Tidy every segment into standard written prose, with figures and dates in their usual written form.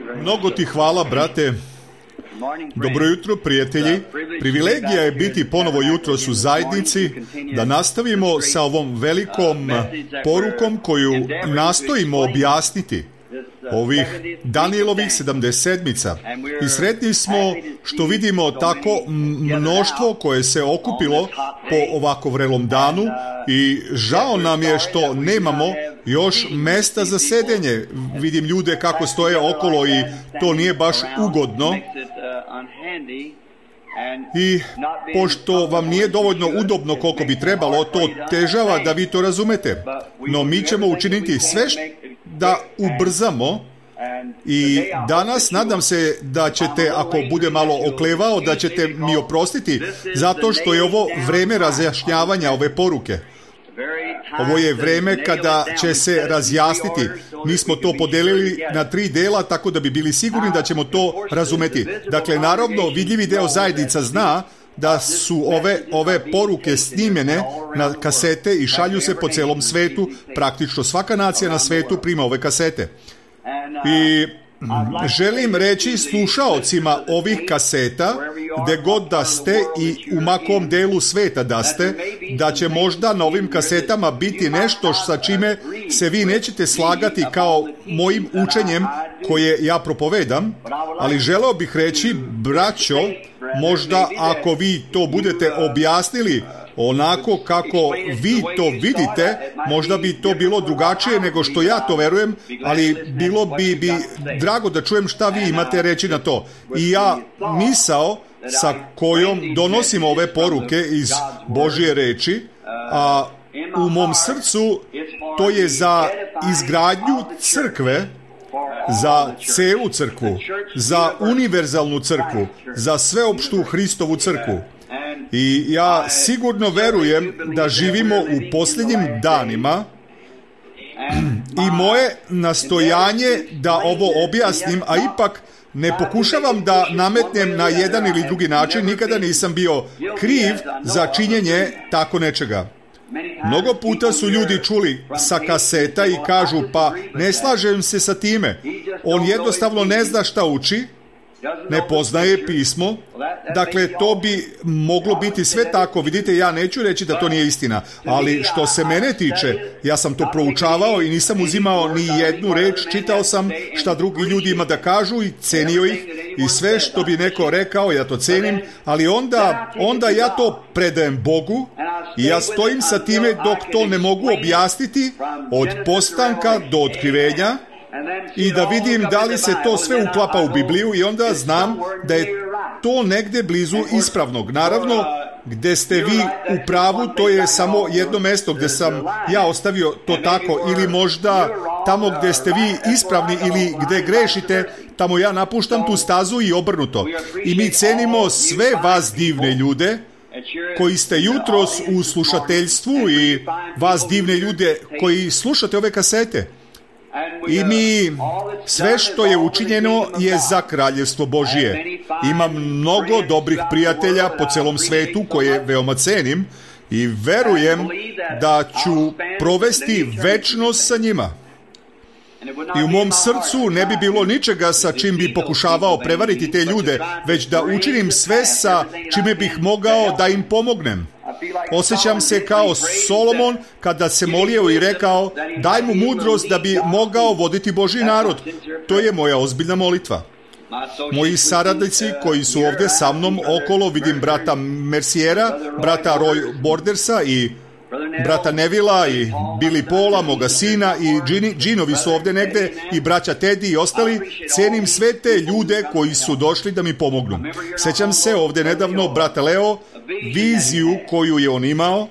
Mnogo ti hvala, brate. Dobro jutro, prijatelji. Privilegija je biti ponovo jutros u zajednici, da nastavimo sa ovom velikom porukom koju nastojimo objasniti. Ovih Danijelovih 77. I sretni smo što vidimo tako mnoštvo koje se okupilo po ovako vrelom danu i žao nam je što nemamo još mesta za sedenje. Vidim ljude kako stoje okolo i to nije baš ugodno. I pošto vam nije dovoljno udobno koliko bi trebalo, to težava da vi to razumete. No mi ćemo učiniti sve da ubrzamo i danas nadam se da ćete, ako bude malo oklevao, da ćete mi oprostiti, zato što je ovo vreme razjašnjavanja ove poruke. Ovo je vreme kada će se razjasniti. Mi smo to podelili na 3 dela, tako da bi bili sigurni da ćemo to razumeti. Dakle, naravno, vidljivi deo zajednica zna da su ove poruke snimene na kasete i šalju se po celom svetu. Praktično svaka nacija na svetu prima ove kasete. I želim reći slušaocima ovih kaseta, gde god da ste i u makom delu sveta da ste, da će možda na ovim kasetama biti nešto sa čime se vi nećete slagati kao mojim učenjem koje ja propovedam, ali želeo bih reći, braćo, možda ako vi to budete objasnili onako kako vi to vidite, možda bi to bilo drugačije nego što ja to verujem, ali bilo bi drago da čujem šta vi imate reći na to. I ja misao sa kojom donosimo ove poruke iz Božje reči, a u mom srcu to je za izgradnju crkve, za celu crkvu, za univerzalnu crkvu, za sveopštu Hristovu crkvu. I ja sigurno verujem da živimo u posljednjim danima i moje nastojanje da ovo objasnim, a ipak ne pokušavam da nametnem na jedan ili drugi način, nikada nisam bio kriv za činjenje tako nečega. Mnogo puta su ljudi čuli sa kaseta i kažu, pa ne slažem se sa time. On jednostavno ne zna šta uči, ne poznaje pismo. Dakle, to bi moglo biti sve tako. Vidite, ja neću reći da to nije istina, ali što se mene tiče, ja sam to proučavao i nisam uzimao ni jednu reč, čitao sam šta drugi ljudi ima da kažu i cenio ih i sve što bi neko rekao, ja to cenim, ali onda ja to predajem Bogu i ja stojim sa time dok to ne mogu objasniti od postanka do otkrivenja i da vidim da li se to sve uklapa u Bibliju i onda znam da je to negde blizu ispravnog. Naravno, gde ste vi u pravu, to je samo jedno mesto gde sam ja ostavio to tako, ili možda tamo gde ste vi ispravni ili gde grešite, tamo ja napuštam tu stazu i obrnuto. I mi cenimo sve vas divne ljude koji ste jutros u slušateljstvu i vas divne ljude koji slušate ove kasete. I mi, sve što je učinjeno je za kraljevstvo Božije. Imam mnogo dobrih prijatelja po celom svetu koje veoma cenim i verujem da ću provesti večnost sa njima. I u mom srcu ne bi bilo ničega sa čim bi pokušavao prevariti te ljude, već da učinim sve sa čime bih mogao da im pomognem. Osjećam se kao Solomon kada se molio i rekao, daj mu mudrost da bi mogao voditi Božji narod. To je moja ozbiljna molitva. Moji saradnici koji su ovdje sa mnom okolo, vidim brata Merciera, brata Roy Bordersa i brata Nevila i Billy Paula, moga sina, i Ginovi su ovdje negde, i braća Teddy i ostali. Cenim sve te ljude koji su došli da mi pomognu. Sećam se ovdje nedavno brata Leo, viziju koju je on imao.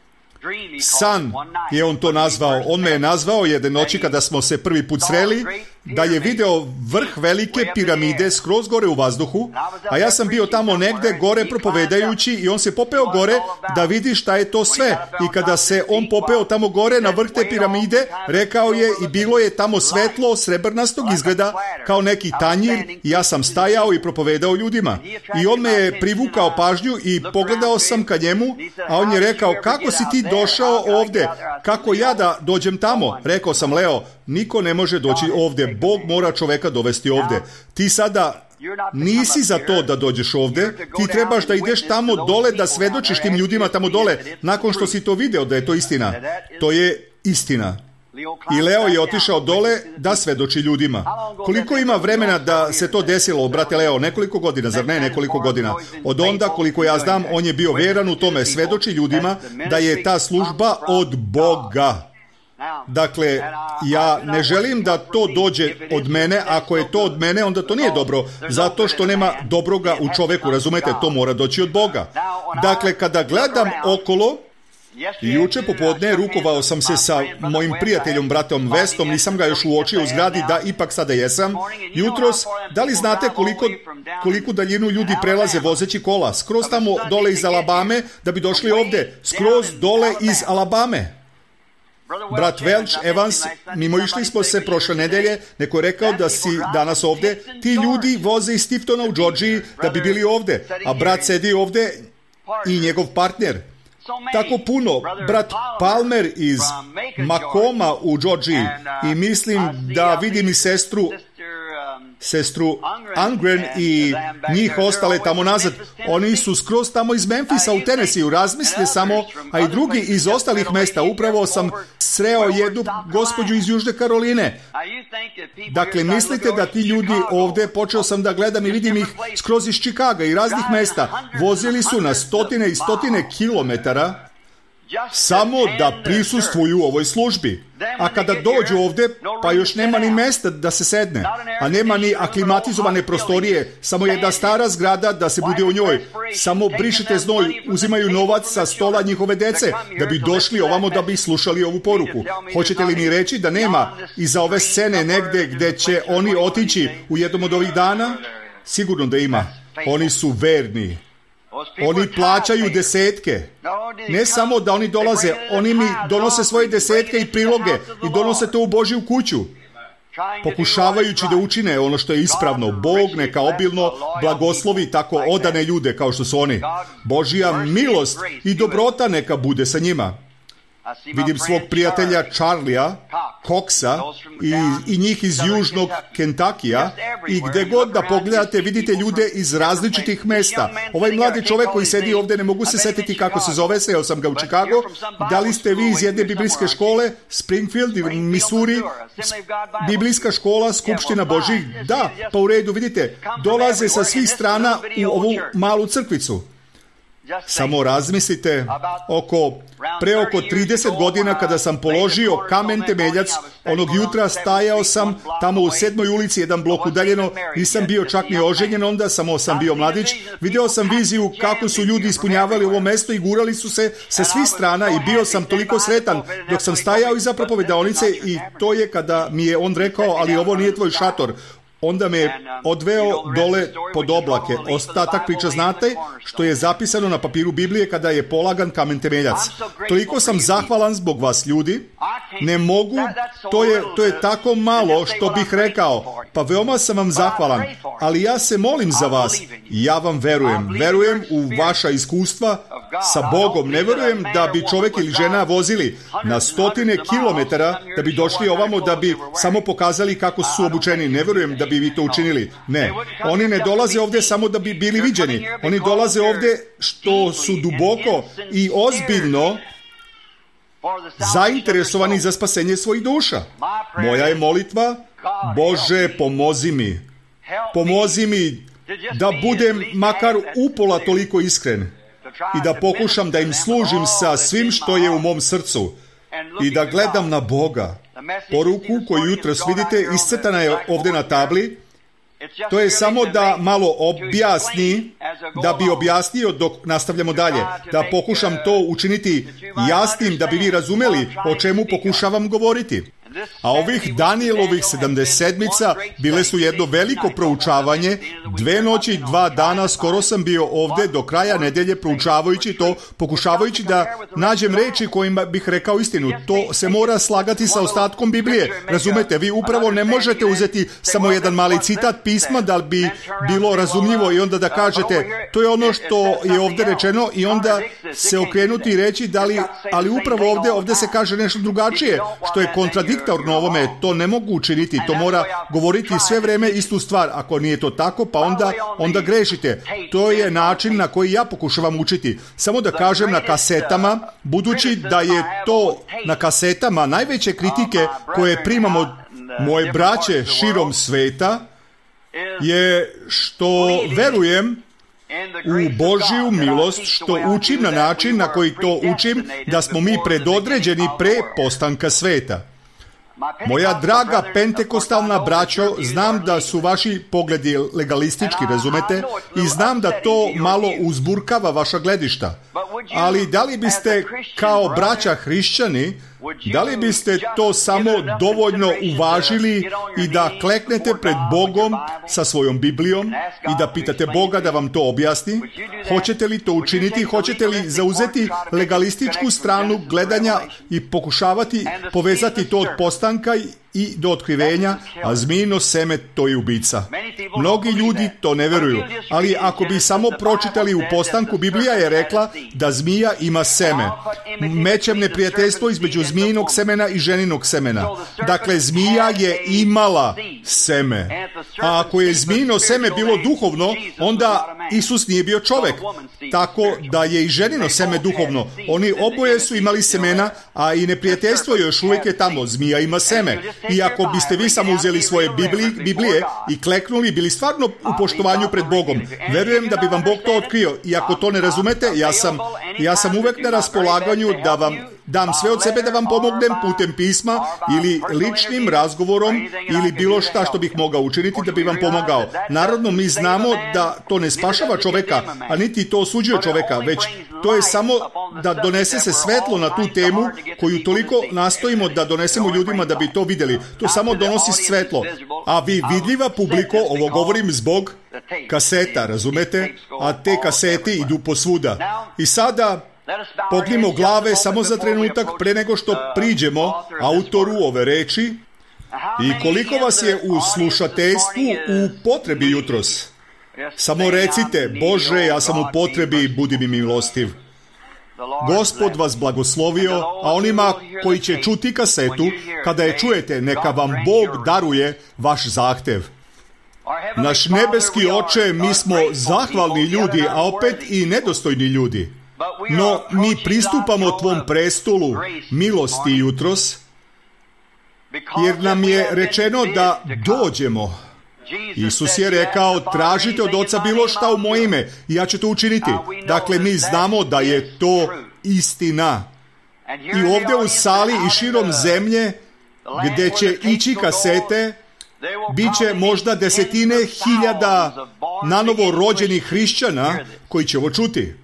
San je on to nazvao. On me je nazvao jedne noći kada smo se prvi put sreli, da je video vrh velike piramide skroz gore u vazduhu, a ja sam bio tamo negde gore propovedajući i on se popeo gore da vidi šta je to sve. I kada se on popeo tamo gore na vrh te piramide, rekao je, i bilo je tamo svetlo srebrnastog izgleda kao neki tanjir, i ja sam stajao i propovedao ljudima. I on me je privukao pažnju i pogledao sam ka njemu, a on je rekao, kako si ti došao ovde? Kako ja da dođem tamo? Rekao sam, Leo, niko ne može doći ovdje. Bog mora čoveka dovesti ovdje. Ti sada nisi za to da dođeš ovdje, ti trebaš da ideš tamo dole, da svedočiš tim ljudima tamo dole, nakon što si to video da je to istina. To je istina. I Leo je otišao dole da svedoči ljudima. Koliko ima vremena da se to desilo, brate Leo? Nekoliko godina, zar ne nekoliko godina? Od onda, koliko ja znam, on je bio veran u tome, svedoči ljudima da je ta služba od Boga. Dakle, ja ne želim da to dođe od mene. Ako je to od mene, onda to nije dobro, zato što nema dobroga u čoveku, razumete? To mora doći od Boga. Dakle, kada gledam okolo, juče popodne rukovao sam se sa mojim prijateljom, bratom Vestom, nisam ga još uočio u zgradi, da ipak sada jesam. Jutros, da li znate koliko daljinu ljudi prelaze vozeći kola? Skroz tamo dole iz Alabame, da bi došli ovdje. Skroz dole iz Alabame. Brat Welch Evans, mimoišli smo se prošle nedelje, neko je rekao da si danas ovdje. Ti ljudi voze iz Tiftona u Georgiji da bi bili ovdje, a brat sedi ovdje i njegov partner. Tako puno. Brat Palmer iz Macoma u Georgiji i mislim da vidim i sestru Angren i njih ostale tamo nazad. Oni su skroz tamo iz Memfisa u Tennessee. Razmislite samo, a i drugi iz ostalih mesta. Upravo sam sreo jednu gospođu iz Južne Karoline. Dakle, mislite da ti ljudi ovdje, počeo sam da gledam i vidim ih skroz iz Čikaga i raznih mesta, vozili su na stotine i stotine kilometara samo da prisustvuju ovoj službi. A kada dođu ovdje, pa još nema ni mesta da se sedne, a nema ni aklimatizovane prostorije, samo jedna stara zgrada da se bude u njoj. Samo brišite znoj, uzimaju novac sa stola njihove dece da bi došli ovamo da bi slušali ovu poruku. Hoćete li mi reći da nema iza ove scene negdje gdje će oni otići u jednom od ovih dana? Sigurno da ima. Oni su verni. Oni plaćaju desetke. Ne samo da oni dolaze, oni mi donose svoje desetke i priloge i donose to u Božju kuću, pokušavajući da učine ono što je ispravno. Bog neka obilno blagoslovi tako odane ljude kao što su oni. Božja milost i dobrota neka bude sa njima. Vidim svog prijatelja Charlija Coxa i njih iz južnog Kentakija i gdje god da pogledate vidite ljude iz različitih mesta. Ovaj mladi čovjek koji sedi ovdje, ne mogu se setiti kako se zove, sreo sam ga u Chicago. Da li ste vi iz jedne biblijske škole, Springfield, Missouri, biblijska škola, Skupština Božih? Da, pa u redu, vidite, dolaze sa svih strana u ovu malu crkvicu. Samo razmislite, pre oko 30 godina kada sam položio kamen temeljac, onog jutra stajao sam tamo u 7. ulici, jedan blok udaljeno, nisam bio čak ni oženjen onda, samo sam bio mladić. Video sam viziju kako su ljudi ispunjavali ovo mesto i gurali su se sa svih strana i bio sam toliko sretan dok sam stajao iza propovedaonice i to je kada mi je on rekao, ali ovo nije tvoj šator. Onda me odveo dole pod oblake. Ostatak priča znate, što je zapisano na papiru Biblije kada je polagan kamen temeljac. Toliko sam zahvalan zbog vas, ljudi. Ne mogu, to je tako malo što bih rekao. Pa veoma sam vam zahvalan. Ali ja se molim za vas. Ja vam verujem. Verujem u vaša iskustva sa Bogom. Ne verujem da bi čovjek ili žena vozili na stotine kilometara da bi došli ovamo, da bi samo pokazali kako su obučeni. Ne verujem da bi vi to učinili. Ne. Oni ne dolaze ovdje samo da bi bili viđeni. Oni dolaze ovdje što su duboko i ozbiljno zainteresovani za spasenje svojih duša. Moja je molitva, Bože, pomozi mi. Pomozi mi da budem makar upola toliko iskren i da pokušam da im služim sa svim što je u mom srcu i da gledam na Boga. Poruku koju jutros vidite iscrtana je ovdje na tabli. To je samo da malo objasni, da bi objasnio dok nastavljamo dalje, da pokušam to učiniti jasnim, da bi vi razumeli o čemu pokušavam govoriti. A ovih Danijelovih 77 bile su jedno veliko proučavanje, 2 noći i 2 dana, skoro sam bio ovdje do kraja nedelje proučavajući to, pokušavajući da nađem reči kojima bih rekao istinu. To se mora slagati sa ostatkom Biblije. Razumete, vi upravo ne možete uzeti samo jedan mali citat pisma da bi bilo razumljivo i onda da kažete to je ono što je ovdje rečeno i onda se okrenuti i reći ali upravo ovdje se kaže nešto drugačije, što je kontradiktorno kontradiktorno ovome, to ne mogu učiniti, to mora govoriti sve vrijeme istu stvar. Ako nije to tako, pa onda grešite. To je način na koji ja pokušavam učiti. Samo da kažem na kasetama, budući da je to na kasetama najveće kritike koje primamo moje braće širom sveta, je što verujem u Božju milost, što učim na način na koji to učim, da smo mi predodređeni pre postanka sveta. Moja draga pentekostalna braćo, znam da su vaši pogledi legalistički, razumete, i znam da to malo uzburkava vaša gledišta. Ali da li biste kao braća hrišćani, da li biste to samo dovoljno uvažili i da kleknete pred Bogom sa svojom Biblijom i da pitate Boga da vam to objasni? Hoćete li to učiniti? Hoćete li zauzeti legalističku stranu gledanja i pokušavati povezati to od postanka i do otkrivenja, a zmijino seme to je ubica? Mnogi ljudi to ne vjeruju, ali ako bi samo pročitali u postanku, Biblija je rekla da zmija ima seme. Mećem neprijateljstvo između zmijinog semena i ženinog semena. Dakle, zmija je imala seme. A ako je zmijino seme bilo duhovno, onda Isus nije bio čovjek. Tako da je i ženino seme duhovno. Oni oboje su imali semena, a i neprijateljstvo još uvijek je tamo. Zmija ima seme. I ako biste vi samo uzeli svoje Biblije i kleknuli, bili stvarno u poštovanju pred Bogom, verujem da bi vam Bog to otkrio. I ako to ne razumete, ja sam uvek na raspolaganju da vam dam sve od sebe da vam pomognem putem pisma ili ličnim razgovorom ili bilo šta što bih mogao učiniti da bi vam pomogao. Naravno, mi znamo da to ne spašava čoveka, a niti to osuđuje čoveka, već to je samo da donese se svetlo na tu temu koju toliko nastojimo da donesemo ljudima da bi to vidjeli. To samo donosi svetlo. A vi vidljiva publiko, ovo govorim zbog kaseta, razumete? A te kaseti idu posvuda. I sada pognimo glave samo za trenutak pre nego što priđemo autoru ove reči. I koliko vas je u slušateljstvu u potrebi jutros? Samo recite, Bože, ja sam u potrebi, budi mi milostiv. Gospod vas blagoslovio, a onima koji će čuti kasetu, kada je čujete, neka vam Bog daruje vaš zahtev. Naš nebeski Oče, mi smo zahvalni ljudi, a opet i nedostojni ljudi. No, mi pristupamo tvom prestolu milosti jutros, jer nam je rečeno da dođemo. Isus je rekao, tražite od Oca bilo šta u moje ime i ja ću to učiniti. Dakle, mi znamo da je to istina. I ovdje u sali i širom zemlje, gdje će ići kasete, bit će možda desetine hiljada nanovo rođenih hrišćana koji će ovo čuti.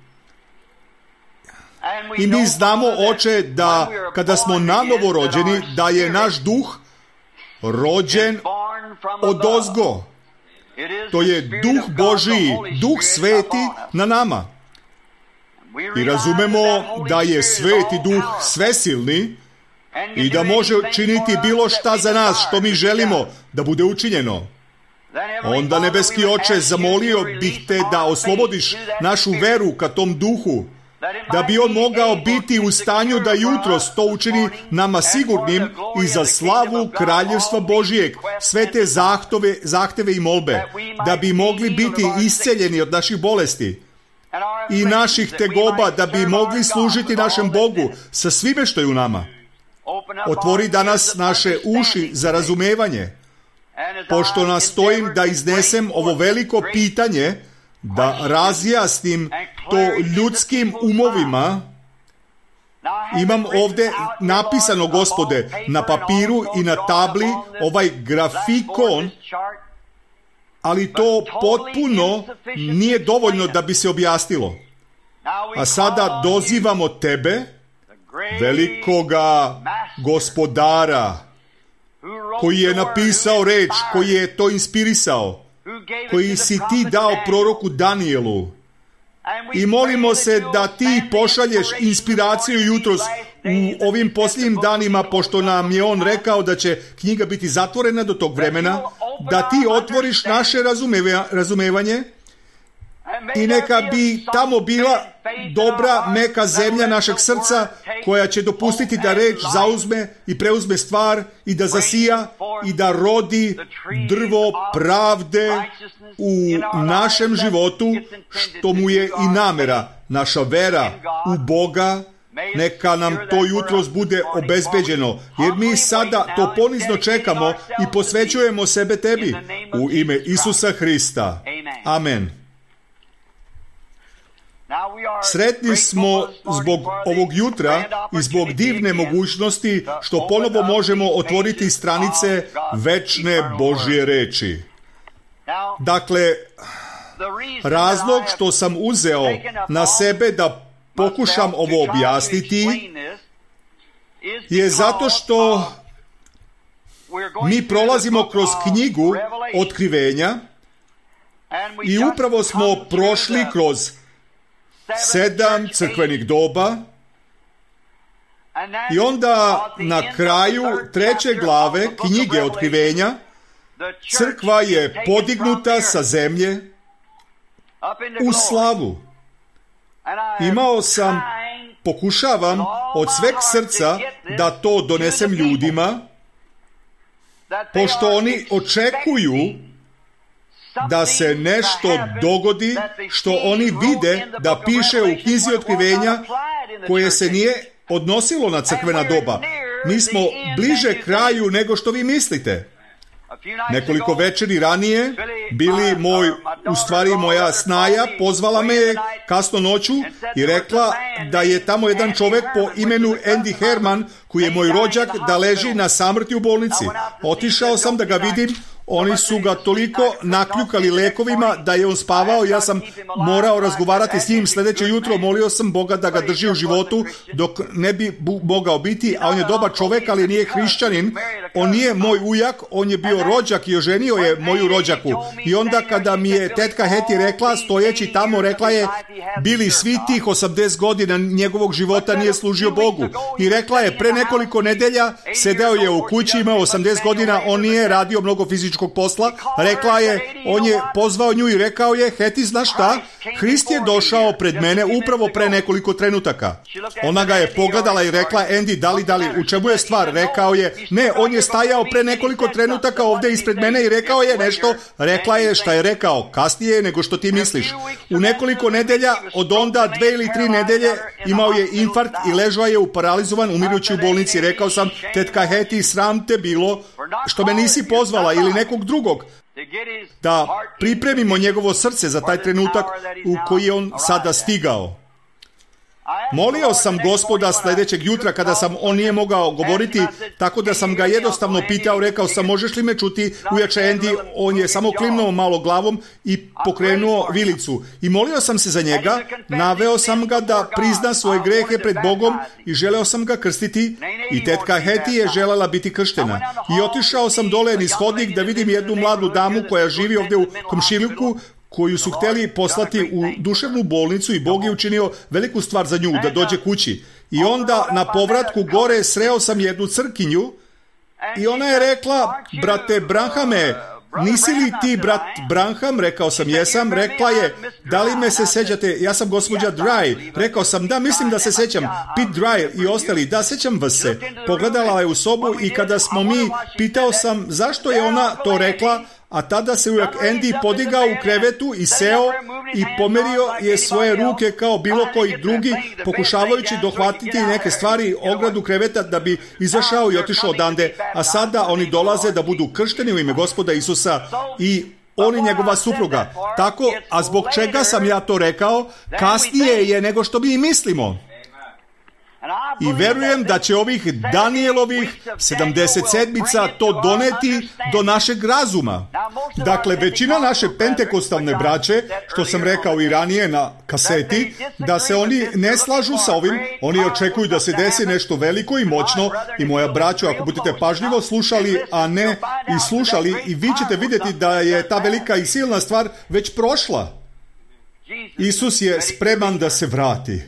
I mi znamo, Oče, da kada smo nanovo rođeni, da je naš duh rođen odozgo. To je duh Božiji, duh sveti na nama. I razumemo da je sveti duh svesilni i da može činiti bilo šta za nas što mi želimo da bude učinjeno. Onda, nebeski Oče, zamolio bih te da oslobodiš našu veru ka tom duhu, da bi on mogao biti u stanju da jutros to učini nama sigurnim i za slavu Kraljevstva Božijeg, sve te zahteve i molbe, da bi mogli biti isceljeni od naših bolesti i naših tegoba, da bi mogli služiti našem Bogu sa svime što je u nama. Otvori danas naše uši za razumevanje, pošto nastojim da iznesem ovo veliko pitanje, da razjasnim to ljudskim umovima. Imam ovdje napisano, Gospode, na papiru i na tabli ovaj grafikon, ali to potpuno nije dovoljno da bi se objasnilo. A sada dozivamo tebe, velikoga gospodara, koji je napisao reč, koji je to inspirisao, koji si ti dao proroku Danijelu. I molimo se da ti pošalješ inspiraciju jutros u ovim posljednjim danima, pošto nam je on rekao da će knjiga biti zatvorena do tog vremena, da ti otvoriš naše razumevanje i neka bi tamo bila dobra, meka zemlja našeg srca koja će dopustiti da reč zauzme i preuzme stvar i da zasija i da rodi drvo pravde u našem životu, što mu je i namera. Naša vera u Boga, neka nam to jutros bude obezbeđeno, jer mi sada to ponizno čekamo i posvećujemo sebe tebi u ime Isusa Hrista. Amen. Sretni smo zbog ovog jutra i zbog divne mogućnosti što ponovo možemo otvoriti stranice večne Božje reči. Dakle, razlog što sam uzeo na sebe da pokušam ovo objasniti je zato što mi prolazimo kroz knjigu Otkrivenja i upravo smo prošli kroz 7 crkvenih doba i onda na kraju 3. glave knjige Otkrivenja crkva je podignuta sa zemlje u slavu. Pokušavam od sveg srca da to donesem ljudima, pošto oni očekuju da se nešto dogodi što oni vide da piše u knjizi Otkrivenja, koje se nije odnosilo na crkvena doba. Mi smo bliže kraju nego što vi mislite. Nekoliko večeri ranije moja snaja pozvala me kasno noću i rekla da je tamo jedan čovjek po imenu Andy Herman, koji je moj rođak, da leži na samrti u bolnici. Otišao sam da ga vidim. Oni su ga toliko nakljukali lekovima da je on spavao. Ja sam morao razgovarati s njim. Sljedeće jutro molio sam Boga da ga drži u životu dok ne bi mogao biti, a on je dobar čovjek, ali nije hrišćanin. On nije moj ujak, on je bio rođak i oženio je moju rođaku. I onda kada mi je tetka Heti rekla, stojeći tamo, rekla je, bili svi tih 80 godina njegovog života nije služio Bogu. I rekla je, pre nekoliko nedelja sedeo je u kući, imao 80 godina, on nije radio mnogo fizičkog posla. Rekla je, on je pozvao nju i rekao je, Heti, znaš šta? Hrist je došao pred mene upravo pre nekoliko trenutaka. Ona ga je pogledala i rekla, Andy, da li, u čemu je stvar? Rekao je, ne, on je stajao pre nekoliko trenutaka ovdje ispred mene i rekao je nešto. Rekla je šta je rekao, kasnije nego što ti misliš. U nekoliko nedelja, od onda 2 ili 3 nedelje, imao je infarkt i ležao je paralizovan, umirući u bolnici. Rekao sam, tetka Heti, sram te bilo što me nisi pozvala ili nekog drugog da pripremimo njegovo srce za taj trenutak u koji je on sada stigao. Molio sam Gospoda sljedećeg jutra kada on nije mogao govoriti, tako da sam ga jednostavno pitao, rekao sam, možeš li me čuti, ujače Andy? On je samo klimnuo malo glavom i pokrenuo vilicu. I molio sam se za njega, naveo sam ga da prizna svoje grehe pred Bogom i želeo sam ga krstiti i tetka Heti je željela biti krštena. I otišao sam dole niz hodnik da vidim jednu mladu damu koja živi ovdje u komšiluku, koju su htjeli poslati u duševnu bolnicu i Bog je učinio veliku stvar za nju, da dođe kući. I onda na povratku gore sreo sam jednu crkinju i ona je rekla, brate Branhame, nisi li ti brat Branham? Rekao sam, jesam. Rekla je, da li me se sećate? Ja sam gospođa Dry. Rekao sam, da, mislim da se sećam. Pete Dry i ostali, da, sećam vas se. Pogledala je u sobu i kada smo pitao sam zašto je ona to rekla, a tada se ujak Andy podigao u krevetu i seo i pomerio je svoje ruke kao bilo koji drugi, pokušavajući dohvatiti neke stvari ogradu kreveta da bi izašao i otišao odande. A sada oni dolaze da budu kršteni u ime Gospoda Isusa i on i njegova supruga. Tako, a zbog čega sam ja to rekao? Kasnije je nego što mi mislimo. I verujem da će ovih Danijelovih 77 to doneti do našeg razuma. Dakle, većina naše pentekostalne braće, što sam rekao i ranije na kaseti, da se oni ne slažu sa ovim, oni očekuju da se desi nešto veliko i moćno. I moja braćo, ako budete pažljivo slušali, a ne i slušali, i vi ćete vidjeti da je ta velika i silna stvar već prošla. Isus je spreman da se vrati.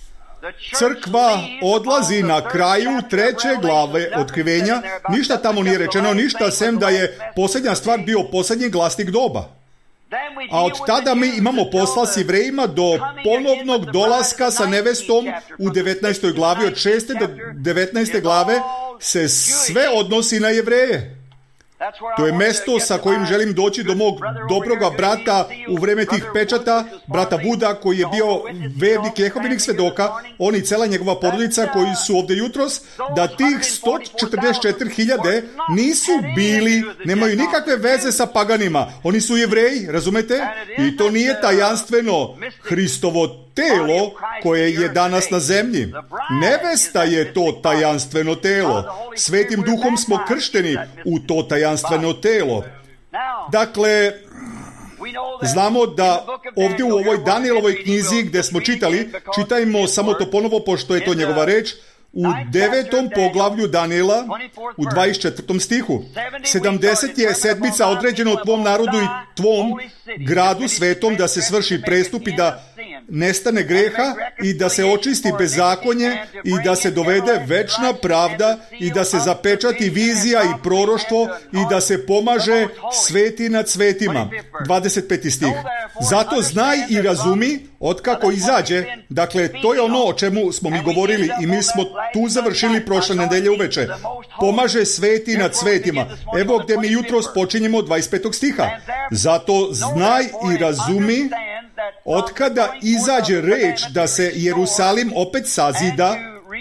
Crkva odlazi na kraju 3. glave Otkrivenja. Ništa tamo nije rečeno, ništa sem da je posljednja stvar bio posljednji glasnik doba. A od tada mi imamo posla s Jevrejima do ponovnog dolaska sa nevestom u 19. glavi, od 6. do 19. glave se sve odnosi na Jevreje. To je mesto sa kojim želim doći do mog dobroga brata u vreme tih pečata, brata Buda, koji je bio vernik Jehovinih svedoka, on i cela njegova porodica koji su ovdje jutros, da tih 144.000 nisu bili, nemaju nikakve veze sa paganima. Oni su Jevreji, razumete? I to nije tajanstveno Hristovo telo koje je danas na zemlji. Nevesta je to tajanstveno telo. Svetim duhom smo kršteni u to tajanstveno telo. Dakle, znamo da ovdje u ovoj Danijelovoj knjizi gdje smo čitali, čitajmo samo to ponovo pošto je to njegova reč, u 9. poglavlju Danijela, u 24. stihu. 70 je sedmica određeno tvom narodu i tvom gradu svetom da se svrši prestup i da nestane greha i da se očisti bezakonje i da se dovede večna pravda i da se zapečati vizija i proroštvo i da se pomaže sveti nad svetima. 25. stih. Zato znaj i razumi otkako izađe. Dakle, to je ono o čemu smo mi govorili i mi smo tu završili prošle nedelje uveče. Pomaže sveti nad svetima. Evo gdje mi jutros počinjemo 25. stiha. Zato znaj i razumi otkada izađe reč da se Jerusalim opet sazida.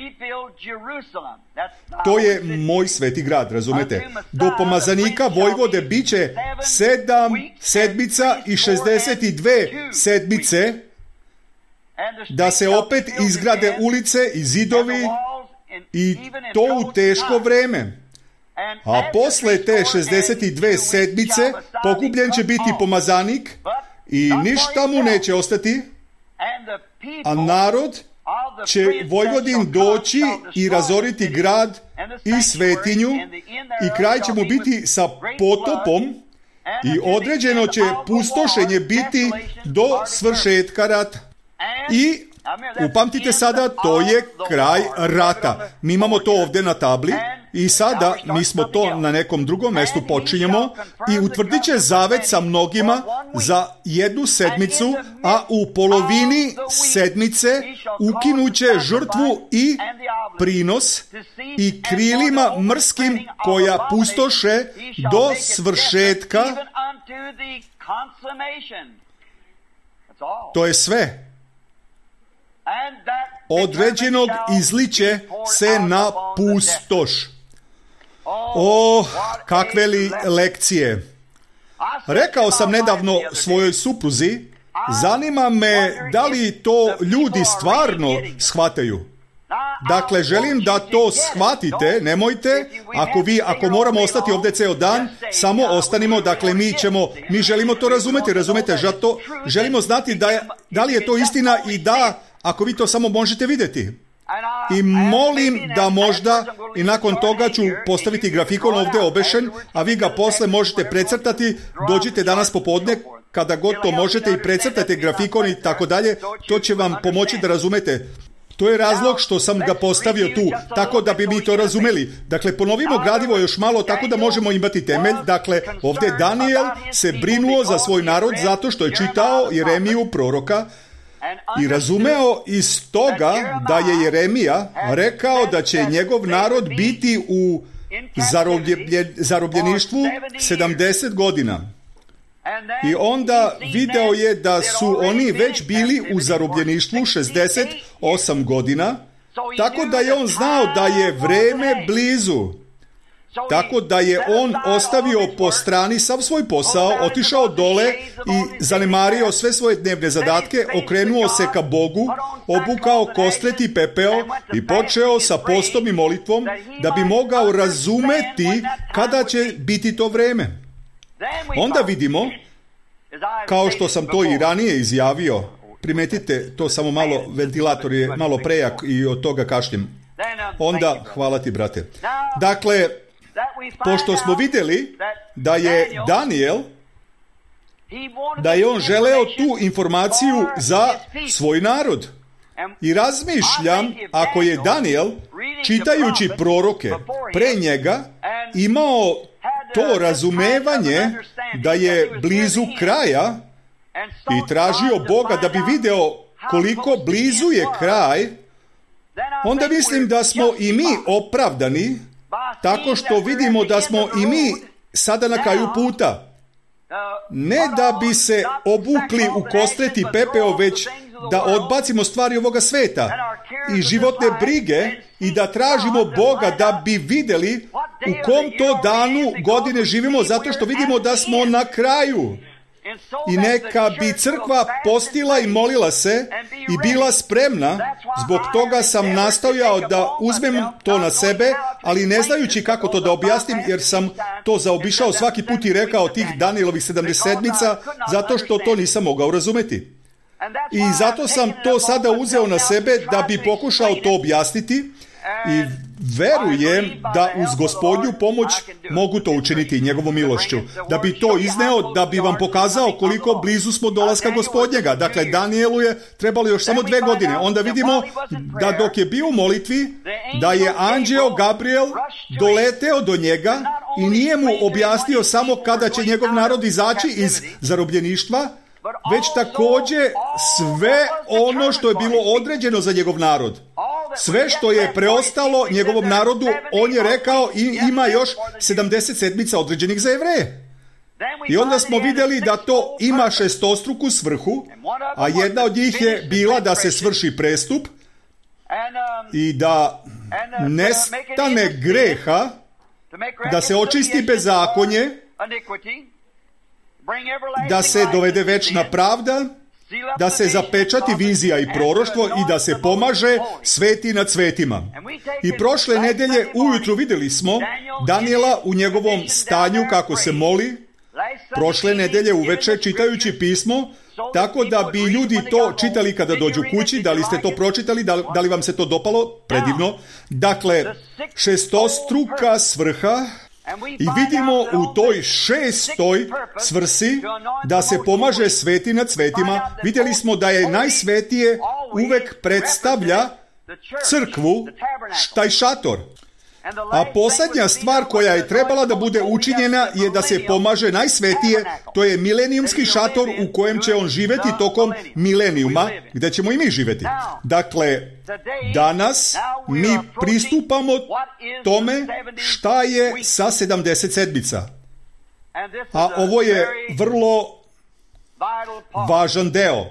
To je moj sveti grad, razumete? Do pomazanika Vojvode biće 7 sedmica i 62 sedmice da se opet izgrade ulice i zidovi i to u teško vreme. A posle te 62 sedmice pogubljen će biti pomazanik i ništa mu neće ostati, a narod će Vojvodin doći i razoriti grad i svetinju i kraj će mu biti sa potopom i određeno će pustošenje biti do svršetka rata. I upamtite sada, to je kraj rata. Mi imamo to ovdje na tabli i sada mi smo to na nekom drugom mjestu počinjemo i utvrdit će zavet sa mnogima za 1 sedmicu, a u polovini sedmice ukinuće žrtvu i prinos i krilima mrskim koja pustoše do svršetka. To je sve. Određenog izliće se na pustoš. Kakve li lekcije! Rekao sam nedavno svojoj supruzi, zanima me da li to ljudi stvarno shvataju. Dakle, želim da to shvatite, nemojte, ako moramo ostati ovdje ceo dan, samo ostanimo, dakle mi želimo to razumete, zato želimo znati da li je to istina i da, ako vi to samo možete vidjeti. I molim da možda, i nakon toga ću postaviti grafikon ovdje obešen, a vi ga posle možete precrtati, dođite danas popodne, kada god to možete i precrtate grafikon i tako dalje, to će vam pomoći da razumete. To je razlog što sam ga postavio tu, tako da bi mi to razumeli. Dakle, ponovimo gradivo još malo tako da možemo imati temelj. Dakle, ovdje Danijel se brinuo za svoj narod zato što je čitao Jeremiju proroka i razumeo iz toga da je Jeremija rekao da će njegov narod biti u zarobljeništvu 70 godina. I onda video je da su oni već bili u zarobljeništvu 68 godina, tako da je on znao da je vreme blizu. Tako da je on ostavio po strani sav svoj posao, otišao dole i zanemario sve svoje dnevne zadatke, okrenuo se ka Bogu, obukao kostret i pepeo i počeo sa postom i molitvom da bi mogao razumeti kada će biti to vreme. Onda vidimo, kao što sam to i ranije izjavio, primetite, to samo malo, ventilator je malo prejak i od toga kašljem. Onda, hvala ti, brate. Dakle, pošto smo vidjeli da je Danijel, da je on želeo tu informaciju za svoj narod. I razmišljam, ako je Danijel, čitajući proroke pre njega, imao to razumevanje da je blizu kraja i tražio Boga da bi video koliko blizu je kraj, onda mislim da smo i mi opravdani tako što vidimo da smo i mi sada na kraju puta. Ne da bi se obukli u kostreti pepeo, već da odbacimo stvari ovoga sveta i životne brige i da tražimo Boga da bi vidjeli u kom to danu godine živimo, zato što vidimo da smo na kraju. I neka bi crkva postila i molila se i bila spremna. Zbog toga sam nastojao da uzmem to na sebe, ali ne znajući kako to da objasnim, jer sam to zaobišao svaki put i rekao tih Danijelovih 77, zato što to nisam mogao razumeti. I zato sam to sada uzeo na sebe da bi pokušao to objasniti i verujem da uz Gospodnju pomoć mogu to učiniti njegovom milošću. Da bi to izneo, da bi vam pokazao koliko blizu smo dolaska Gospodnjega. Dakle, Danijelu je trebalo još samo 2 godine. Onda vidimo da dok je bio u molitvi, da je anđeo Gabriel doleteo do njega i nije mu objasnio samo kada će njegov narod izaći iz zarobljeništva, već također sve ono što je bilo određeno za njegov narod. Sve što je preostalo njegovom narodu, on je rekao i ima još 70 sedmica određenih za Jevreje. I onda smo vidjeli da to ima šestostruku svrhu, a jedna od njih je bila da se svrši prestup i da nestane greha, da se očisti bezakonje, da se dovede večna pravda, da se zapečati vizija i proroštvo i da se pomaže sveti nad svetima. I prošle nedelje ujutru vidjeli smo Danijela u njegovom stanju kako se moli, prošle nedelje uveče čitajući pismo, tako da bi ljudi to čitali kada dođu kući. Da li ste to pročitali, da li vam se to dopalo? Predivno. Dakle, šestostruka svrha. I vidimo u toj 6. svrsi da se pomaže sveti nad svetima. Vidjeli smo da je najsvetije uvek predstavlja crkvu, taj šator. A posljednja stvar koja je trebala da bude učinjena je da se pomaže najsvetije, to je milenijumski šator u kojem će on živjeti tokom milenijuma, gdje ćemo i mi živjeti. Dakle, danas mi pristupamo tome šta je sa 70 sedmica. A ovo je vrlo važan deo.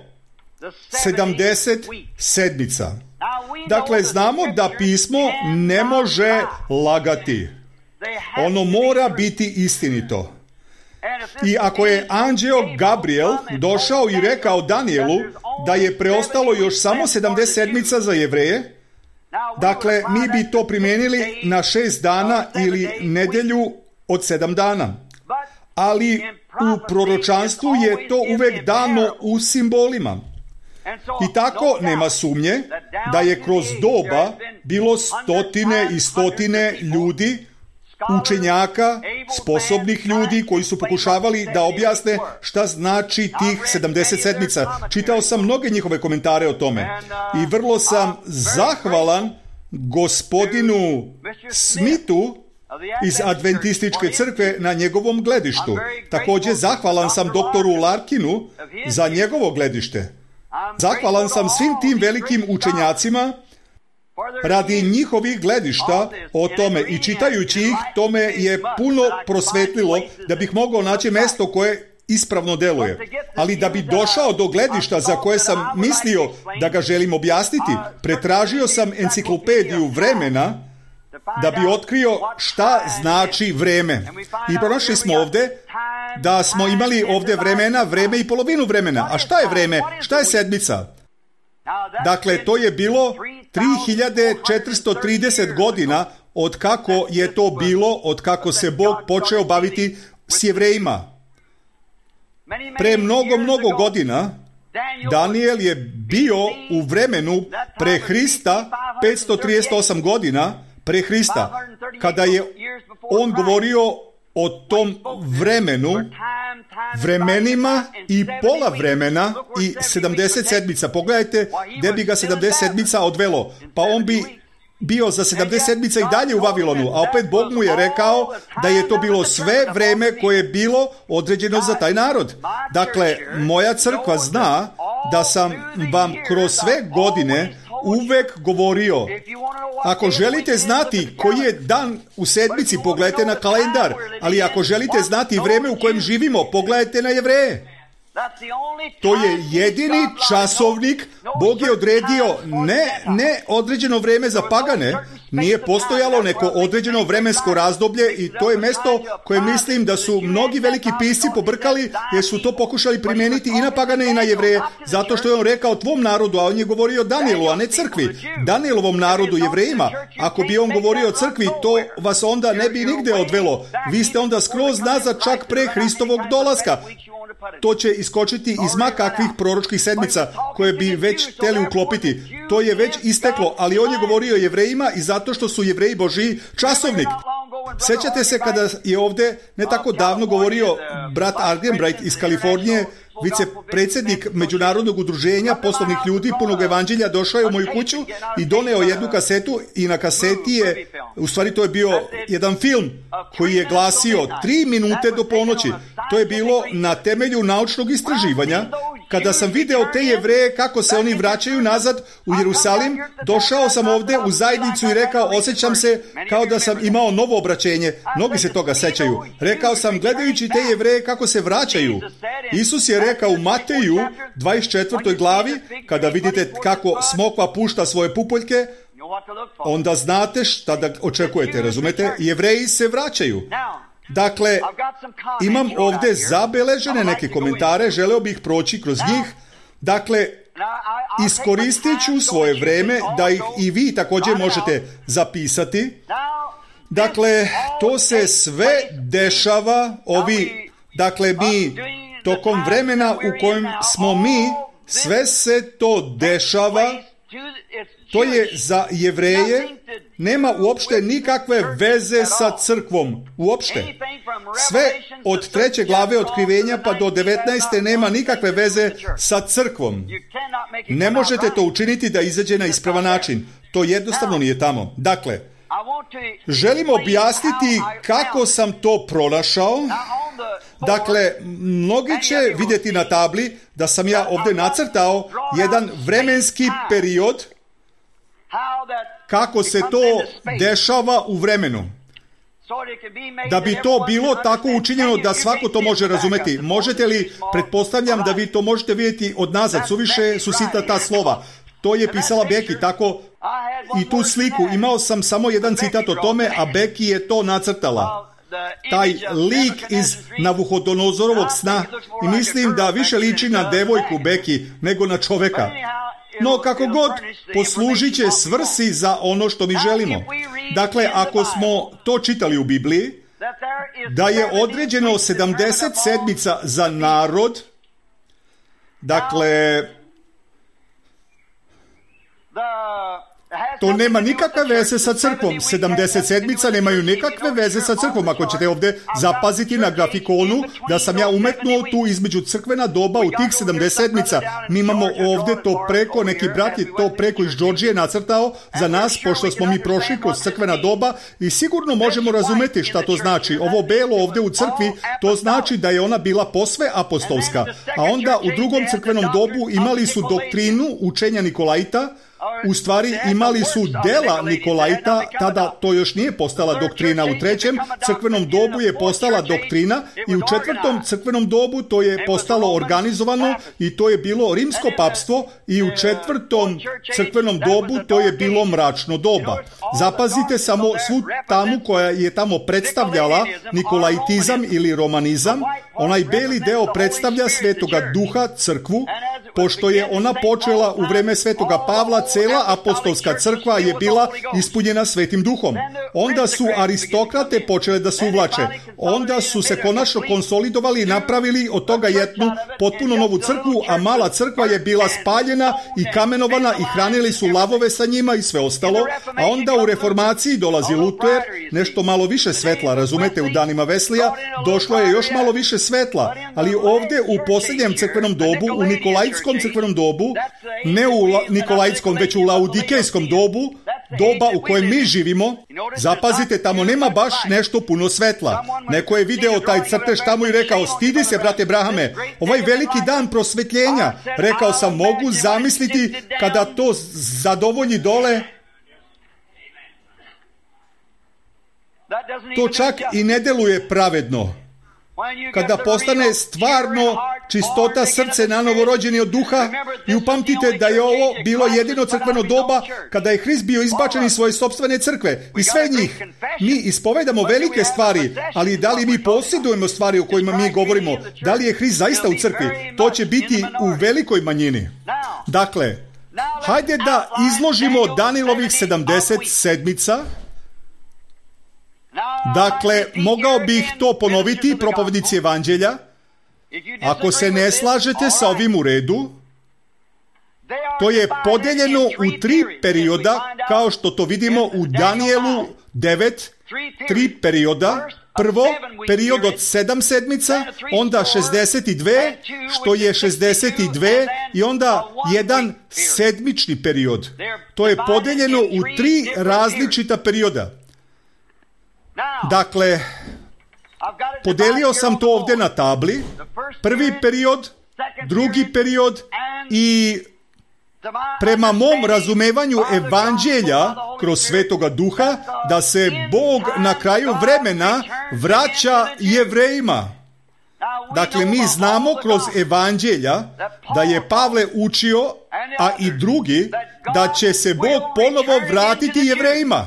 70 sedmica. Dakle, znamo da pismo ne može lagati. Ono mora biti istinito. I ako je anđeo Gabriel došao i rekao Danijelu da je preostalo još samo 70 sedmica za Jevreje, dakle, mi bi to primijenili na 6 dana ili nedjelju od 7 dana. Ali u proročanstvu je to uvek dano u simbolima. I tako nema sumnje da je kroz doba bilo stotine i stotine ljudi, učenjaka, sposobnih ljudi koji su pokušavali da objasne šta znači tih 70 sedmica. Čitao sam mnoge njihove komentare o tome i vrlo sam zahvalan gospodinu Smithu iz Adventističke crkve na njegovom gledištu. Također zahvalan sam doktoru Larkinu za njegovo gledište. Zahvalan sam svim tim velikim učenjacima radi njihovih gledišta o tome i čitajući ih, to me je puno prosvetlilo da bih mogao naći mjesto koje ispravno deluje. Ali da bi došao do gledišta za koje sam mislio da ga želim objasniti, pretražio sam enciklopediju vremena da bi otkrio šta znači vreme. I pronašli smo ovdje da smo imali ovdje vremena, vreme i polovinu vremena. A šta je vreme? Šta je sedmica? Dakle, to je bilo 3430 godina od kako je to bilo, od kako se Bog počeo baviti s Jevrejima. Pre mnogo godina Danijel je bio u vremenu pre Hrista, 538 godina pre Hrista, kada je on govorio o tom vremenu, vremenima i pola vremena i 70 sedmica. Pogledajte gdje bi ga 70 sedmica odvelo. Pa on bi bio za 70 sedmica i dalje u Vavilonu, a opet Bog mu je rekao da je to bilo sve vreme koje je bilo određeno za taj narod. Dakle, moja crkva zna da sam vam kroz sve godine uvek govorio, ako želite znati koji je dan u sedmici, pogledajte na kalendar, ali ako želite znati vreme u kojem živimo, pogledajte na Jevreje. To je jedini časovnik. Bog je odredio ne određeno vreme za pagane, nije postojalo neko određeno vremensko razdoblje i to je mesto koje mislim da su mnogi veliki pisci pobrkali jer su to pokušali primijeniti i na pagane i na Jevreje, zato što je on rekao tvom narodu, a on je govorio Danielu, a ne crkvi, Danielovom narodu, Jevrejima. Ako bi on govorio o crkvi, to vas onda ne bi nigde odvelo. Vi ste onda skroz nazad čak pre Hristovog dolaska. To će iskočiti iz ma kakvih proročkih sedmica koje bi već hteli uklopiti. To je već isteklo, ali on je govorio Jevrejima i zato što su Jevreji Božji časovnik. Sjećate se kada je ovdje ne tako davno govorio brat Argenbright iz Kalifornije, vicepredsjednik Međunarodnog udruženja poslovnih ljudi punog evanđelja, došao je u moju kuću i doneo jednu kasetu i na kaseti je, u stvari to je bio jedan film koji je glasio 3 minute do ponoći. To je bilo na temelju naučnog istraživanja. Kada sam video te Jevreje kako se oni vraćaju nazad u Jerusalim, došao sam ovdje u zajednicu i rekao, osjećam se kao da sam imao novo obraćenje. Mnogi se toga sećaju. Rekao sam, gledajući te Jevreje kako se vraćaju. Isus je rekao u Mateju 24. glavi, kada vidite kako smokva pušta svoje pupoljke, onda znate šta da očekujete, razumete? Jevreji se vraćaju. Dakle, imam ovdje zabeležene neke komentare, želeo bih proći kroz njih. Dakle, iskoristit ću svoje vreme da ih i vi također možete zapisati. Dakle, to se sve dešava, mi tokom vremena u kojem smo mi, sve se to dešava. To je za Jevreje, nema uopšte nikakve veze sa crkvom. Uopšte. Sve od 3. glave otkrivenja pa do 19. nema nikakve veze sa crkvom. Ne možete to učiniti da izađe na ispravan način. To jednostavno nije tamo. Dakle, želim objasniti kako sam to pronašao. Dakle, mnogi će vidjeti na tabli da sam ja ovdje nacrtao jedan vremenski period kako se to dešava u vremenu. Da bi to bilo tako učinjeno da svako to može razumeti. Možete li, pretpostavljam da vi to možete vidjeti od nazad, suviše su sitna ta slova. To je pisala Beki, tako i tu sliku. Imao sam samo jedan citat o tome, a Beki je to nacrtala. Taj lik iz Navuhodonozorovog sna i mislim da više liči na devojku Beki nego na čoveka. No, kako god, poslužit će svrsi za ono što mi želimo. Dakle, ako smo to čitali u Bibliji, da je određeno 70 sedmica za narod, dakle, to nema nikakve veze sa crkvom. 70 sedmica nemaju nikakve veze sa crkvom. Ako ćete ovdje zapaziti na grafikonu da sam ja umetnuo tu između crkvena doba u tih 70 sedmica. Mi imamo ovdje to preko, neki brat je to preko iz Georgije nacrtao za nas, pošto smo mi prošli kroz crkvena doba i sigurno možemo razumjeti šta to znači. Ovo belo ovdje u crkvi, to znači da je ona bila posve apostolska. A onda u drugom crkvenom dobu imali su doktrinu učenja Nikolajta. U stvari imali su dela Nikolajta, tada to još nije postala doktrina. U 3. crkvenom dobu je postala doktrina i u 4. crkvenom dobu to je postalo organizovano i to je bilo rimsko papstvo i u 4. crkvenom dobu to je bilo mračno doba. Zapazite samo svu tamu koja je tamo predstavljala Nikolajtizam ili romanizam. Onaj beli deo predstavlja Svetoga Duha, crkvu, pošto je ona počela u vreme Svetoga Pavla, cela apostolska crkva je bila ispunjena Svetim Duhom. Onda su aristokrate počele da se uvlače. Onda su se konačno konsolidovali i napravili od toga jednu potpuno novu crkvu, a mala crkva je bila spaljena i kamenovana i hranili su lavove sa njima i sve ostalo. A onda u reformaciji dolazi Luter, nešto malo više svetla, razumete, u danima Veslija, došlo je još malo više svetla, ali ovdje u posljednjem crkvenom dobu, u Nikolajtskom crkvenom dobu, ne u Nikolajtskom, već u Laudikejskom dobu, doba u kojem mi živimo, zapazite, tamo nema baš nešto puno svetla. Neko je video taj crtež tamo i rekao, stidi se, brate Brahame, ovaj veliki dan prosvetljenja. Rekao sam, mogu zamisliti kada to zadovolji dole. To čak i ne deluje pravedno. Kada postane stvarno čistota srce na novorođeni od duha, i upamtite da je ovo bilo jedino crkveno doba kada je Hrist bio izbačen iz svoje sopstvene crkve. I sve njih. Mi ispovedamo velike stvari, ali da li mi posjedujemo stvari o kojima mi govorimo? Da li je Hrist zaista u crkvi? To će biti u velikoj manjini. Dakle, hajde da izložimo Danijelovih 70 sedmica. Dakle, mogao bih to ponoviti, propovednici evanđelja. Ako se ne slažete sa ovim u redu, to je podeljeno u 3 perioda, kao što to vidimo u Danijelu 9, 3 perioda. Prvo, period od 7 sedmica, onda 62, što je 62, i onda jedan sedmični period. To je podeljeno u 3 različita perioda. Dakle, podelio sam to ovdje na tabli. Prvi period, drugi period i prema mom razumevanju evanđelja kroz Svetoga Duha da se Bog na kraju vremena vraća Jevrejima. Dakle, mi znamo kroz evanđelja da je Pavle učio, a i drugi, da će se Bog ponovo vratiti Jevrejima.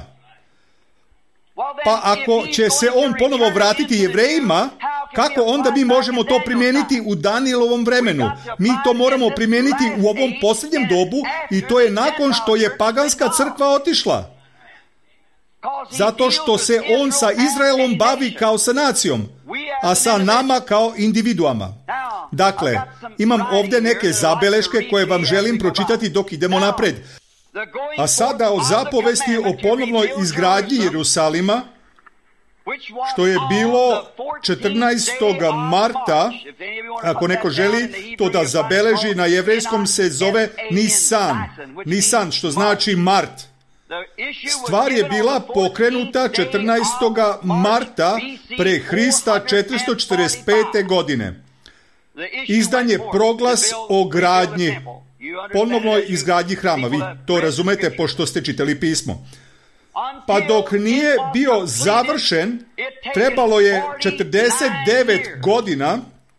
Pa ako će se on ponovo vratiti Jevrejima, kako onda mi možemo to primijeniti u Danijelovom vremenu? Mi to moramo primijeniti u ovom posljednjem dobu, i to je nakon što je paganska crkva otišla. Zato što se on sa Izraelom bavi kao sa nacijom, a sa nama kao individuama. Dakle, imam ovdje neke zabeleške koje vam želim pročitati dok idemo napred. A sada o zapovesti o ponovnoj izgradnji Jerusalima, što je bilo 14. marta, ako neko želi to da zabeleži, na jevrejskom se zove Nisan. Nisan, što znači mart. Stvar je bila pokrenuta 14. marta pre Hrista 445. godine. Izdan je proglas o gradnji, ponovnoj izgradnji hrama. Vi to razumete pošto ste čitali pismo. Pa dok nije bio završen, trebalo je 49 godina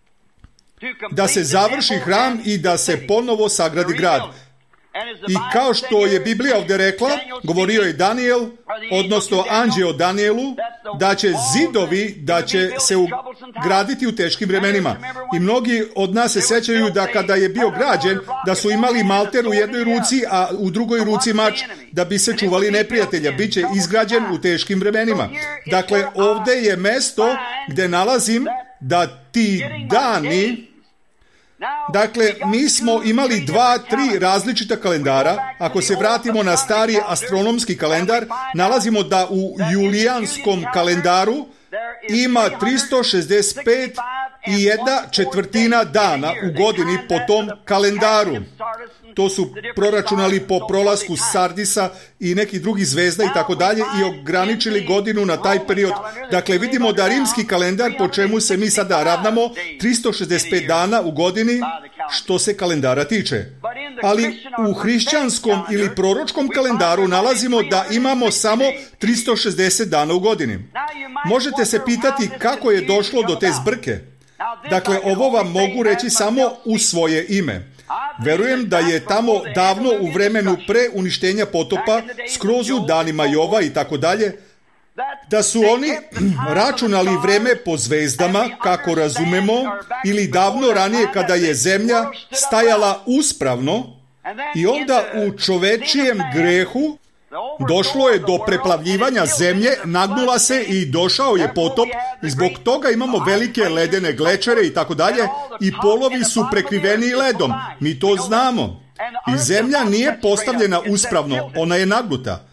da se završi hram i da se ponovo sagradi grad. I kao što je Biblija ovdje rekla, govorio je Danijel, odnosno anđeo Danijelu, da će zidovi, da će se graditi u teškim vremenima. I mnogi od nas se sjećaju da kada je bio građen, da su imali malter u jednoj ruci, a u drugoj ruci mač, da bi se čuvali neprijatelja. Biće izgrađen u teškim vremenima. Dakle, ovdje je mesto gdje nalazim da ti dani. Dakle, mi smo imali 2-3 različita kalendara. Ako se vratimo na stari astronomski kalendar, nalazimo da u julijanskom kalendaru ima 365 i 1/4 dana u godini po tom kalendaru. To su proračunali po prolasku Sardisa i nekih drugih zvezda i tako dalje i ograničili godinu na taj period. Dakle, vidimo da rimski kalendar, po čemu se mi sada ravnamo, 365 dana u godini što se kalendara tiče. Ali u hrišćanskom ili proročkom kalendaru nalazimo da imamo samo 360 dana u godini. Možete se pitati kako je došlo do te zbrke. Dakle, ovo vam mogu reći samo u svoje ime. Verujem da je tamo davno u vremenu pre uništenja potopa, skroz u danima Jova i tako dalje, da su oni računali vreme po zvezdama, kako razumemo, ili davno ranije kada je zemlja stajala uspravno, i onda u čovečijem grehu došlo je do preplavljivanja zemlje, nagnula se i došao je potop, i zbog toga imamo velike ledene glečere i tako dalje, i polovi su prekriveni ledom. Mi to znamo. I zemlja nije postavljena uspravno, ona je nagnuta.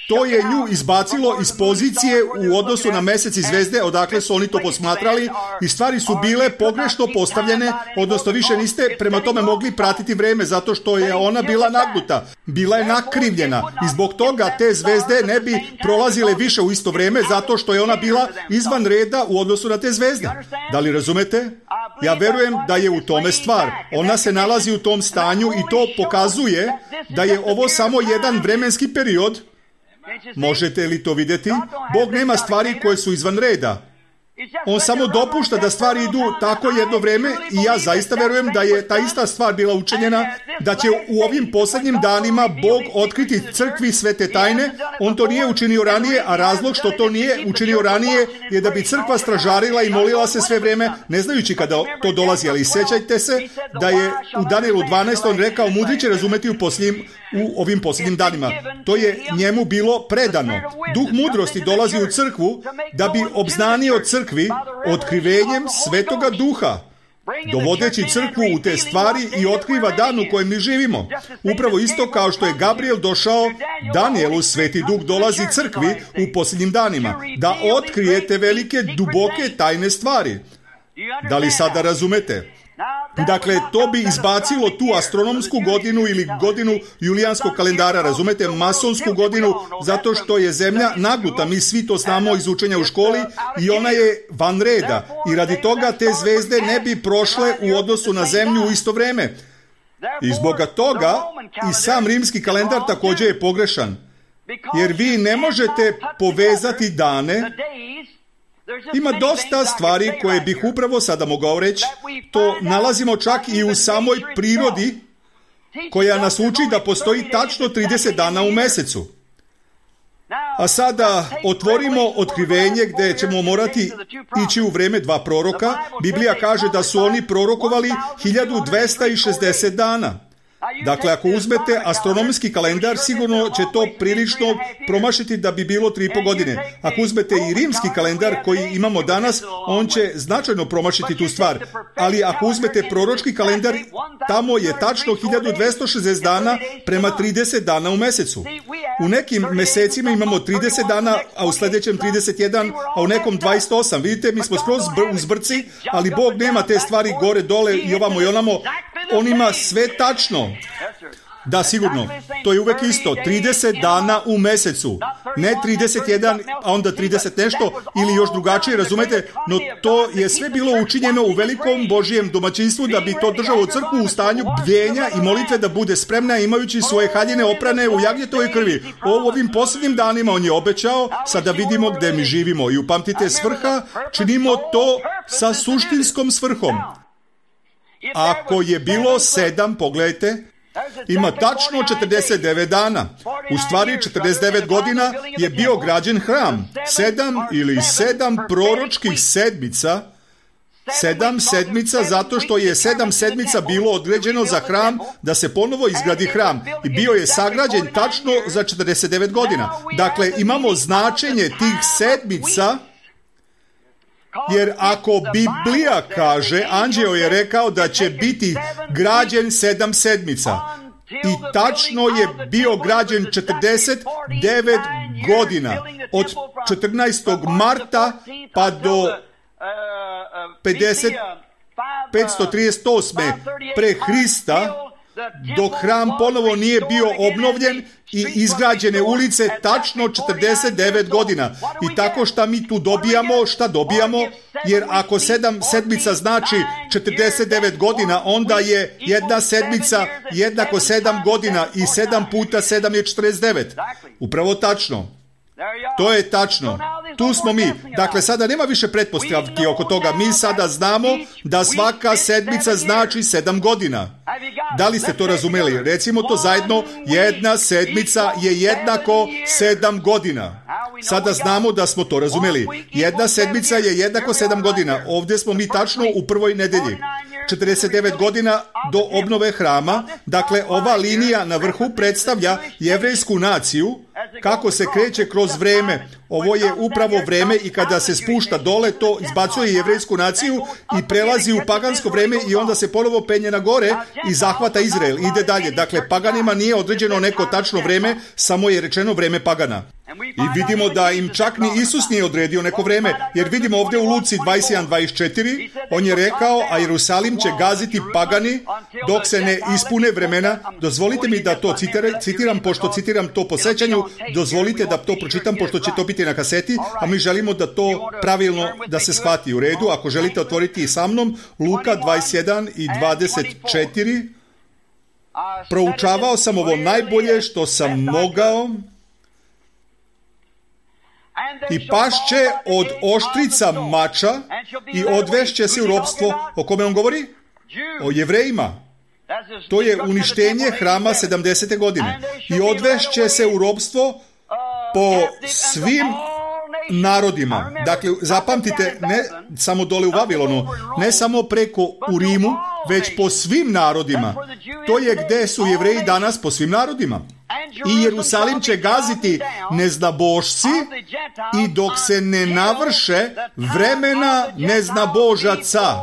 to je nju izbacilo iz pozicije u odnosu na mesec i zvezde, odakle su oni to posmatrali, i stvari su bile pogrešno postavljene, odnosno više niste prema tome mogli pratiti vreme, zato što je ona bila nagnuta, bila je nakrivljena, i zbog toga te zvezde ne bi prolazile više u isto vreme, zato što je ona bila izvan reda u odnosu na te zvezde. Da li razumete? Ja verujem da je u tome stvar. Ona se nalazi u tom stanju i to pokazuje da je ovo samo jedan vremenski period. Možete li to vidjeti? Bog nema stvari koje su izvan reda. On samo dopušta da stvari idu tako jedno vreme, i ja zaista verujem da je ta ista stvar bila učinjena, da će u ovim posljednjim danima Bog otkriti crkvi sve te tajne. On to nije učinio ranije, a razlog što to nije učinio ranije je da bi crkva stražarila i molila se sve vrijeme, ne znajući kada to dolazi. Ali sjećajte se da je u Danielu 12. on rekao, mudri će razumeti u ovim posljednjim danima. To je njemu bilo predano. Duh mudrosti dolazi u crkvu da bi obznanio crkvi otkrivenjem Svetoga Duha, dovodeći crkvu u te stvari i otkriva dan u kojem mi živimo. Upravo isto kao što je Gabriel došao Danielu, Sveti Duh dolazi crkvi u posljednjim danima, da otkrije te velike, duboke, tajne stvari. Da li sada razumete? Dakle, to bi izbacilo tu astronomsku godinu ili godinu julijanskog kalendara, razumete, masonsku godinu, zato što je zemlja nagnuta. Mi svi to znamo iz učenja u školi, i ona je van reda. I radi toga te zvezde ne bi prošle u odnosu na zemlju u isto vrijeme. I zbog toga i sam rimski kalendar također je pogrešan. Jer vi ne možete povezati dane. Ima dosta stvari koje bih upravo sada mogao reći. To nalazimo čak i u samoj prirodi, koja nas uči da postoji tačno 30 dana u mjesecu. A sada otvorimo otkrivenje gdje ćemo morati ići u vrijeme dva proroka. Biblija kaže da su oni prorokovali 1260 dana. Dakle, ako uzmete astronomski kalendar, sigurno će to prilično promašiti da bi bilo 3,5 godine. Ako uzmete i rimski kalendar koji imamo danas, on će značajno promašiti tu stvar. Ali ako uzmete proročki kalendar, tamo je tačno 1260 dana prema 30 dana u mjesecu. U nekim mjesecima imamo 30 dana, a u sljedećem 31, a u nekom 28. Vidite, mi smo skroz uzbrci, ali Bog nema te stvari gore, dole i ovamo i onamo. On ima sve tačno. Da, sigurno. To je uvijek isto. 30 dana u mjesecu. Ne 31, a onda 30 nešto, ili još drugačije, razumete? No to je sve bilo učinjeno u velikom Božijem domaćinstvu da bi to držalo crkvu u stanju bdjenja i molitve da bude spremna, imajući svoje haljine oprane u jagnjetovoj krvi. U ovim posljednjim danima on je obećao, sada vidimo gdje mi živimo. I upamtite, svrha, činimo to sa suštinskom svrhom. Ako je bilo 7, pogledajte, ima tačno 49 dana. U stvari 49 godina je bio građen hram. 7 proročkih sedmica. 7 sedmica zato što je 7 sedmica bilo određeno za hram, da se ponovo izgradi hram. I bio je sagrađen tačno za 49 godina. Dakle, imamo značenje tih sedmica. Jer ako Biblija kaže, anđeo je rekao da će biti građen 7 sedmica. I tačno je bio građen 49 godina. Od 14. marta pa do 538. pre Hrista, dok hram ponovo nije bio obnovljen i izgrađene ulice tačno 49 godina. I tako šta mi tu dobijamo, šta dobijamo? Jer ako 7 sedmica znači 49 godina, onda je jedna sedmica jednako 7 godina i 7 puta 7 je 49. Upravo tačno. To je tačno. Tu smo mi. Dakle, sada nema više pretpostavki oko toga. Mi sada znamo da svaka sedmica znači 7 godina. Da li ste to razumeli? Recimo to zajedno. Jedna sedmica je jednako 7 godina. Sada znamo da smo to razumeli. Jedna sedmica je jednako 7 godina. Ovdje smo mi tačno u prvoj nedelji. 49 godina do obnove hrama. Dakle, ova linija na vrhu predstavlja jevrejsku naciju kako se kreće kroz vreme. Ovo je upravo vreme i kada se spušta dole, to izbacuje jevrejsku naciju i prelazi u pagansko vreme i onda se ponovo penje na gore i zahvata Izrael. Ide dalje. Dakle, paganima nije određeno neko tačno vreme, samo je rečeno vreme pagana. I vidimo da im čak ni Isus nije odredio neko vreme, jer vidimo ovdje u Luci 21:24, on je rekao, a Jerusalim će gaziti pagani dok se ne ispune vremena. Dozvolite mi da to citiram, pošto citiram to po sećanju, dozvolite da to pročitam, pošto će to biti na kaseti, a mi želimo da to pravilno da se shvati u redu. Ako želite otvoriti i sa mnom, Luka 21 i 24, proučavao sam ovo najbolje što sam mogao. I pašće od oštrica mača i odvešće se u ropstvo. O kome on govori? O Jevrejima. To je uništenje hrama 70. godine. I odvešće se u ropstvo po svim narodima. Dakle, zapamtite, ne samo dole u Vavilonu, ne samo preko u Rimu, već po svim narodima. To je gde su Jevreji danas, po svim narodima. I Jerusalim će gaziti neznabošci i dok se ne navrše vremena neznabožaca.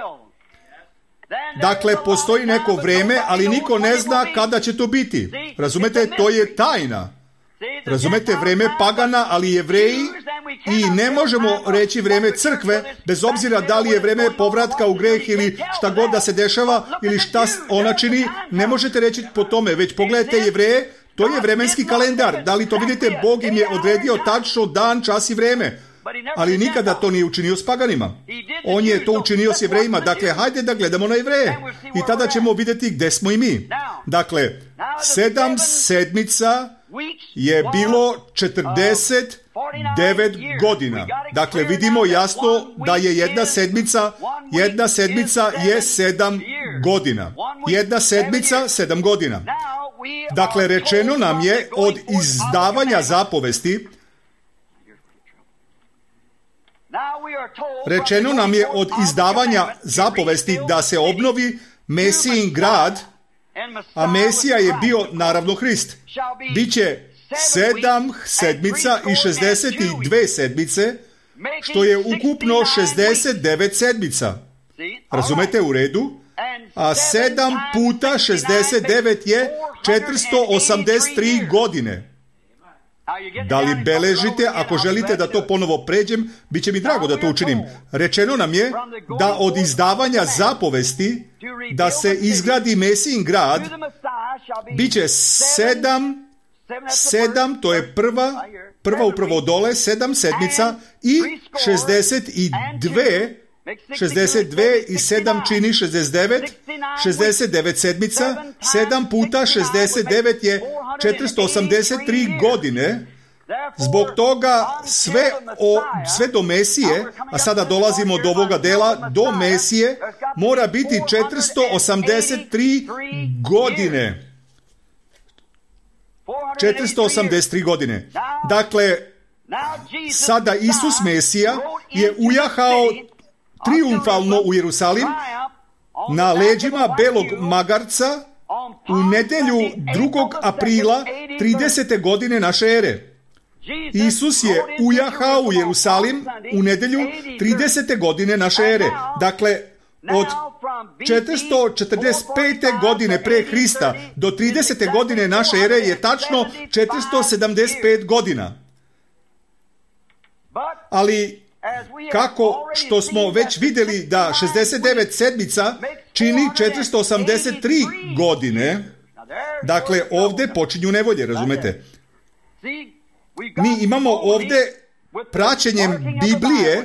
Dakle, postoji neko vreme, ali niko ne zna kada će to biti. Razumete, to je tajna. Razumete, vreme pagana, ali Jevreji, i ne možemo reći vreme crkve, bez obzira da li je vreme povratka u greh ili šta god da se dešava, ili šta ona čini, ne možete reći po tome, već pogledajte Jevreje, to je vremenski kalendar. Da li to vidite? Bog im je odredio tačno dan, čas i vreme. Ali nikada to nije učinio s paganima. On je to učinio s Jevrejima. Dakle, hajde da gledamo na Jevreje. I tada ćemo vidjeti gde smo i mi. Dakle, 7 sedmica je bilo 49 godina. Dakle, vidimo jasno da je jedna sedmica je 7 godina. Jedna sedmica, 7 godina. Dakle, rečeno nam je od izdavanja zapovesti, da se obnovi Mesijin grad, a Mesija je bio naravno Hrist. Biće 7 sedmica i 62 sedmice, što je ukupno 69 sedmica. Razumete, u redu? A 7 puta 69 je 483 godine. Da li beležite? Ako želite da to ponovo pređem, bit će mi drago da to učinim. Rečeno nam je da od izdavanja zapovesti da se izgradi Mesijin grad bit će 7, to je prva upravo dole, 7 sedmica i 62 i 7 čini 69 sedmica, 7 puta 69 je 483 godine. Zbog toga sve do Mesije, a sada dolazimo do ovoga dela, do Mesije, mora biti 483 godine. 483 godine. Dakle, sada Isus Mesija je ujahao trijumfalno u Jerusalim na leđima belog magarca u nedelju 2. aprila 30. godine naše ere. Isus je ujahao u Jerusalim u nedelju 30. godine naše ere. Dakle, od 445. godine pre Hrista do 30. godine naše ere je tačno 475 godina. Ali kako što smo već vidjeli da 69 sedmica čini 483 godine, dakle ovdje počinju nevolje, razumete? Mi imamo ovdje praćenjem Biblije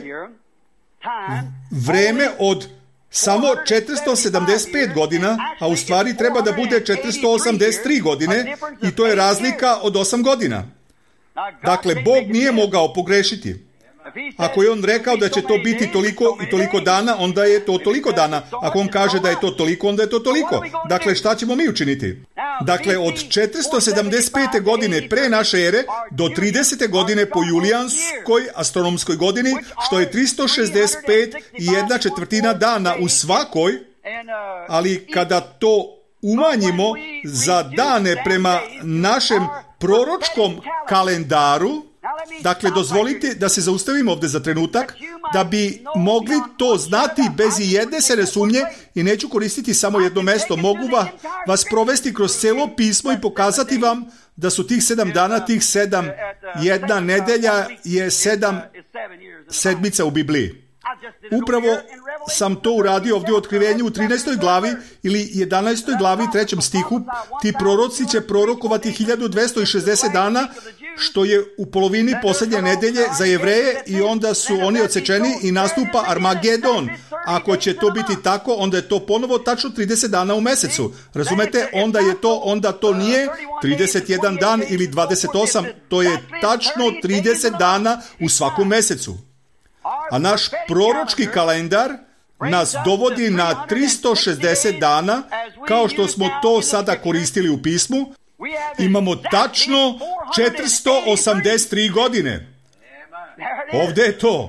vreme od samo 475 godina, a u stvari treba da bude 483 godine i to je razlika od 8 godina. Dakle, Bog nije mogao pogrešiti. Ako je on rekao da će to biti toliko i toliko dana, onda je to toliko dana. Ako on kaže da je to toliko, onda je to toliko. Dakle, šta ćemo mi učiniti? Dakle, od 475. godine pre naše ere do 30. godine po julijanskoj astronomskoj godini, što je 365 i 1/4 dana u svakoj, Ali kada to umanjimo za dane prema našem proročkom kalendaru, dakle, dozvolite da se zaustavimo ovdje za trenutak, da bi mogli to znati bez jedne sere sumnje, i neću koristiti samo jedno mesto. Mogu vas provesti kroz celo pismo i pokazati vam da su tih 7 dana, tih 7, jedna nedelja je 7 sedmica u Bibliji. Upravo sam to uradio ovdje u Otkrivenju u 13. glavi ili 11. glavi 3. stihu. Ti proroci će prorokovati 1260 dana, što je u polovini posljednje nedelje za Jevreje, i onda su oni odsečeni i nastupa Armagedon. Ako će to biti tako, onda je to ponovo tačno 30 dana u mesecu. Razumete? Onda to nije 31 dan ili 28, to je tačno 30 dana u svakom mesecu. A naš proročki kalendar nas dovodi na 360 dana, kao što smo to sada koristili u pismu. Imamo tačno 483 godine. Ovdje je to.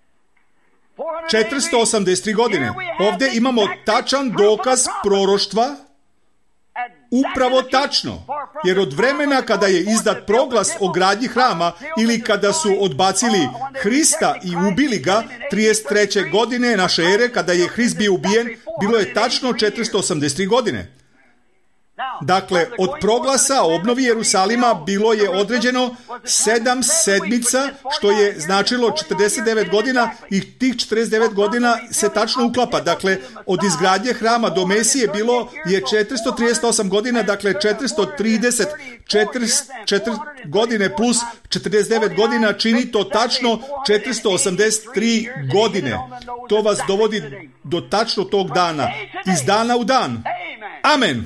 483 godine. Ovdje imamo tačan dokaz proroštva, upravo tačno, jer od vremena kada je izdat proglas o gradnji hrama ili kada su odbacili Hrista i ubili ga 33. godine naše ere, kada je Hrist bio ubijen, bilo je tačno 483 godine. Dakle, od proglasa o obnovi Jerusalima bilo je određeno 7 sedmica, što je značilo 49 godina, i tih 49 godina se tačno uklapa. Dakle, od izgradnje hrama do Mesije bilo je 438 godina, dakle 434 godine plus 49 godina čini to tačno 483 godine. To vas dovodi do tačno tog dana, iz dana u dan. Amen.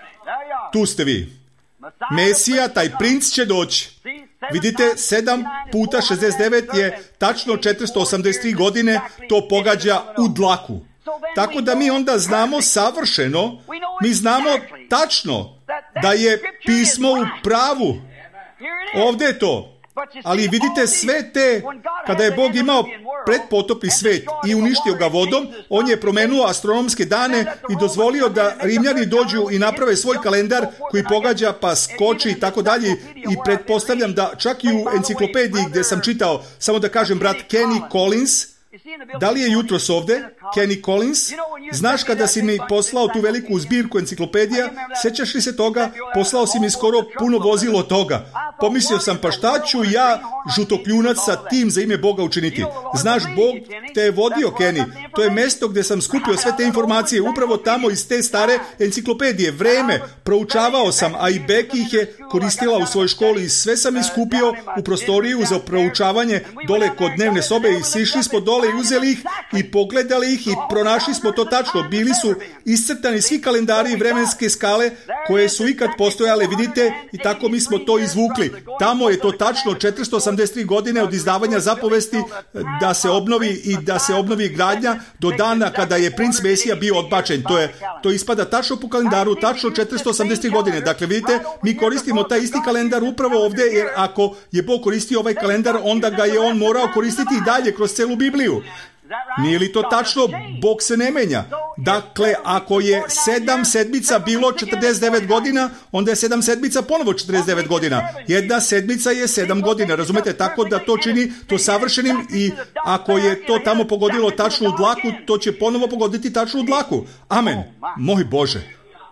Tu ste vi. Mesija, taj princ će doći. Vidite, 7 puta 69 je tačno 483 godine, to pogađa u dlaku. Tako da mi onda znamo savršeno, mi znamo tačno da je pismo u pravu. Ovdje je to. Ali vidite, sve te, kada je Bog imao predpotopni svet i uništio ga vodom, on je promenuo astronomske dane i dozvolio da Rimljani dođu i naprave svoj kalendar koji pogađa pa skoči i tako dalje. I pretpostavljam da čak i u enciklopediji gdje sam čitao, samo da kažem, brat Kenny Collins, da li je jutros ovdje, Kenny Collins? Znaš, kada si mi poslao tu veliku zbirku enciklopedija, sjećaš li se toga? Poslao si mi skoro puno vozilo toga. Pomislio sam, pa šta ću ja, žutokljunac, sa tim za ime Boga učiniti? Znaš, Bog te je vodio, Kenny. To je mjesto gdje sam skupio sve te informacije, upravo tamo iz te stare enciklopedije. Vreme, proučavao sam, a i Becky ih je koristila u svojoj školi, i sve sam iskupio u prostoriju za proučavanje dole kod dnevne sobe, i sišli smo dole i uzeli ih i pogledali ih i pronašli smo to tačno. Bili su iscrtani svi kalendari i vremenske skale koje su ikad postojale, vidite, i tako mi smo to izvukli. Tamo je to tačno 483 godine od izdavanja zapovesti da se obnovi i da se obnovi gradnja do dana kada je princ Mesija bio odbačen. To ispada tačno po kalendaru, tačno 483 godine. Dakle, vidite, mi koristimo taj isti kalendar upravo ovdje, jer ako je Bog koristio ovaj kalendar, onda ga je on morao koristiti i dalje kroz celu Bibliju. Nije li to tačno? Bog se ne menja. Dakle, ako je 7 sedmica bilo 49 godina, onda je 7 sedmica ponovo 49 godina. Jedna sedmica je 7 godina, razumete? Tako da to čini to savršenim, i ako je to tamo pogodilo tačno u dlaku, to će ponovo pogoditi tačno u dlaku. Amen. Moj Bože.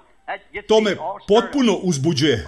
To me potpuno uzbuđuje.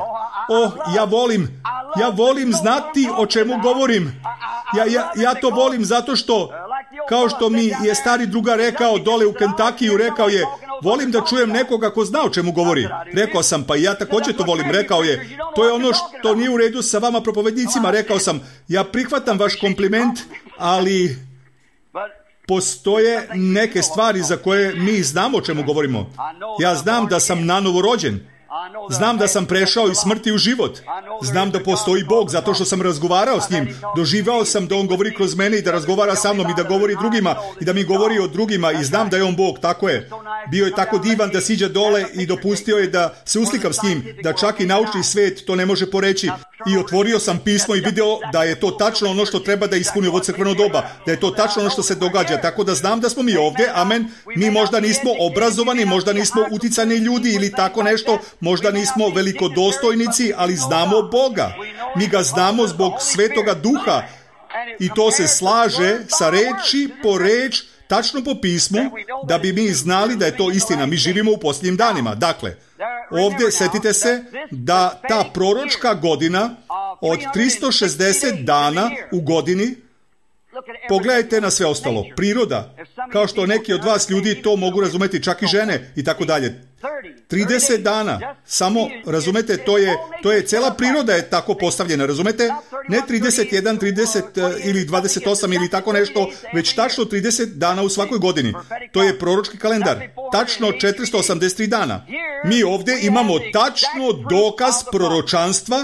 Ja volim znati o čemu govorim. Ja to volim zato što, kao što mi je stari drugar rekao dole u Kentakiju, rekao je, volim da čujem nekoga ko zna o čemu govori. Rekao sam, pa i ja također to volim. Rekao je, to je ono što nije u redu sa vama propovednicima. Rekao sam, ja prihvatam vaš kompliment, ali postoje neke stvari za koje mi znamo o čemu govorimo. Ja znam da sam nanovo rođen. Znam da sam prešao iz smrti u život. Znam da postoji Bog zato što sam razgovarao s njim. Doživao sam da on govori kroz mene i da razgovara sa mnom i da govori drugima i da mi govori o drugima i znam da je on Bog, tako je. Bio je tako divan da siđe dole i dopustio je da se uslikam s njim, da čak i naučni svijet to ne može poreći. I otvorio sam pismo i video da je to tačno ono što treba da ispuni ovo crkveno doba, da je to tačno ono što se događa, tako da znam da smo mi ovdje, amen. Mi možda nismo obrazovani, možda nismo uticani ljudi ili tako nešto, možda nismo velikodostojnici, ali znamo Boga. Mi ga znamo zbog Svetoga Duha i to se slaže sa reči po reč, tačno po pismu, da bi mi znali da je to istina. Mi živimo u posljednjim danima. Dakle, ovdje setite se da ta proročka godina od 360 dana u godini, pogledajte na sve ostalo. Priroda, kao što neki od vas ljudi to mogu razumjeti, čak i žene i tako dalje. 30 dana, samo razumete, to je cijela priroda je tako postavljena, razumete? Ne 31, 30 ili 28 ili tako nešto, već tačno 30 dana u svakoj godini. To je proročki kalendar. Tačno 483 dana. Mi ovdje imamo tačno dokaz proročanstva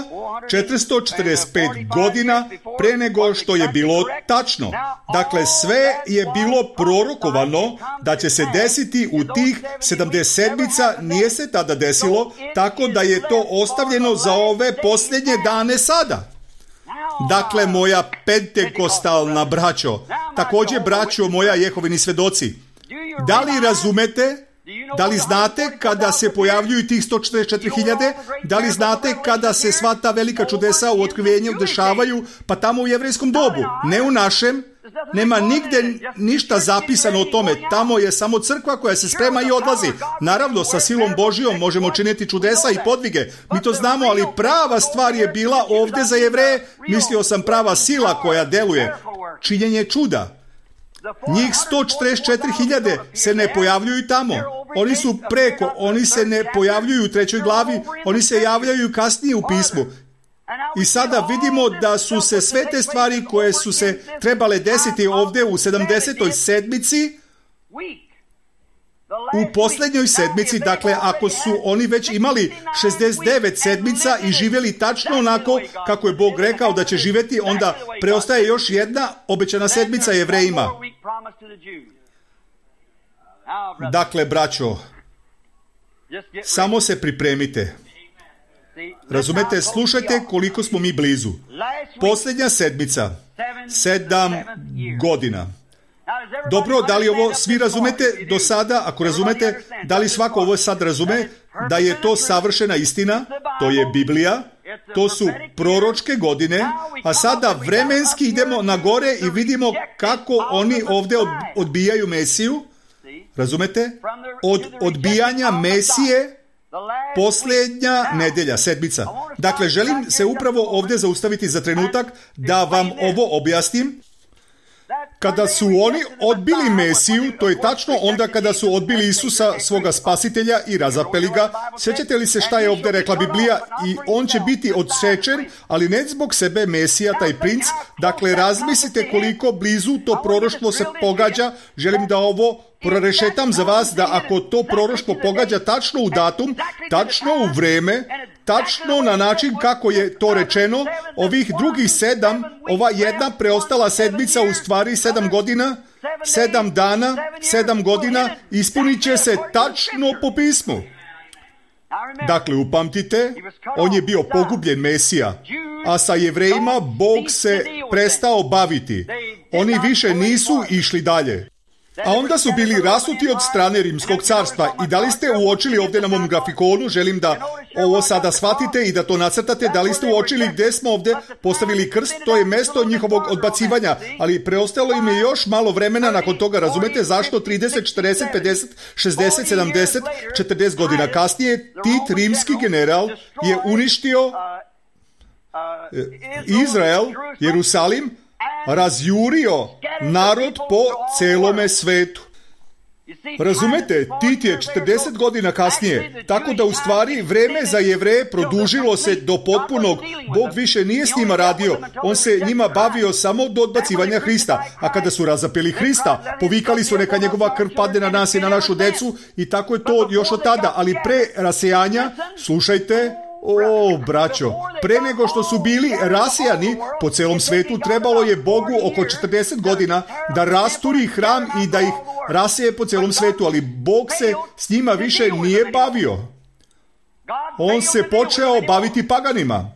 445 godina pre nego što je bilo tačno. Dakle, sve je bilo prorokovano da će se desiti u tih 70 sedmica, nije se tada desilo, tako da je to ostavljeno za ove posljednje dane sada. Dakle, moja pentekostalna braćo, također braćo moja Jehovini svedoci, da li razumete, da li znate kada se pojavljuju tih 144.000, da li znate kada se sva ta velika čudesa u otkrivenju dešavaju, pa tamo u jevrejskom dobu, ne u našem. Nema nigde ništa zapisano o tome. Tamo je samo crkva koja se sprema i odlazi. Naravno, sa silom Božijom možemo činiti čudesa i podvige. Mi to znamo, ali prava stvar je bila ovdje za Jevreje. Mislio sam prava sila koja deluje. Činjenje čuda. Njih 144.000 se ne pojavljuju tamo. Oni su preko, oni se ne pojavljuju u 3. glavi, oni se javljaju kasnije u pismu. I sada vidimo da su se sve te stvari koje su se trebale desiti ovdje u 70. sedmici, u posljednjoj sedmici, dakle ako su oni već imali 69 sedmica i živjeli tačno onako kako je Bog rekao da će živjeti, onda preostaje još jedna obećana sedmica Jevrejima. Dakle, braćo, samo se pripremite. Razumete, slušajte koliko smo mi blizu. Posljednja sedmica, 7 godina. Dobro, da li ovo svi razumete do sada? Ako razumete, da li svako ovo sad razume da je to savršena istina? To je Biblija, to su proročke godine, a sada vremenski idemo na gore i vidimo kako oni ovdje odbijaju Mesiju. Razumete? Od odbijanja Mesije posljednja nedjelja, sedmica. Dakle, želim se upravo ovdje zaustaviti za trenutak da vam ovo objasnim. Kada su oni odbili Mesiju, to je tačno onda kada su odbili Isusa, svoga spasitelja, i razapeli ga. Sjećate li se šta je ovdje rekla Biblija? I on će biti odsečen, ali ne zbog sebe Mesija, taj princ. Dakle, razmislite koliko blizu to proroštvo se pogađa. Želim da ovo prorešetam za vas, da ako to proroštvo pogađa tačno u datum, tačno u vreme, tačno na način kako je to rečeno, ovih drugih 7, ova jedna preostala sedmica, u stvari 7 godina, 7 dana, 7 godina, ispunit će se tačno po pismu. Dakle, upamtite, on je bio pogubljen Mesija, a sa Jevrejima Bog se prestao baviti. Oni više nisu išli dalje. A onda su bili rasuti od strane Rimskog carstva. I da li ste uočili ovdje na mom grafikonu, želim da ovo sada shvatite i da to nacrtate, da li ste uočili gdje smo ovdje postavili krst, to je mjesto njihovog odbacivanja, ali preostalo im je još malo vremena nakon toga, razumete zašto? 30, 40, 50, 60, 70, 40 godina kasnije Tit, rimski general, je uništio Izrael, Jerusalim, razjurio narod po celome svetu. Razumete, Tit je 40 godina kasnije, tako da u stvari vreme za Jevreje produžilo se do potpunog. Bog više nije s njima radio, on se njima bavio samo do odbacivanja Hrista, a kada su razapeli Hrista, povikali su neka njegova krv padne na nas i na našu decu i tako je to još od tada, ali pre rasejanja, slušajte, braćo, pre nego što su bili rasijani po celom svetu, trebalo je Bogu oko 40 godina da rasturi hram i da ih raseje po celom svetu, ali Bog se s njima više nije bavio. On se počeo baviti paganima.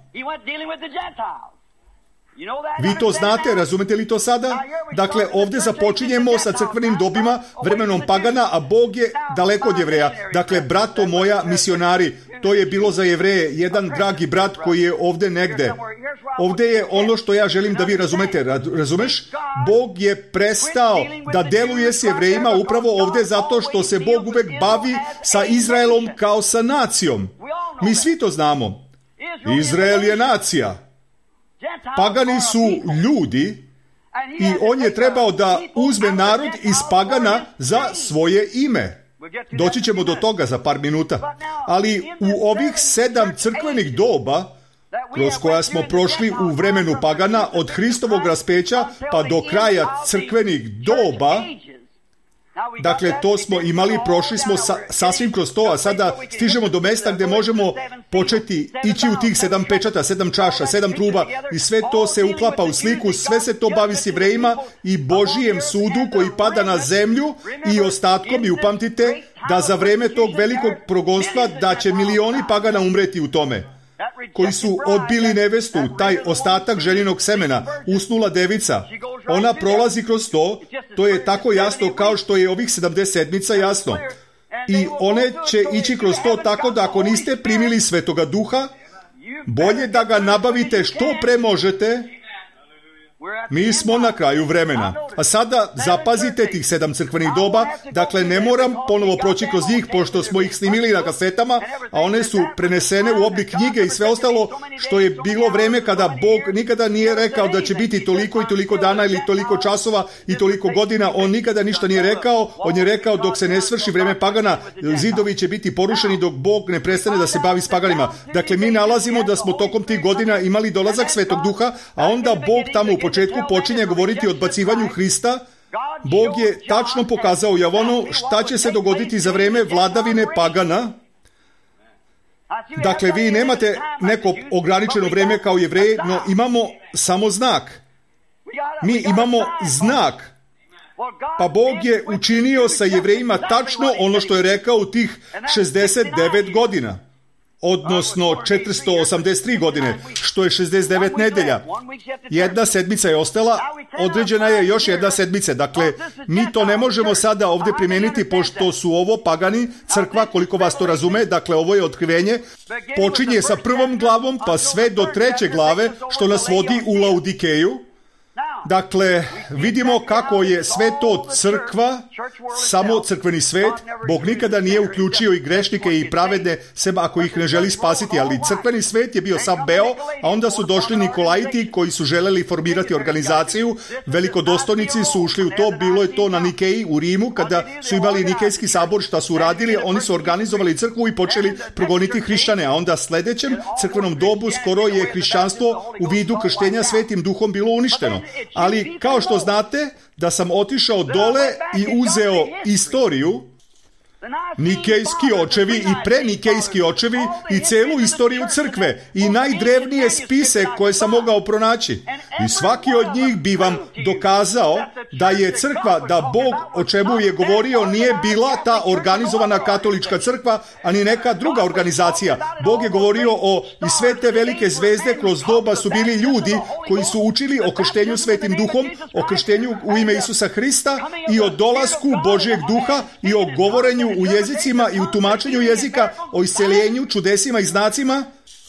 Vi to znate, razumete li to sada? Dakle, ovdje započinjemo sa crkvenim dobima, vremenom pagana, a Bog je daleko od Jevreja. Dakle, brato moja, misionari, to je bilo za Jevreje, jedan dragi brat koji je ovdje negde. Ovdje je ono što ja želim da vi razumete, razumeš? Bog je prestao da deluje s Jevrejima upravo ovdje zato što se Bog uvek bavi sa Izraelom kao sa nacijom. Mi svi to znamo. Izrael je nacija. Pagani su ljudi i on je trebao da uzme narod iz pagana za svoje ime. Doći ćemo do toga za par minuta. Ali u ovih 7 crkvenih doba, kroz koja smo prošli u vremenu pagana, od Hristovog raspeća pa do kraja crkvenih doba, dakle, to smo imali, prošli smo sasvim kroz to, a sada stižemo do mesta gdje možemo početi ići u tih 7 pečata, 7 čaša, 7 truba i sve to se uklapa u sliku, sve se to bavi s Jevrejima i Božijem sudu koji pada na zemlju i ostatkom, i upamtite da za vreme tog velikog progonstva da će milioni pagana umreti u tome, koji su odbili nevestu, taj ostatak ženinog semena, usnula devica. Ona prolazi kroz to je tako jasno kao što je ovih 77 jasno. I one će ići kroz to tako da ako niste primili Svetoga Duha, bolje da ga nabavite što pre možete. Mi smo na kraju vremena. A sada zapazite tih 7 crkvenih doba, dakle ne moram ponovo proći kroz njih, pošto smo ih snimili na kasetama, a one su prenesene u oblik knjige i sve ostalo, što je bilo vreme kada Bog nikada nije rekao da će biti toliko i toliko dana ili toliko časova i toliko godina. On nikada ništa nije rekao. On je rekao dok se ne svrši vreme pagana, zidovi će biti porušeni dok Bog ne prestane da se bavi s paganima. Dakle, mi nalazimo da smo tokom tih godina imali dolazak Svetog Duha, a onda Bog tamo u početku počinje govoriti o odbacivanju Hrista. Bog je tačno pokazao Javonu šta će se dogoditi za vreme vladavine pagana. Dakle, vi nemate neko ograničeno vreme kao Jevreji, no imamo samo znak. Mi imamo znak. Pa Bog je učinio sa Jevrejima tačno ono što je rekao u tih 69 godina. Odnosno 483 godine, što je 69 nedelja. Jedna sedmica je ostala, određena je još jedna sedmica. Dakle, mi to ne možemo sada ovdje primijeniti, pošto su ovo pagani, crkva, koliko vas to razume, dakle ovo je otkrivenje, počinje sa 1. glavom, pa sve do 3. glave, što nas vodi u Laodikeju. Dakle, vidimo kako je sve to crkva, samo crkveni svet. Bog nikada nije uključio i grešnike i pravedne, sem ako ih ne želi spasiti, ali crkveni svet je bio sam beo, a onda su došli Nikolajiti koji su želeli formirati organizaciju. Velikodostojnici su ušli u to, bilo je to na Nikeji u Rimu, kada su imali Nikejski sabor, šta su uradili, oni su organizovali crkvu i počeli progoniti hrišćane, a onda sljedećem crkvenom dobu skoro je hrišćanstvo u vidu krštenja Svetim Duhom bilo uništeno. Ali kao što znate, da sam otišao dole i uzeo istoriju, Nikejski očevi i prenikejski očevi i celu istoriju crkve i najdrevnije spise koje sam mogao pronaći. I svaki od njih bi vam dokazao da je crkva, da Bog o čemu je govorio nije bila ta organizovana katolička crkva, ani neka druga organizacija. Bog je govorio o i sve te velike zvezde kroz doba su bili ljudi koji su učili o krštenju Svetim Duhom, o krštenju u ime Isusa Hrista i o dolasku Božjeg Duha i o govorenju u jezicima i u tumačenju jezika, o isceljenju, čudesima i znacima.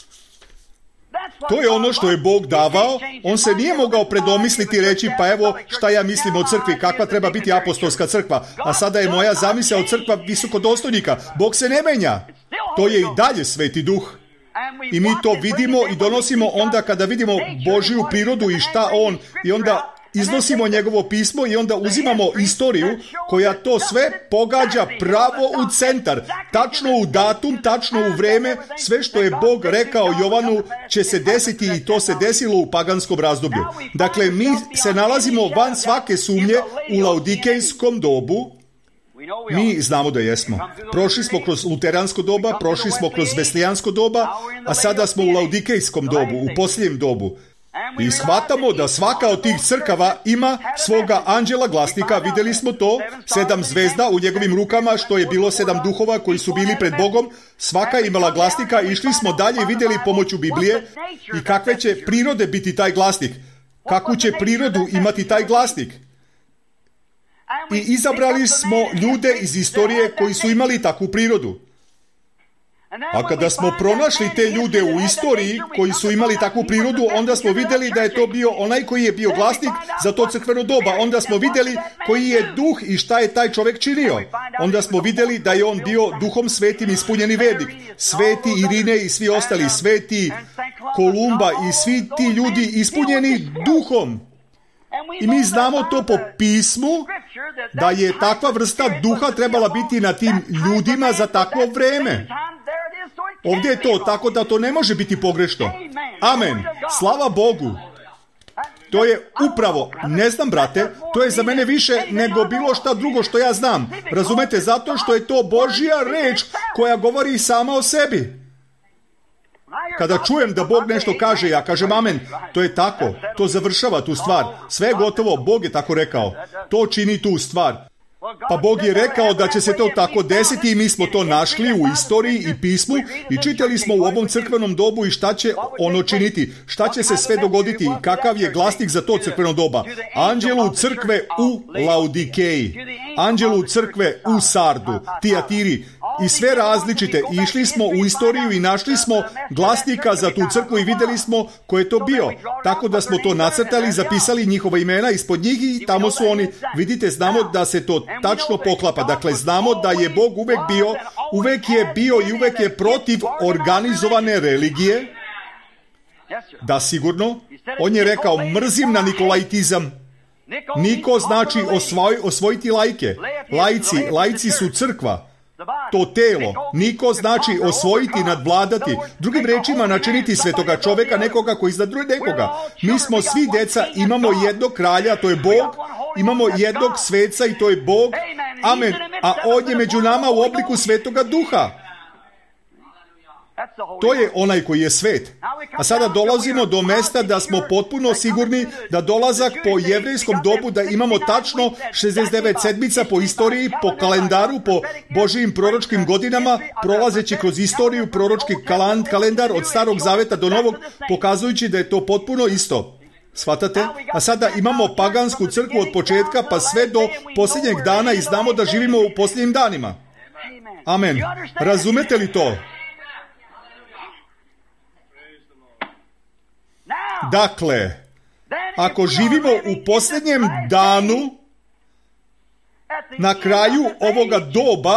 To je ono što je Bog davao. On se nije mogao predomisliti i reći, pa evo šta ja mislim o crkvi, kakva treba biti apostolska crkva, a sada je moja zamisao o crkva visokodostojnika. Bog se ne menja. To je i dalje Sveti Duh. I mi to vidimo i donosimo onda kada vidimo Božju prirodu i šta on, i onda iznosimo njegovo pismo i onda uzimamo istoriju koja to sve pogađa pravo u centar, tačno u datum, tačno u vreme, sve što je Bog rekao Jovanu će se desiti i to se desilo u paganskom razdoblju. Dakle, mi se nalazimo van svake sumnje u laodikejskom dobu. Mi znamo da jesmo. Prošli smo kroz luteransko doba, prošli smo kroz veslijansko doba, a sada smo u laodikejskom dobu, u posljednjem dobu. I shvatamo da svaka od tih crkava ima svoga anđela glasnika, vidjeli smo to, 7 zvezda u njegovim rukama, što je bilo 7 duhova koji su bili pred Bogom, svaka je imala glasnika, išli smo dalje i vidjeli pomoću Biblije i kakve će prirode biti taj glasnik, kakvu će prirodu imati taj glasnik. I izabrali smo ljude iz istorije koji su imali takvu prirodu. A kada smo pronašli te ljude u istoriji koji su imali takvu prirodu, onda smo vidjeli da je to bio onaj koji je bio glasnik za to crkveno doba. Onda smo vidjeli koji je duh i šta je taj čovjek činio. Onda smo vidjeli da je on bio duhom svetim ispunjeni vernik. Sveti Irine i svi ostali, sveti Kolumba i svi ti ljudi ispunjeni duhom. I mi znamo to po pismu, da je takva vrsta duha trebala biti na tim ljudima za takvo vreme. Ovdje je to tako da to ne može biti pogrešno. Amen. Slava Bogu. To je upravo, ne znam brate, to je za mene više nego bilo šta drugo što ja znam. Razumete, zato što je to Božja reč koja govori sama o sebi. Kada čujem da Bog nešto kaže, ja kažem amen. To je tako, to završava tu stvar. Sve je gotovo, Bog je tako rekao. To čini tu stvar. Pa Bog je rekao da će se to tako desiti i mi smo to našli u istoriji i pismu i čitali smo u ovom crkvenom dobu i šta će ono činiti, šta će se sve dogoditi i kakav je glasnik za to crkveno doba. Anđelu crkve u Laodikeji, anđelu crkve u Sardu, Tijatiri i sve različite. Išli smo u istoriju i našli smo glasnika za tu crkvu i vidjeli smo ko je to bio. Tako da smo to nacrtali, zapisali njihova imena ispod njih i tamo su oni. Vidite, znamo da se to tačno poklapa. Dakle, znamo da je Bog uvek je bio i uvek je protiv organizovane religije. Da, sigurno. On je rekao, mrzim na nikolaitizam. Niko znači osvojiti laike. Laici su crkva. To telo. Niko znači osvojiti, nadvladati. Drugim rečima, načiniti svetoga čovjeka, nekoga koji iznad nekoga. Mi smo svi deca, imamo jednog kralja, to je Bog. Imamo jednog sveca i to je Bog. Amen. A on je među nama u obliku svetoga duha. To je onaj koji je svet. A sada dolazimo do mesta da smo potpuno sigurni da dolazak po jevrejskom dobu, da imamo tačno 69 sedmica po istoriji, po kalendaru, po Božijim proročkim godinama, prolazeći kroz istoriju, proročki kalendar od Starog Zaveta do Novog, pokazujući da je to potpuno isto. Shvatate? A sada imamo pagansku crkvu od početka pa sve do posljednjeg dana i znamo da živimo u posljednjim danima. Amen. Razumete li to? Dakle, ako živimo u posljednjem danu, na kraju ovoga doba,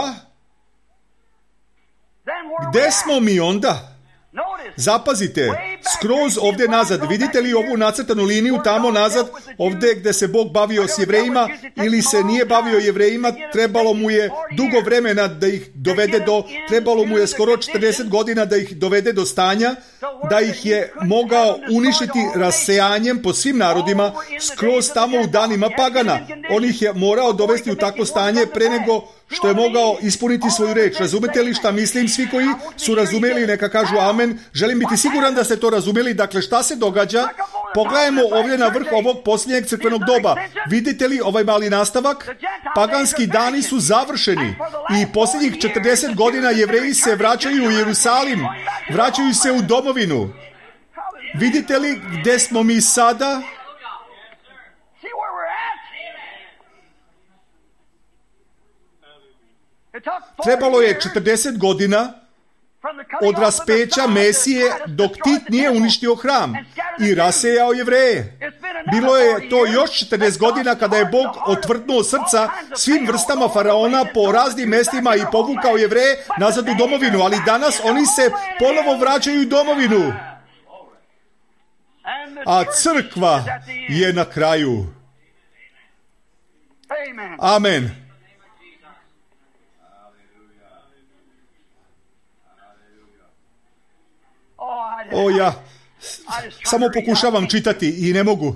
gde smo mi onda? Zapazite, skroz ovdje nazad, vidite li ovu nacrtanu liniju tamo nazad, ovdje gdje se Bog bavio s Jevrejima ili se nije bavio Jevrejima, trebalo mu je dugo vremena da ih dovede trebalo mu je skoro 40 godina da ih dovede do stanja, da ih je mogao uništiti rasejanjem po svim narodima, skroz tamo u danima pagana. On ih je morao dovesti u takvo stanje pre nego što je mogao ispuniti svoju reč. Razumete li šta mislim? Svi koji su razumeli neka kažu amen. Želim biti siguran da ste to razumeli. Dakle, šta se događa? Pogledajmo ovdje na vrh ovog posljednjeg crkvenog doba. Vidite li ovaj mali nastavak? Paganski dani su završeni i posljednjih 40 godina Jevreji se vraćaju u Jerusalim. Vraćaju se u domovinu. Vidite li gdje smo mi sada? Trebalo je 40 godina od raspeća Mesije dok Tit nije uništio hram i rasejao Jevreje. Bilo je to još 40 godina kada je Bog otvrdnuo srca svim vrstama faraona po raznim mestima i povukao Jevreje nazad u domovinu, ali danas oni se ponovo vraćaju u domovinu. A crkva je na kraju. Amen. Ja samo pokušavam čitati i ne mogu.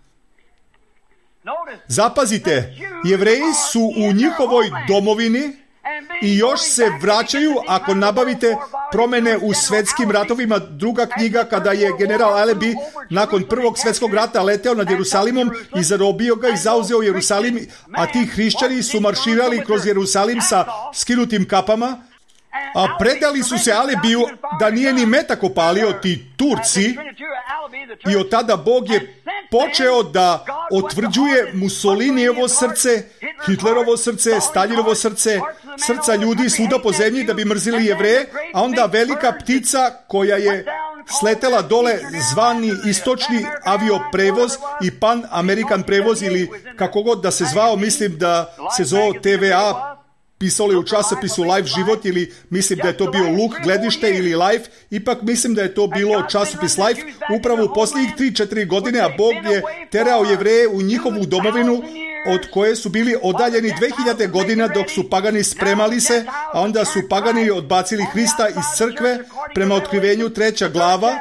Zapazite, Jevreji su u njihovoj domovini i još se vraćaju ako nabavite Promjene u svjetskim ratovima, druga knjiga, kada je general Allenby nakon prvog svjetskog rata leteo nad Jerusalimom i zarobio ga i zauzeo Jerusalim, a ti hrišćani su marširali kroz Jerusalim sa skinutim kapama, a predali su se Alebiju da nije ni metak opalio, ti Turci, i od tada Bog je počeo da otvrđuje Mussolinijevo srce, Hitlerovo srce, Staljinovo srce, srca ljudi svuda po zemlji da bi mrzili Jevreje, a onda velika ptica koja je sletela dole, zvani istočni avioprevoz i Pan American prevoz, ili kako god da se zvao, mislim da se zvao TVA, pisali u časopisu Life život, ili mislim da je to bio Luk gledište ili Life, ipak mislim da je to bilo časopis Life, upravo u posljednjih 3-4 godine, a Bog je terao Jevreje u njihovu domovinu od koje su bili odaljeni 2000 godina dok su pagani spremali se, a onda su pagani odbacili Hrista iz crkve prema otkrivenju 3. glava.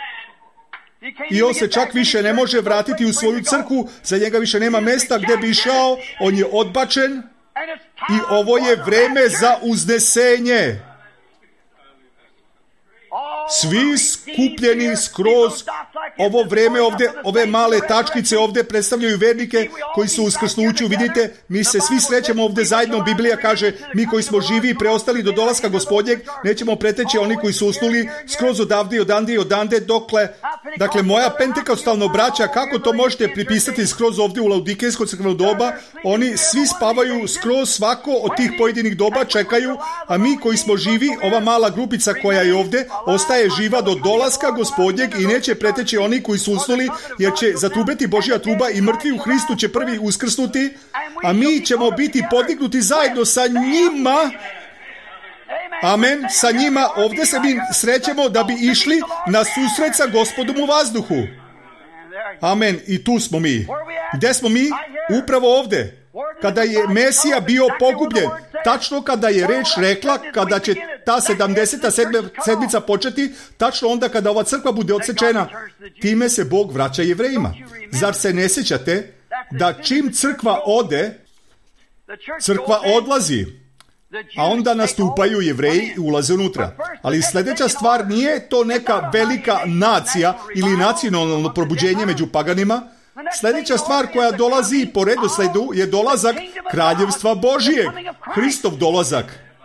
I on se čak više ne može vratiti u svoju crkvu, za njega više nema mjesta gdje bi išao, on je odbačen. I ovo je vreme za uznesenje. Svi skupljeni skroz ovo vreme ovdje, ove male tačkice ovdje predstavljaju vernike koji su u uskrsnuću. Vidite, mi se svi srećemo ovdje zajedno. Biblija kaže, mi koji smo živi i preostali do dolaska Gospodnjeg, nećemo preteći oni koji su usnuli skroz odavde i odande dokle. Dakle, moja pentekostalna braća, kako to možete pripisati skroz ovdje u Laudikejsko crkveno doba? Oni svi spavaju skroz, svako od tih pojedinih doba čekaju, a mi koji smo živi, ova mala grupica koja je ovdje, ostaje živa do dolaska Gospodnjeg i neće preteći oni koji su usnuli, jer će zatrubeti Božja truba i mrtvi u Hristu će prvi uskrsnuti, a mi ćemo biti podignuti zajedno sa njima. Amen, sa njima. Ovdje se mi srećemo da bi išli na susret sa Gospodom u vazduhu. Amen, i tu smo mi. Gdje smo mi? Upravo ovdje. Kada je Mesija bio pogubljen, tačno kada je reč rekla, kada će ta 70. sedmica početi, tačno onda kada ova crkva bude odsečena, time se Bog vraća Jevrejima. Zar se ne sjećate da čim crkva ode, crkva odlazi, a onda nastupaju Jevreji i ulaze unutra. Ali sljedeća stvar nije to neka velika nacija ili nacionalno probuđenje među paganima. Sljedeća stvar koja dolazi po redosledu je dolazak Kraljevstva Božijeg, Hristov dolazak.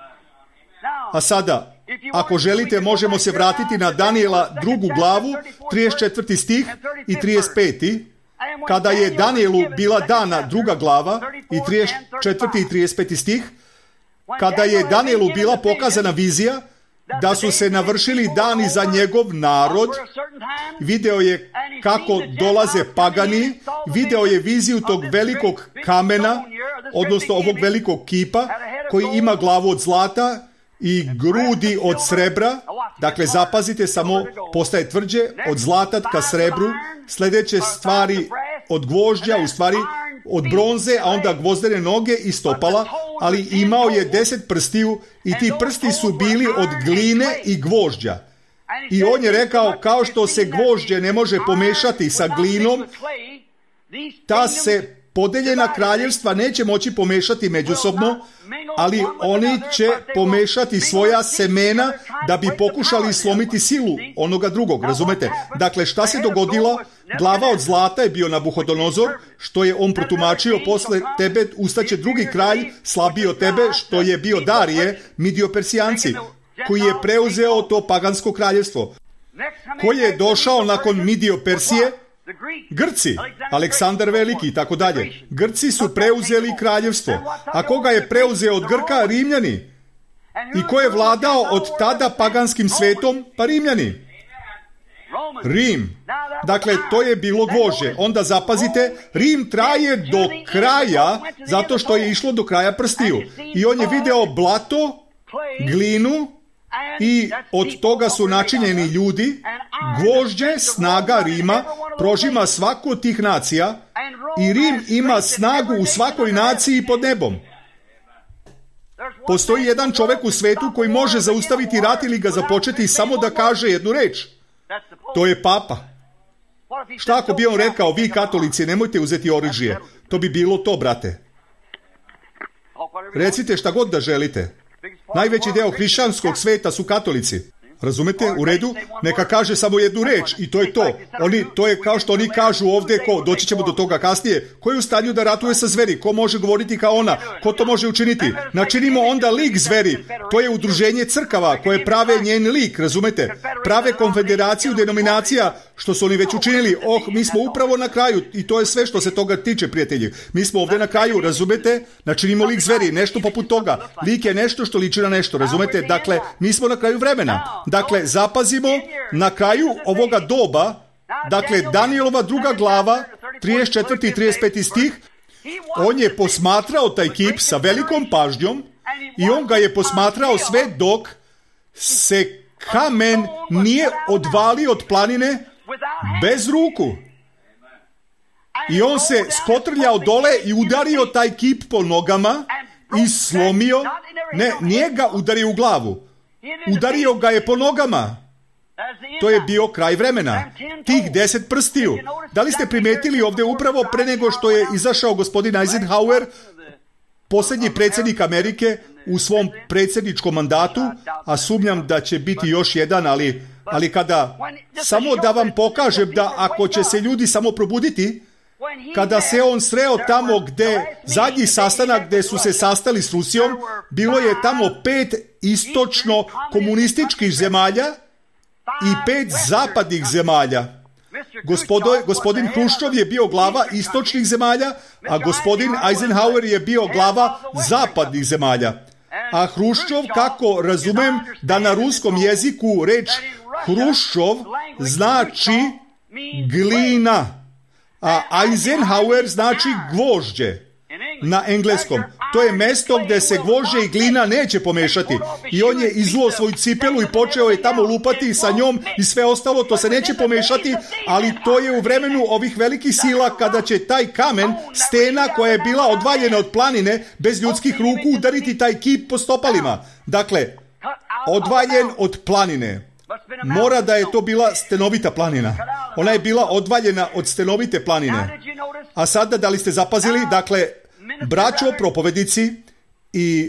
A sada, ako želite, možemo se vratiti na Daniela 2. glavu, 34. stih i 35. Kada je Danielu bila dana 2. glava i 34. i 35. stih, kada je Danielu bila pokazana vizija da su se navršili dani za njegov narod, video je kako dolaze pagani, video je viziju tog velikog kamena, odnosno ovog velikog kipa, koji ima glavu od zlata i grudi od srebra. Dakle, zapazite, samo postaje tvrđe od zlata ka srebru. Sljedeće stvari od gvožđa, u stvari od bronze, a onda gvozdene noge i stopala, ali imao je 10 prstiju i ti prsti su bili od gline i gvožđa. I on je rekao, kao što se gvožđe ne može pomešati sa glinom, ta se podeljena kraljevstva neće moći pomešati međusobno, ali oni će pomešati svoja semena da bi pokušali slomiti silu onoga drugog, razumete? Dakle, šta se dogodilo? Glava od zlata je bio Nabuhodonozor, što je on protumačio, posle tebe ustaće drugi kralj, slabiji od tebe, što je bio Darije, Midio-Persijanci, koji je preuzeo to pagansko kraljevstvo. Koji je došao nakon Midio-Persije? Grci, Aleksandar Veliki i tako dalje. Grci su preuzeli kraljevstvo. A koga je preuzeo od Grka? Rimljani. I ko je vladao od tada paganskim svetom? Pa Rimljani. Rim. Dakle, to je bilo gvožđe. Onda zapazite, Rim traje do kraja, zato što je išlo do kraja prstiju. I on je video blato, glinu, i od toga su načinjeni ljudi. Gvožđe, snaga Rima, prožima svaku od tih nacija I Rim ima snagu u svakoj naciji pod nebom. Postoji jedan čovjek u svetu koji može zaustaviti rat ili ga započeti samo da kaže jednu reč. To je papa. Šta ako bi on rekao, vi katolici nemojte uzeti oružje? To bi bilo to, brate. Recite šta god da želite. Najveći deo hrišćanskog sveta su katolici. Razumete? U redu? Neka kaže samo jednu reč i to je to. To je kao što oni kažu ovdje, doći ćemo do toga kasnije, ko je u stanju da ratuje sa zveri, ko može govoriti kao ona, ko to može učiniti. Načinimo onda lik zveri. To je udruženje crkava koje prave njen lik, razumete? Prave konfederaciju denominacija, što su oni već učinili. Mi smo upravo na kraju i to je sve što se toga tiče, prijatelji. Mi smo ovdje na kraju, razumete? Načinimo lik zveri, nešto poput toga. Lik je nešto što liči na nešto, razumete? Dakle, mi smo na kraju vremena. Dakle, zapazimo na kraju ovoga doba, dakle, Danielova 2. glava, 34. i 35. stih, on je posmatrao taj kip sa velikom pažnjom i on ga je posmatrao sve dok se kamen nije odvalio od planine bez ruku. I on se skotrljao dole i udario taj kip po nogama i slomio, nije ga udario u glavu. Udario ga je po nogama. To je bio kraj vremena. Tih 10 prstiju. Da li ste primetili ovdje upravo pre nego što je izašao gospodin Eisenhower, posljednji predsjednik Amerike, u svom predsjedničkom mandatu, a sumnjam da će biti još jedan, ali kada, samo da vam pokažem da ako će se ljudi samo probuditi, kada se on sreo tamo gde, zadnji sastanak gde su se sastali s Rusijom, bilo je tamo 5 istočno komunističkih zemalja i 5 zapadnih zemalja. Gospodin Hruščov je bio glava istočnih zemalja, a gospodin Eisenhower je bio glava zapadnih zemalja. A Hruščov, kako razumem da na ruskom jeziku reč Hruščov znači glina, a Eisenhower znači gvožđe na engleskom. To je mesto gdje se gvožđe i glina neće pomešati. I on je izuo svoju cipelu i počeo je tamo lupati sa njom i sve ostalo, to se neće pomešati, ali to je u vremenu ovih velikih sila kada će taj kamen, stena koja je bila odvaljena od planine, bez ljudskih ruku udariti taj kip po stopalima. Dakle, odvaljen od planine. Mora da je to bila stenovita planina. Ona je bila odvaljena od stenovite planine. A sada, da li ste zapazili, dakle, braćo propovedici i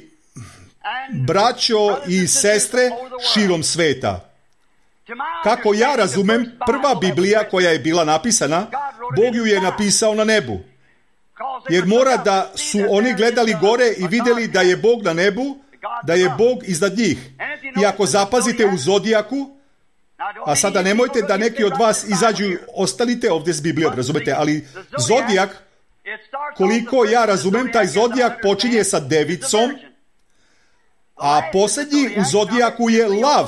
braćo i sestre širom sveta. Kako ja razumem, prva Biblija koja je bila napisana, Bog ju je napisao na nebu. Jer mora da su oni gledali gore i vidjeli da je Bog na nebu, da je Bog iznad njih. I ako zapazite u Zodijaku, a sada nemojte da neki od vas izađu, ostanite ovdje s Biblijom, razumete, ali Zodijak, koliko ja razumem, taj Zodijak počinje sa devicom, a posljednji u Zodijaku je lav.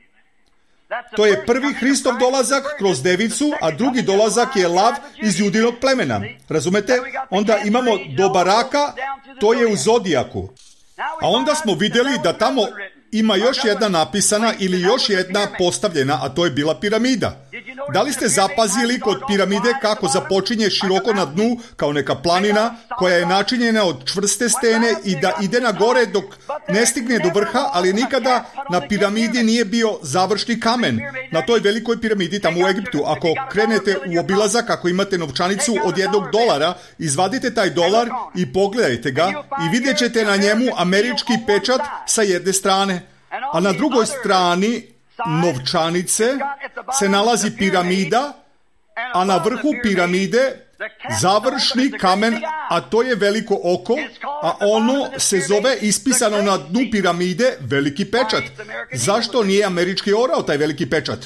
To je prvi Hristov dolazak kroz devicu, a drugi dolazak je lav iz judinog plemena. Razumete? Onda imamo do baraka, to je u Zodijaku. A onda smo vidjeli da tamo ima još jedna napisana ili još jedna postavljena, a to je bila piramida. Da li ste zapazili kod piramide kako započinje široko na dnu kao neka planina koja je načinjena od čvrste stene i da ide na gore dok ne stigne do vrha, ali nikada na piramidi nije bio završni kamen. Na toj velikoj piramidi tamo u Egiptu. Ako krenete u obilazak, ako imate novčanicu od $1, izvadite taj dolar i pogledajte ga i vidjet ćete na njemu američki pečat sa jedne strane. A na drugoj strani novčanice se nalazi piramida, a na vrhu piramide završni kamen, a to je veliko oko, a ono se zove ispisano na dnu piramide veliki pečat. Zašto nije američki orao taj veliki pečat?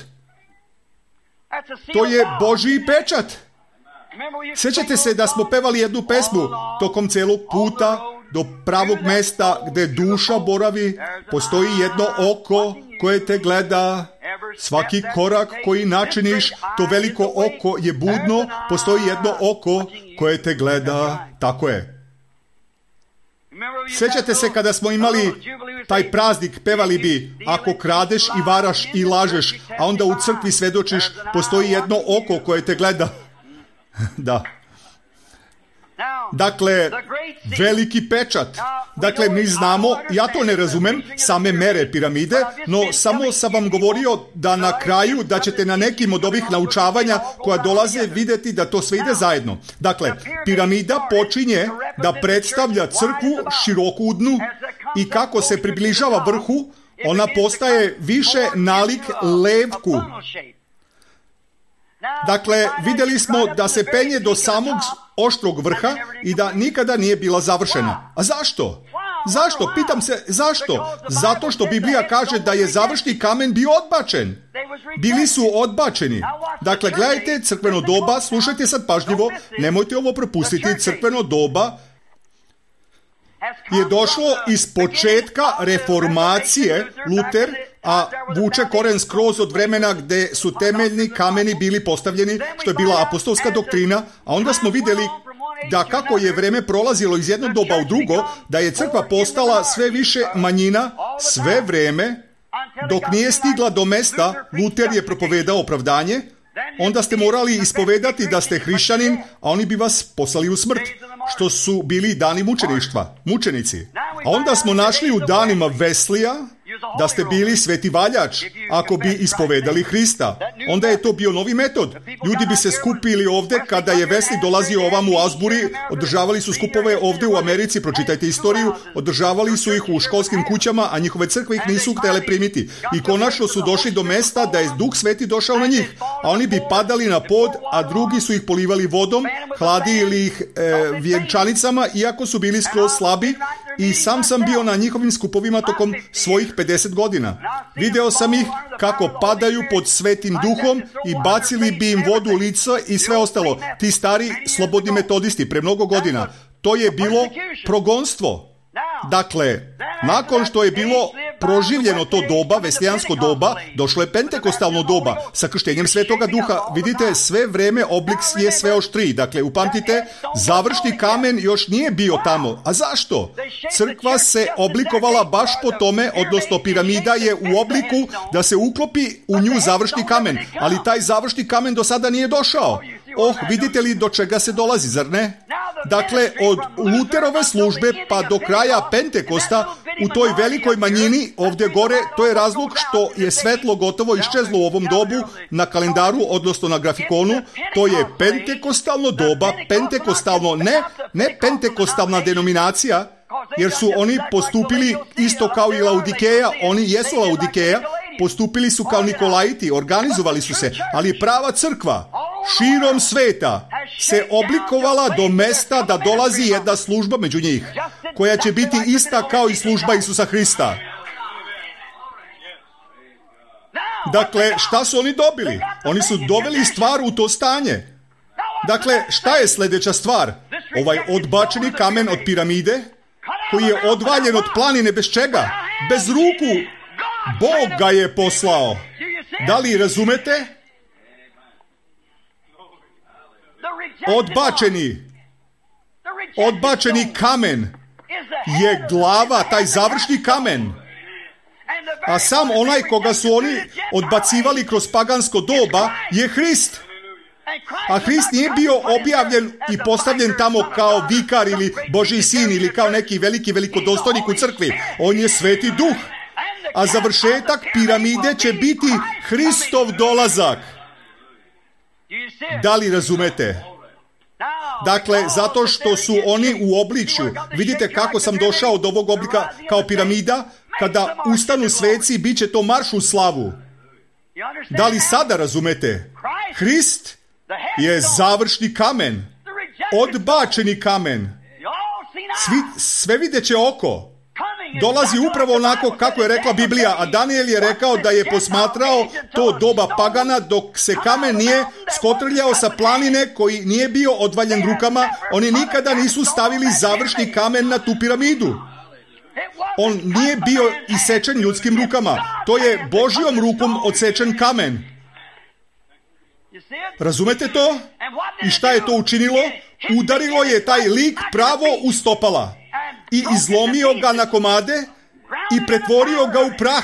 To je Božji pečat. Sjećate se da smo pevali jednu pesmu tokom celog puta do pravog mesta gdje duša boravi, postoji jedno oko koje te gleda, svaki korak koji načiniš, to veliko oko je budno, postoji jedno oko koje te gleda, tako je. Sjećate se kada smo imali taj praznik, pevali bi, ako kradeš i varaš i lažeš, a onda u crkvi svedočiš, postoji jedno oko koje te gleda. Da. Dakle, veliki pečat. Dakle, mi znamo, ja to ne razumem, same mere piramide, no samo sam vam govorio da na kraju, da ćete na nekim od ovih naučavanja koja dolaze vidjeti da to sve ide zajedno. Dakle, piramida počinje da predstavlja crkvu širokudnu i kako se približava vrhu, ona postaje više nalik levku. Dakle, vidjeli smo da se penje do samog oštrog vrha i da nikada nije bila završena. A zašto? Zašto? Pitam se, zašto? Zato što Biblija kaže da je završni kamen bio odbačen. Bili su odbačeni. Dakle, gledajte, crkveno doba, slušajte sad pažljivo, nemojte ovo propustiti, crkveno doba je došlo iz početka reformacije, Luter, a vuče koren skroz od vremena gdje su temeljni kameni bili postavljeni, što je bila apostolska doktrina, a onda smo vidjeli da kako je vreme prolazilo iz jednog doba u drugo, da je crkva postala sve više manjina, sve vreme, dok nije stigla do mesta, Luter je propovedao opravdanje, onda ste morali ispovedati da ste hrišćanin, a oni bi vas poslali u smrt, što su bili dani mučeništva, mučenici. A onda smo našli u danima Veslija da ste bili sveti valjač ako bi ispovedali Hrista. Onda je to bio novi metod. Ljudi bi se skupili ovdje kada je Wesley dolazio ovam u Asbury, održavali su skupove ovdje u Americi, pročitajte istoriju, održavali su ih u školskim kućama, a njihove crkve ih nisu htjele primiti. I konačno su došli do mesta da je Duh Sveti došao na njih, a oni bi padali na pod, a drugi su ih polivali vodom, hladili ih vjenčanicama, iako su bili skroz slabi, i sam bio na njihovim skupovima tokom svojih 50 godina. Video sam ih kako padaju pod Svetim Duhom i bacili bi im vodu u lice i sve ostalo. Ti stari slobodni metodisti pre mnogo godina. To je bilo progonstvo. Dakle, nakon što je bilo proživljeno to doba, veslijansko doba, došlo je pentekostalno doba sa krštenjem Svetoga Duha. Vidite, sve vreme oblik je sve oštriji. Dakle, upamtite, završni kamen još nije bio tamo. A zašto? Crkva se oblikovala baš po tome, odnosno piramida je u obliku da se uklopi u nju završni kamen. Ali taj završni kamen do sada nije došao. Vidite li do čega se dolazi, zar ne? Dakle, od Luterove službe pa do kraja Pentekosta u toj velikoj manjini ovdje gore, to je razlog što je svetlo gotovo iščezlo u ovom dobu na kalendaru, odnosno na grafikonu. To je pentekostalno doba, pentekostalno, ne pentekostalna denominacija, jer su oni postupili isto kao i Laudikeja, oni jesu Laudikeja, postupili su kao Nikolajiti, organizovali su se, ali prava crkva širom sveta se oblikovala do mesta da dolazi jedna služba među njih, koja će biti ista kao i služba Isusa Hrista. Dakle, šta su oni dobili? Oni su doveli stvar u to stanje. Dakle, šta je sljedeća stvar? Ovaj odbačeni kamen od piramide, koji je odvaljen od planine bez čega? Bez ruku. Bog ga je poslao. Da li razumete? Odbačeni kamen je glava, taj završni kamen. A sam onaj koga su oni odbacivali kroz pagansko doba je Hrist. A Hrist nije bio objavljen i postavljen tamo kao vikar ili Božji sin ili kao neki veliki velikodostojnik u crkvi. On je Sveti Duh. A završetak piramide će biti Hristov dolazak. Da li razumete? Dakle, zato što su oni u obličju. Vidite kako sam došao od ovog oblika kao piramida. Kada ustanu sveci, bit će to marš u slavu. Da li sada razumete? Hrist je završni kamen. Odbačeni kamen. Sve videće oko. Dolazi upravo onako kako je rekla Biblija, a Daniel je rekao da je posmatrao to doba pagana dok se kamen nije skotrljao sa planine koji nije bio odvaljen rukama. Oni nikada nisu stavili završni kamen na tu piramidu. On nije bio isečen ljudskim rukama. To je Božjom rukom odsečen kamen. Razumete to? I šta je to učinilo? Udarilo je taj lik pravo u stopala i izlomio ga na komade i pretvorio ga u prah.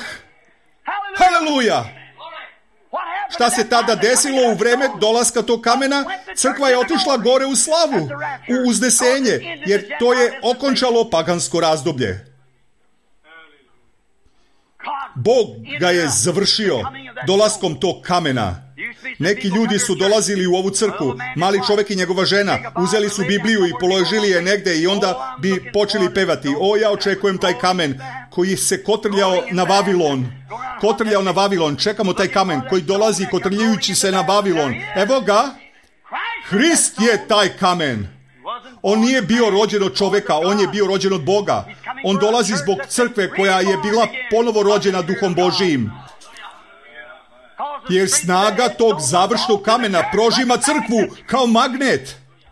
Haleluja! Šta se tada desilo u vreme dolaska tog kamena? Crkva je otišla gore u slavu, u uznesenje, jer to je okončalo pagansko razdoblje. Bog ga je završio dolaskom tog kamena. Neki ljudi su dolazili u ovu crkvu, mali čovjek i njegova žena, uzeli su Bibliju i položili je negde i onda bi počeli pevati: o, ja očekujem taj kamen koji se kotrljao na Vavilon, čekamo taj kamen koji dolazi kotrljajući se na Vavilon. Evo ga, Hrist je taj kamen. On nije bio rođen od čovjeka, on je bio rođen od Boga. On dolazi zbog crkve koja je bila ponovo rođena Duhom Božijim. Jer snaga tog završnog kamena prožima crkvu kao magnet.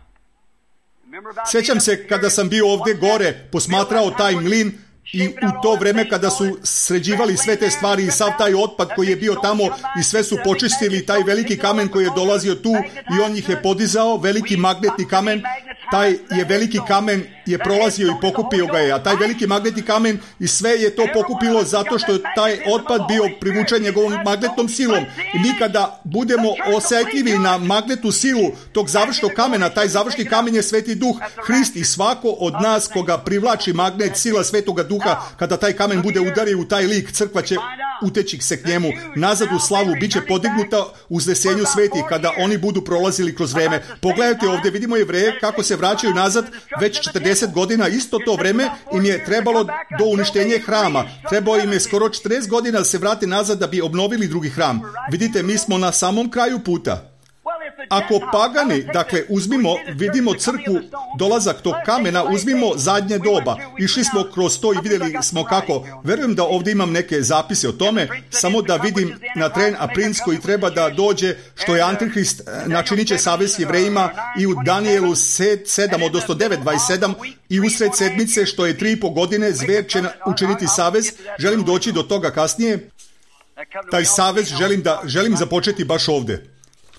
Sjećam se kada sam bio ovdje gore, posmatrao taj mlin i u to vrijeme kada su sređivali sve te stvari i sav taj otpad koji je bio tamo i sve su počistili, taj veliki kamen koji je dolazio tu i on ih je podizao, veliki magnetni kamen, taj je veliki kamen je prolazio i pokupio ga je, a taj veliki magnetni kamen i sve je to pokupilo zato što je taj otpad bio privučen njegovom magnetnom silom. I mi kada budemo osjetljivi na magnetnu silu tog završnog kamena, taj završni kamen je Sveti Duh, Hrist, i svako od nas koga privlači magnet, sila Svetoga Duha, kada taj kamen bude udario u taj lik, crkva će uteći se k njemu nazad u slavu, bit će podignuta u uznesenju svetih kada oni budu prolazili kroz vreme. Pogledajte ovdje, vidimo Jevreje kako se vraćaju nazad već 40 godina, isto to vreme im je trebalo do uništenja hrama. Trebalo im je skoro 40 godina da se vrate nazad da bi obnovili drugi hram. Vidite, mi smo na samom kraju puta. Ako pagani, dakle, vidimo crkvu, dolazak tog kamena, uzmimo zadnje doba. Išli smo kroz to i vidjeli smo kako. Verujem da ovdje imam neke zapise o tome, samo da vidim na tren Aprinc koji treba da dođe, što je Antihrist načinit će savez s Jevrejima, i u Danijelu 7, odnosno 9:27, i usred sedmice, što je 3,5 godine, zver će učiniti savez. Želim doći do toga kasnije. Taj savez želim započeti baš ovdje.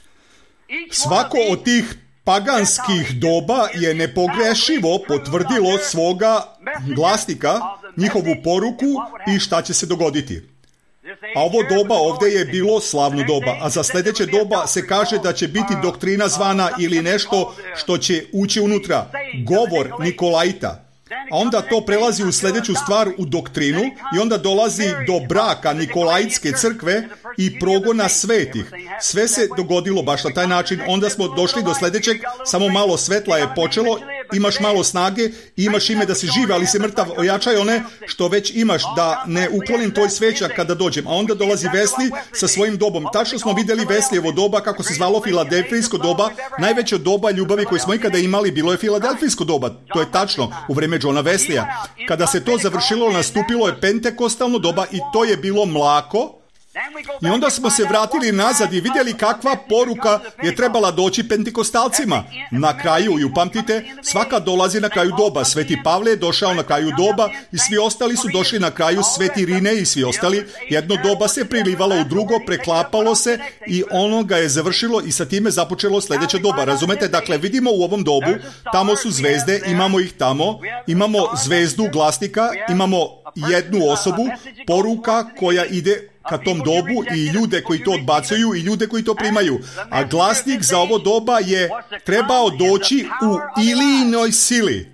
Svako od tih paganskih doba je nepogrešivo potvrdilo svoga glasnika, njihovu poruku i šta će se dogoditi. A ovo doba ovdje je bilo slavno doba, a za sljedeće doba se kaže da će biti doktrina zvana ili nešto što će ući unutra, govor Nikolajta. A onda to prelazi u sljedeću stvar, u doktrinu, i onda dolazi do braka Nikolajtske crkve i progona svetih. Sve se dogodilo baš na taj način. Onda smo došli do sljedećeg, samo malo svetla je počelo, imaš malo snage i imaš ime da si živ, ali si mrtav. Ojačaj one što već imaš, da ne uklonim tvoj svećak kada dođem. A onda dolazi Wesley sa svojim dobom. Tačno smo vidjeli Wesleyjevo doba, kako se zvalo Filadelfijsko doba. Najveća doba ljubavi koju smo ikada imali bilo je Filadelfijsko doba. To je tačno, u vrijeme Johna Wesleya. Kada se to završilo, nastupilo je pentekostalno doba i to je bilo mlako. I onda smo se vratili nazad i vidjeli kakva poruka je trebala doći pentekostalcima. Na kraju, i upamtite, svaka dolazi na kraju doba. Sveti Pavle je došao na kraju doba i svi ostali su došli na kraju, Sveti Rine i svi ostali. Jedno doba se prilivalo u drugo, preklapalo se i ono ga je završilo i sa time započelo sljedeće doba. Razumete? Dakle, vidimo u ovom dobu, tamo su zvezde, imamo ih tamo, imamo zvezdu glasnika, imamo jednu osobu, poruka koja ide ka tom dobu i ljude koji to odbacuju i ljude koji to primaju. A glasnik za ovo doba je trebao doći u Ilijinoj sili.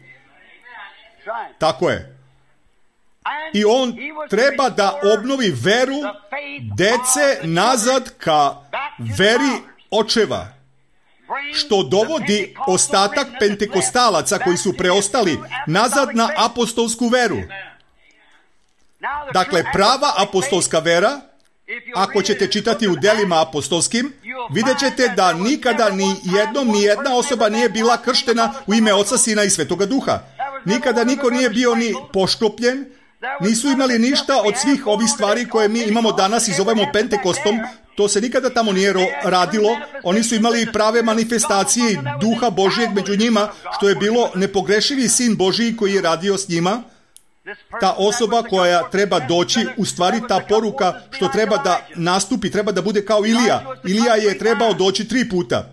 Tako je. I on treba da obnovi veru dece nazad ka veri očeva. Što dovodi ostatak pentekostalaca koji su preostali nazad na apostolsku veru. Dakle, prava apostolska vera, ako ćete čitati u delima apostolskim, vidjet ćete da nikada ni jedna osoba nije bila krštena u ime Oca, Sina i Svetoga Duha. Nikada niko nije bio ni poštopljen, nisu imali ništa od svih ovih stvari koje mi imamo danas i zovemo Pentekostom. To se nikada tamo nije radilo. Oni su imali prave manifestacije i Duha Božijeg među njima, što je bilo nepogrešivi Sin Božiji koji je radio s njima. Ta osoba koja treba doći, u stvari ta poruka što treba da nastupi, treba da bude kao Ilija. Ilija je trebao doći 3 puta.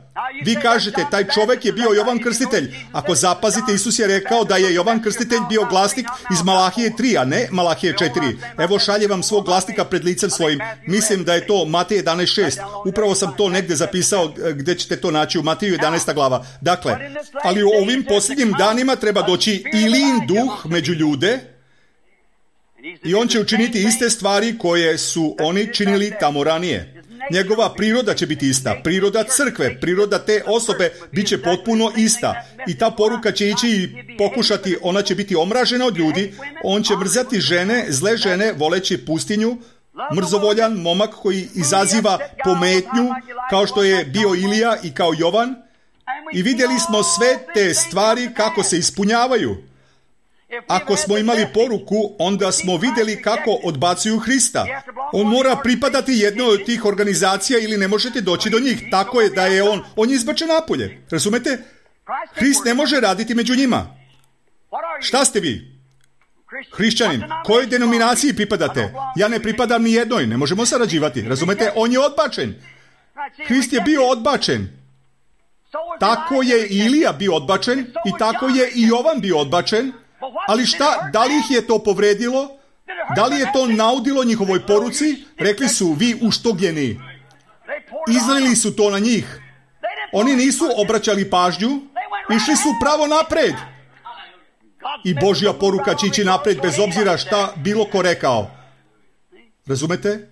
Vi kažete, taj čovjek je bio Jovan Krstitelj. Ako zapazite, Isus je rekao da je Jovan Krstitelj bio glasnik iz Malahije 3, a ne Malahije 4. Evo, šalje vam svog glasnika pred licem svojim. Mislim da je to Matej 11.6. Upravo sam to negdje zapisao gdje ćete to naći u Mateju 11. glava. Dakle, ali u ovim posljednjim danima treba doći Ilijin duh među ljude i on će učiniti iste stvari koje su oni činili tamo ranije. Njegova priroda će biti ista, priroda crkve, priroda te osobe bit će potpuno ista i ta poruka će ići i pokušati, ona će biti omražena od ljudi, on će mrzati žene, zle žene, voleći pustinju, mrzovoljan momak koji izaziva pometnju, kao što je bio Ilija i kao Jovan, i vidjeli smo sve te stvari kako se ispunjavaju. Ako smo imali poruku, onda smo vidjeli kako odbacuju Hrista. On mora pripadati jednoj od tih organizacija ili ne možete doći do njih. Tako je da je on je izbačen napolje. Razumete? Hrist ne može raditi među njima. Šta ste vi? Hrišćanin. Kojoj denominaciji pripadate? Ja ne pripadam ni jednoj. Ne možemo sarađivati. Razumete? On je odbačen. Hrist je bio odbačen. Tako je i Ilija bio odbačen i tako je i Jovan bio odbačen. Ali šta, da li ih je to povredilo? Da li je to naudilo njihovoj poruci? Rekli su, vi uštogljeni. Izlili su to na njih. Oni nisu obraćali pažnju, išli su pravo napred. I Božja poruka će ići napred bez obzira šta bilo ko rekao. Razumete?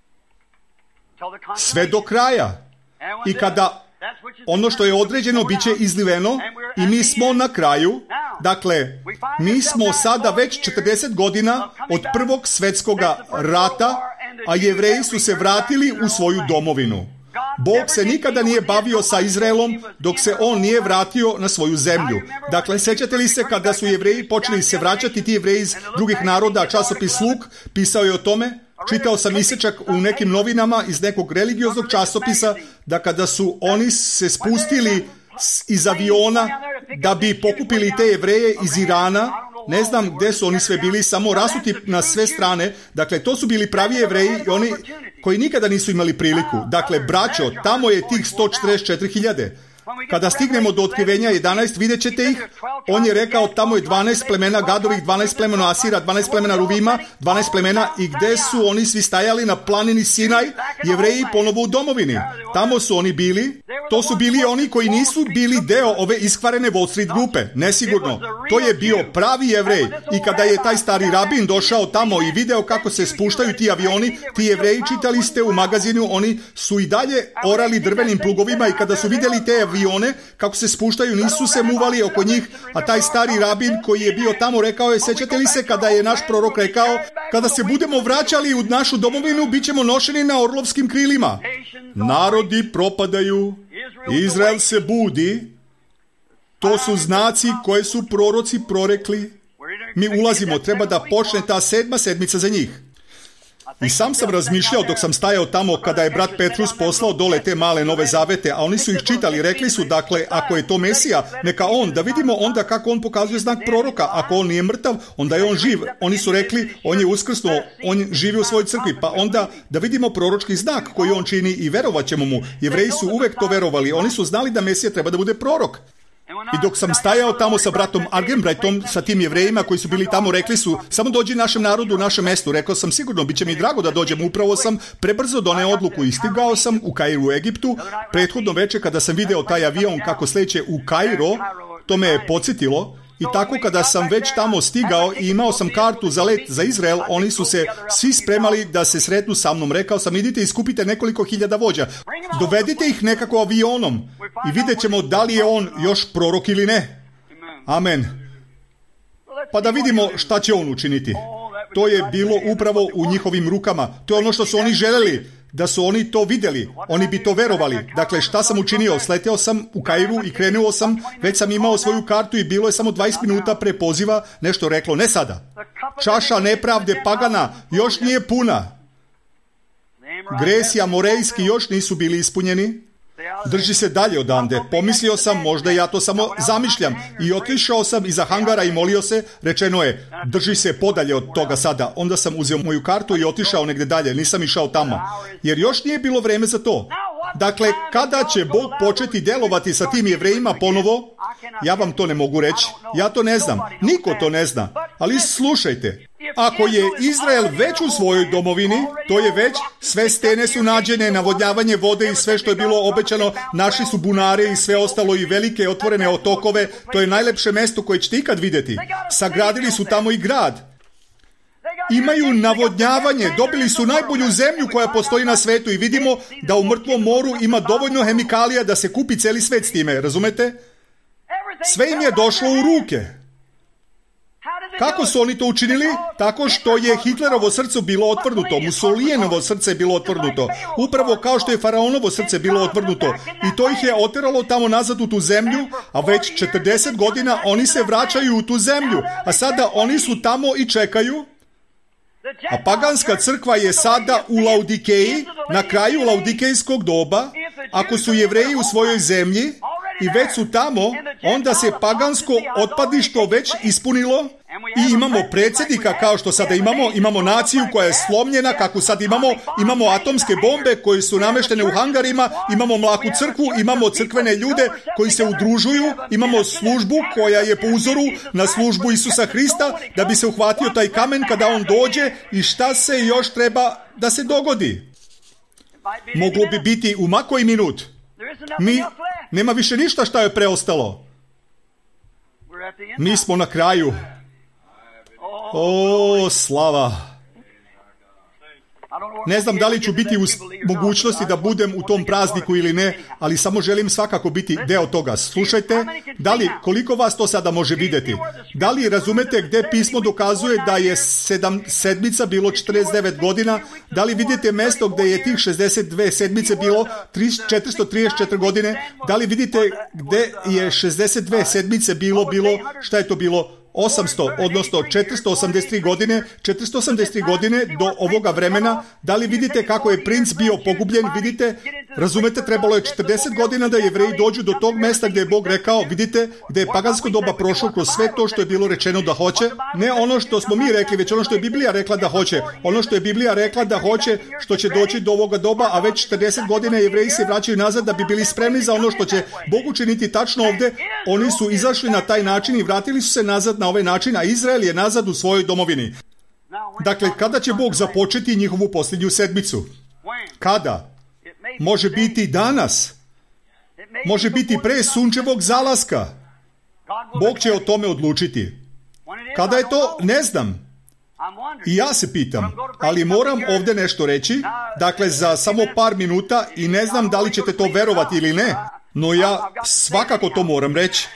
Sve do kraja. I kada ono što je određeno bit će izliveno i mi smo na kraju. Dakle, mi smo sada već 40 godina od Prvog svjetskog rata, a Jevreji su se vratili u svoju domovinu. Bog se nikada nije bavio sa Izraelom dok se on nije vratio na svoju zemlju. Dakle, sjećate li se kada su Jevreji počeli se vraćati, ti Jevreji iz drugih naroda, časopis Luk pisao je o tome? Čitao sam isječak u nekim novinama iz nekog religioznog časopisa da kada su oni se spustili iz aviona da bi pokupili te Jevreje iz Irana, ne znam gdje su oni sve bili, samo rasuti na sve strane. Dakle, to su bili pravi Jevreji i oni koji nikada nisu imali priliku. Dakle, braćo, tamo je tih 144.000. Kada stignemo do otkrivenja 11, vidjet ćete ih. On je rekao, tamo je 12 plemena Gadovih, 12 plemena Asira, 12 plemena Ruvima, 12 plemena, i gdje su oni svi stajali na planini Sinaj, Jevreji ponovo u domovini. Tamo su oni bili. To su bili oni koji nisu bili deo ove iskvarene Wall Street grupe. Nesigurno. To je bio pravi Jevrej. I kada je taj stari rabin došao tamo i video kako se spuštaju ti avioni, ti Jevreji, čitali ste u magazinu, oni su i dalje orali drvenim plugovima i kada su vidjeli te avione kako se spuštaju, nisu se muvali oko njih, a taj stari rabin koji je bio tamo rekao je, sjećate li se kada je naš prorok rekao, kada se budemo vraćali u našu domovinu, bit ćemo nošeni na orlovskim krilima. Narodi propadaju, Izrael se budi. To su znaci koje su proroci prorekli. Mi ulazimo, treba da počne ta 7. sedmica za njih. I sam razmišljao dok sam stajao tamo kada je brat Petrus poslao dole te male nove zavete, a oni su ih čitali, rekli su, dakle, ako je to Mesija, neka on, da vidimo onda kako on pokazuje znak proroka. Ako on nije mrtav, onda je on živ. Oni su rekli, on je uskrsnuo, on živi u svojoj crkvi, pa onda da vidimo proročki znak koji on čini i verovat ćemo mu. Jevreji su uvek to verovali, oni su znali da Mesija treba da bude prorok. I dok sam stajao tamo sa bratom Argenbrightom, sa tim Jevrejima koji su bili tamo, rekli su, samo dođi našem narodu, u našem mestu. Rekao sam, sigurno, bit će mi drago da dođem. Upravo sam prebrzo doneo odluku i stigao sam u Kairu, u Egiptu. Prethodno večer kada sam video taj avion kako sleće u Kairo, to me je podsjetilo. I tako kada sam već tamo stigao i imao sam kartu za let za Izrael, oni su se svi spremali da se sretnu sa mnom. Rekao sam, idite i skupite nekoliko hiljada vođa. Dovedite ih nekako avionom i vidjet ćemo da li je on još prorok ili ne. Amen. Pa da vidimo šta će on učiniti. To je bilo upravo u njihovim rukama. To je ono što su oni željeli. Da su oni to vidjeli, oni bi to verovali. Dakle, šta sam učinio? Sleteo sam u Kairu i krenuo sam, već sam imao svoju kartu i bilo je samo 20 minuta pre poziva nešto reklo, ne sada. Čaša nepravde pagana još nije puna. Gresi amorejski još nisu bili ispunjeni. Drži se dalje odande. Pomislio sam, možda ja to samo zamišljam. I otišao sam iza hangara i molio se. Rečeno je, drži se podalje od toga sada. Onda sam uzeo moju kartu i otišao negdje dalje. Nisam išao tamo. Jer još nije bilo vreme za to. Dakle, kada će Bog početi djelovati sa tim Jevrejima ponovo? Ja vam to ne mogu reći. Ja to ne znam. Niko to ne zna. Ali slušajte. Ako je Izrael već u svojoj domovini, to je već, sve stene su nađene, navodnjavanje vode i sve što je bilo obećano, naši su bunare i sve ostalo i velike otvorene otokove, to je najlepše mjesto koje ćete ikad vidjeti. Sagradili su tamo i grad. Imaju navodnjavanje, dobili su najbolju zemlju koja postoji na svetu i vidimo da u Mrtvom moru ima dovoljno hemikalija da se kupi cijeli svet s time, razumete? Sve im je došlo u ruke. Kako su oni to učinili? Tako što je Hitlerovo srce bilo otvrnuto, Mussolinovo srce je bilo otvrnuto, upravo kao što je Faraonovo srce bilo otvrnuto. I to ih je oteralo tamo nazad u tu zemlju, a već 40 godina oni se vraćaju u tu zemlju, a sada oni su tamo i čekaju. A paganska crkva je sada u Laodikeji, na kraju laudikejskog doba. Ako su Jevreji u svojoj zemlji i već su tamo, onda se pagansko otpadišto već ispunilo i imamo predsjednika kao što sada imamo naciju koja je slomljena, kako sad imamo atomske bombe koje su nameštene u hangarima, imamo mlaku crkvu, imamo crkvene ljude koji se udružuju, imamo službu koja je po uzoru na službu Isusa Hrista da bi se uhvatio taj kamen kada on dođe i šta se još treba da se dogodi. Moglo bi biti u ma koji minut. Nema više ništa što je preostalo. Mi smo na kraju. O, slava. Ne znam da li ću biti u mogućnosti da budem u tom prazniku ili ne, ali samo želim svakako biti deo toga. Slušajte, koliko vas to sada može vidjeti? Da li razumete gdje pismo dokazuje da je sedmica bilo 49 godina? Da li vidite mjesto gdje je tih 62 sedmice bilo 434 godine? Da li vidite gdje je 62 sedmice bilo, šta je to bilo? 800, odnosno 483 godine do ovoga vremena. Da li vidite kako je princ bio pogubljen? Vidite, razumete, trebalo je 40 godina da Jevreji dođu do tog mjesta gdje je Bog rekao, vidite, gdje je pagansko doba prošlo kroz sve to što je bilo rečeno da hoće. Ne ono što smo mi rekli, već ono što je Biblija rekla da hoće. Ono što je Biblija rekla da hoće, što će doći do ovoga doba, a već 40 godina Jevreji se vraćaju nazad da bi bili spremni za ono što će Bog učiniti tačno ovdje. Oni su izašli na taj način i vratili su se nazad na ovaj način, a Izrael je nazad u svojoj domovini. Dakle, kada će Bog započeti njihovu posljednju sedmicu? Kada? Može biti danas. Može biti pre sunčevog zalaska. Bog će o tome odlučiti. Kada je to? Ne znam. I ja se pitam, ali moram ovdje nešto reći, dakle za samo par minuta i ne znam da li ćete to verovati ili ne, no ja svakako to moram reći.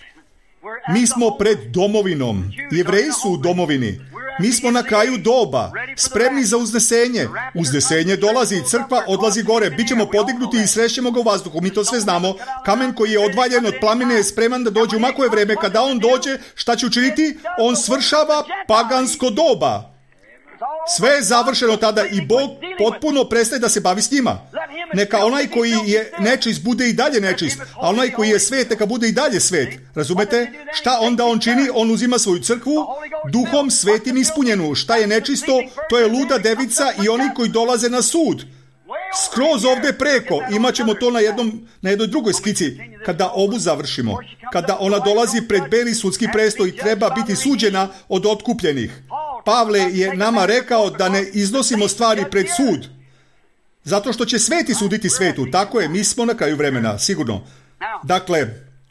Mi smo pred domovinom. Jevreji su u domovini. Mi smo na kraju doba, spremni za uznesenje. Uznesenje dolazi i crkva odlazi gore. Bićemo podignuti i srećemo ga u vazduhu. Mi to sve znamo. Kamen koji je odvaljen od plamene je spreman da dođe u makove vreme. Kada on dođe, šta će učiniti? On svršava pagansko doba. Sve je završeno tada i Bog potpuno prestaje da se bavi s njima. Neka onaj koji je nečist bude i dalje nečist, a onaj koji je svet neka bude i dalje svet. Razumete? Šta onda on čini? On uzima svoju crkvu, duhom svetim ispunjenu. Šta je nečisto? To je luda devica i oni koji dolaze na sud. Skroz ovdje preko, imat ćemo to na jednoj drugoj skici, kada ovu završimo. Kada ona dolazi pred beli sudski prestol i treba biti suđena od otkupljenih. Pavle je nama rekao da ne iznosimo stvari pred sud. Zato što će sveti suditi svetu. Tako je, mi smo na kraju vremena, sigurno. Dakle,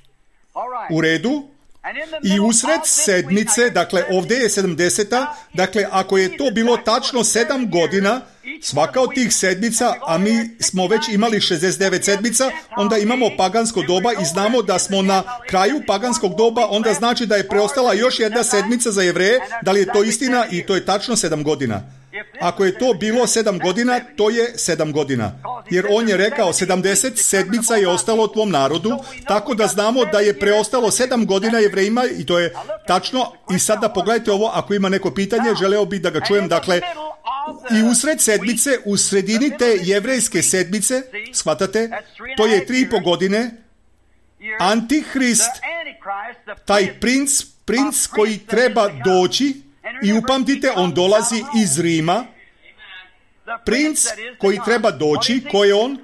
u redu. I usred sedmice, dakle ovdje je 70. Dakle, ako je to bilo tačno 7 godina, svaka od tih sedmica, a mi smo već imali 69 sedmica, onda imamo pagansko doba i znamo da smo na kraju paganskog doba, onda znači da je preostala još jedna sedmica za Jevreje. Da li je to istina? I to je tačno 7 godina. Ako je to bilo 7 godina, to je 7 godina. Jer on je rekao 70 sedmica je ostalo tvom narodu, tako da znamo da je preostalo 7 godina Jevrejima i to je tačno. I sada pogledajte ovo, ako ima neko pitanje, želeo bih da ga čujem. Dakle, i usred sedmice, u sredini te jevrejske sedmice, shvatate, to je 3,5 godine, Antihrist, taj princ koji treba doći. I upamtite, on dolazi iz Rima. Princ koji treba doći, ko je on?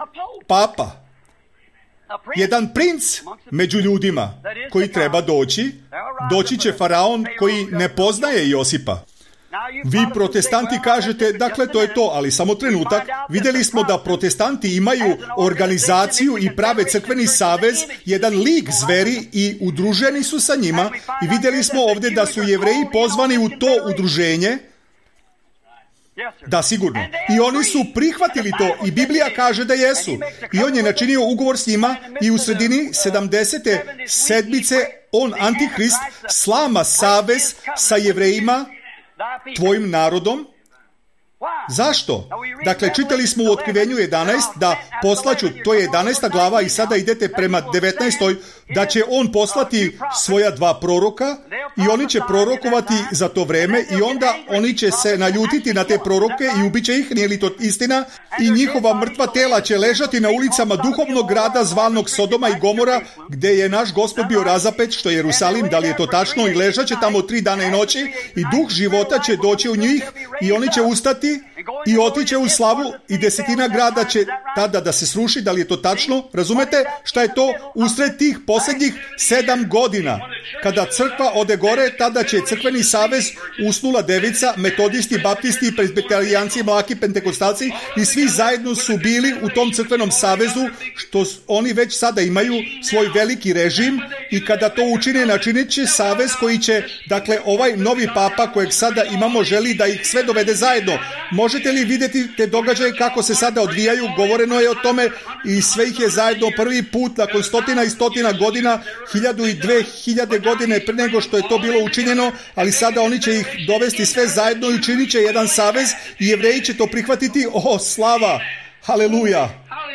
papa, jedan princ među ljudima koji treba doći. Doći će faraon koji ne poznaje Josipa. Vi protestanti kažete, dakle to je to, ali samo trenutak. Vidjeli smo da protestanti imaju organizaciju i prave crkveni savez, jedan lig zveri i udruženi su sa njima. I vidjeli smo ovdje da su Jevreji pozvani u to udruženje. Da, sigurno. I oni su prihvatili to i Biblija kaže da jesu. I on je načinio ugovor s njima i u sredini 70. sedmice on, Antihrist, slama savez sa Jevrejima, tvojim narodom. Zašto? Dakle, čitali smo u Otkrivenju 11 da poslaću, to je 11. glava i sada idete prema 19. da će on poslati svoja 2 proroka i oni će prorokovati za to vreme i onda oni će se naljutiti na te proroke i ubiće ih, nije li to istina? I njihova mrtva tela će ležati na ulicama duhovnog grada zvanog Sodoma i Gomora, gdje je naš Gospod bio razapet, što je Jerusalim, da li je to tačno, i ležat će tamo 3 dana i noći i duh života će doći u njih i oni će ustati i otiće u slavu i 10 grada će tada da se sruši, da li je to tačno? Razumete šta je to? Usred tih posljednjih 7 godina, kada crkva ode gore, tada će crkveni savez, usnula devica, metodisti, baptisti, presbiterijanci, mlaki, pentekostalci i svi zajedno su bili u tom crkvenom savezu, što oni već sada imaju svoj veliki režim i kada to učine, načinit će savez koji će, dakle, ovaj novi papa kojeg sada imamo želi da ih sve dovede zajedno. Možete li vidjeti te događaje kako se sada odvijaju? Govoreno je o tome i sve ih je zajedno prvi put nakon 100 i 100 godina, 1000 i 2000 godine pre nego što je to bilo učinjeno, ali sada oni će ih dovesti sve zajedno i učinit će jedan savez i Jevreji će to prihvatiti. O, slava! Haleluja!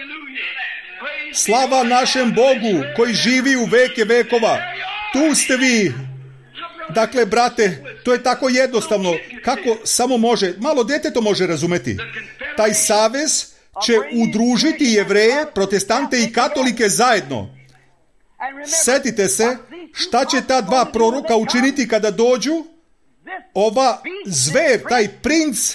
Slava našem Bogu koji živi u veke vekova. Tu ste vi! Dakle, brate, to je tako jednostavno, kako samo može, malo dete to može razumeti. Taj savez će udružiti Jevreje, protestante i katolike zajedno. Sjetite se šta će ta 2 proroka učiniti kada dođu. Ova zver, taj princ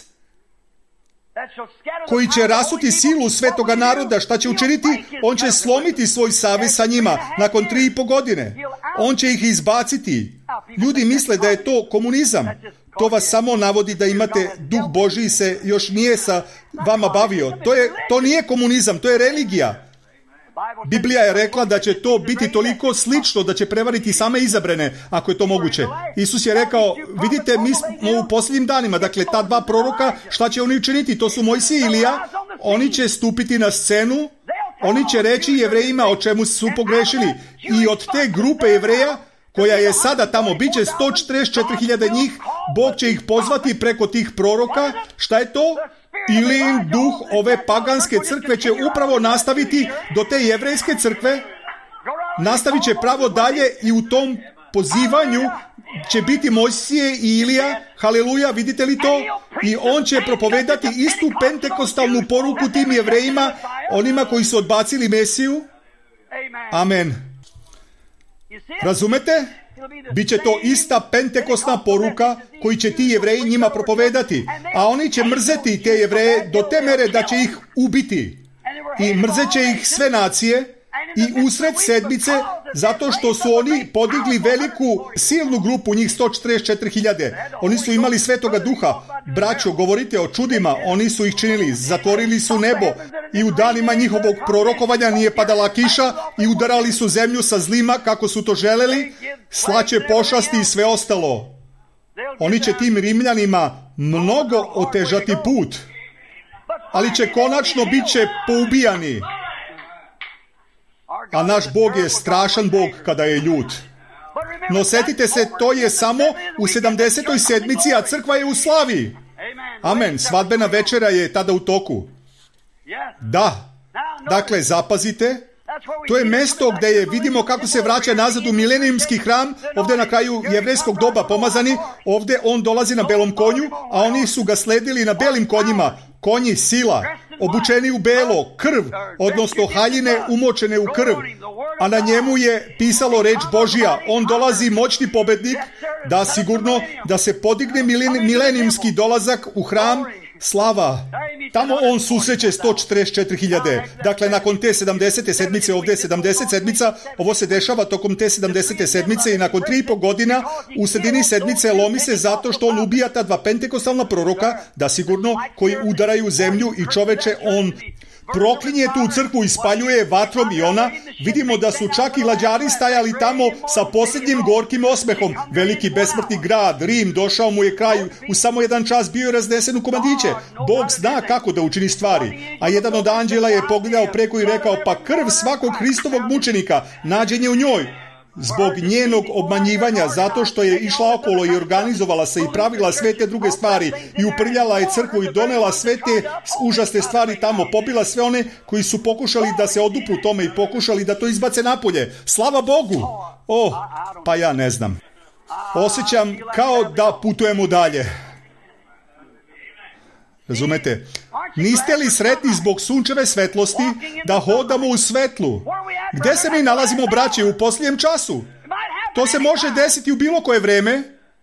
koji će rasuti silu svetoga naroda, šta će učiniti? On će slomiti svoj savez sa njima nakon 3,5 godine. On će ih izbaciti. Ljudi misle da je to komunizam. To vas samo navodi da imate duh Božji se još nije sa vama bavio. To nije komunizam, to je religija. Biblija je rekla da će to biti toliko slično da će prevariti same izabrane, ako je to moguće. Isus je rekao, vidite, mi smo u posljednjim danima, dakle ta 2 proroka, šta će oni učiniti? To su Mojsije i Ilija. oni će stupiti na scenu, oni će reći Jevrejima o čemu su pogrešili. I od te grupe Jevreja, koja je sada tamo, bit će 144.000 njih, Bog će ih pozvati preko tih proroka. Šta je to? Ili duh ove paganske crkve će upravo nastaviti do te jevrejske crkve, nastavit će pravo dalje i u tom pozivanju će biti Mojsije i Ilija, haleluja, vidite li to? I on će propovedati istu pentekostalnu poruku tim Jevrejima, onima koji su odbacili Mesiju. Amen. Razumete? Biće to ista pentekostna poruka koji će ti Jevreji njima propovedati, a oni će mrzeti te Jevreje do te mere da će ih ubiti. I mrzet će ih sve nacije i usred sedmice, zato što su oni podigli veliku, silnu grupu, njih 144.000. Oni su imali Svetoga Duha. Braćo, govorite o čudima, oni su ih činili, zatvorili su nebo i u danima njihovog prorokovanja nije padala kiša i udarali su zemlju sa zlima kako su to želeli, slaće pošasti i sve ostalo. Oni će tim Rimljanima mnogo otežati put, ali će konačno bit će poubijani. A naš Bog je strašan Bog kada je ljut. No sjetite se, to je samo u 70. sedmici, a crkva je u slavi. Amen, svadbena večera je tada u toku. Da, dakle, zapazite, to je mjesto gdje je, vidimo kako se vraća nazad u milenijumski hram, ovdje na kraju jevrejskog doba pomazani, ovdje on dolazi na belom konju, a oni su ga sledili na belim konjima, konji sila, obučeni u belo, krv, odnosno haljine umočene u krv, a na njemu je pisalo reč Božja. On dolazi moćni pobednik, da sigurno da se podigne milenijumski dolazak u hram, slava, tamo on susreće 144.000. Dakle, nakon te 70. sedmice, ovdje je 70 sedmica, ovo se dešava tokom te 70. sedmice i nakon 3,5 godina u sredini sedmice lomi se zato što on ubija ta dva pentekostalna proroka, da sigurno, koji udaraju zemlju i čoveče, on proklinje tu crkvu i spaljuje vatrom i ona, vidimo da su čak i lađari stajali tamo sa posljednjim gorkim osmehom. Veliki besmrtni grad, Rim, došao mu je kraj, u samo jedan čas bio je raznesen u komadiće. Bog zna kako da učini stvari. A jedan od anđela je pogledao preko i rekao, pa krv svakog Hristovog mučenika nađen je u njoj. Zbog njenog obmanjivanja, zato što je išla okolo i organizovala se i pravila sve te druge stvari i uprljala je crkvu i donela sve te užasne stvari tamo, pobila sve one koji su pokušali da se odupru tome i pokušali da to izbace napolje. Slava Bogu! Pa ja ne znam. Osjećam kao da putujemo dalje. Razumete? Niste li sretni zbog sunčeve svetlosti da hodamo u svetlu? Gde se mi nalazimo, braće, u posljednjem času? To se može desiti u bilo koje vreme.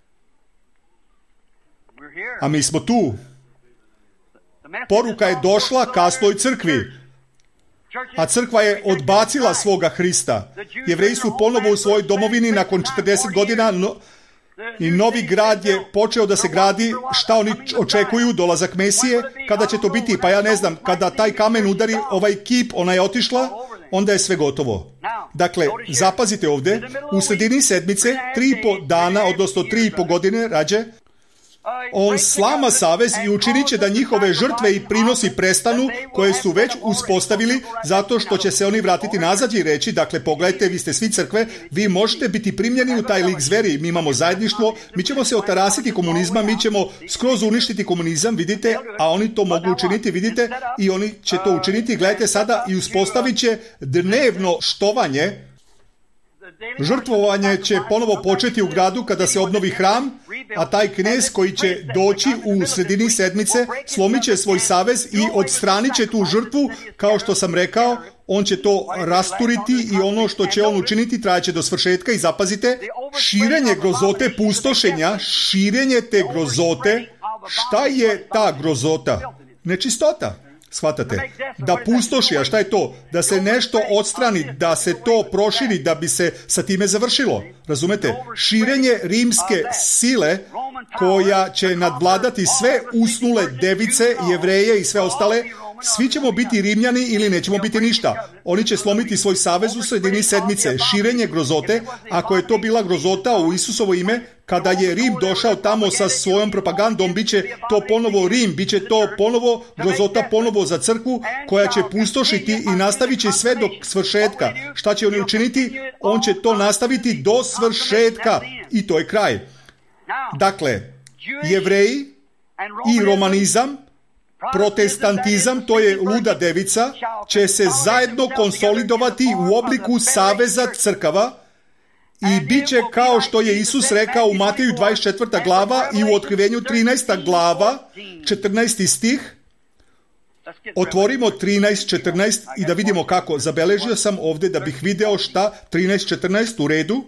A mi smo tu. Poruka je došla kasnoj crkvi. A crkva je odbacila svoga Hrista. Jevreji su ponovo u svojoj domovini nakon 40 godina... I novi grad je počeo da se gradi. Šta oni očekuju? Dolazak Mesije? Kada će to biti? Pa ja ne znam. Kada taj kamen udari ovaj kip, ona je otišla, onda je sve gotovo. Dakle, zapazite ovdje, u sredini sedmice, 3,5 dana, odnosno 3,5 godine, rađe, on slama savez i učinit će da njihove žrtve i prinosi prestanu, koje su već uspostavili, zato što će se oni vratiti nazad i reći, dakle, pogledajte, vi ste svi crkve, vi možete biti primljeni u taj lik zveri, mi imamo zajedništvo, mi ćemo se otarasiti komunizma, mi ćemo skroz uništiti komunizam, vidite, a oni to mogu učiniti, vidite, i oni će to učiniti, gledajte sada, i uspostavit će dnevno štovanje. Žrtvovanje će ponovo početi u gradu kada se obnovi hram, a taj knez koji će doći u sredini sedmice slomit će svoj savez i odstranit će tu žrtvu, kao što sam rekao, on će to rasturiti i ono što će on učiniti trajaće do svršetka. I zapazite, širenje grozote pustošenja, širenje te grozote, šta je ta grozota? Nečistota. Shvatate? Da pustoši, a šta je to? Da se nešto odstrani, da se to proširi, da bi se sa time završilo. Razumete? Širenje rimske sile koja će nadvladati sve usnule device, Jevreje i sve ostale. Svi ćemo biti Rimljani ili nećemo biti ništa. Oni će slomiti svoj savez u sredini sedmice. Širenje grozote, ako je to bila grozota u Isusovo ime, kada je Rim došao tamo sa svojom propagandom, bit će to ponovo Rim, bit će to ponovo grozota, ponovo za crkvu, koja će pustošiti i nastavit će sve do svršetka. Šta će oni učiniti? On će to nastaviti do svršetka. I to je kraj. Dakle, Jevreji i romanizam, protestantizam, to je luda devica, će se zajedno konsolidovati u obliku saveza crkava i bit će kao što je Isus rekao u Mateju 24. glava i u Otkrivenju 13. glava, 14. stih. Otvorimo 13.14 i da vidimo kako. Zabeležio sam ovdje da bih video šta. 13.14 u redu.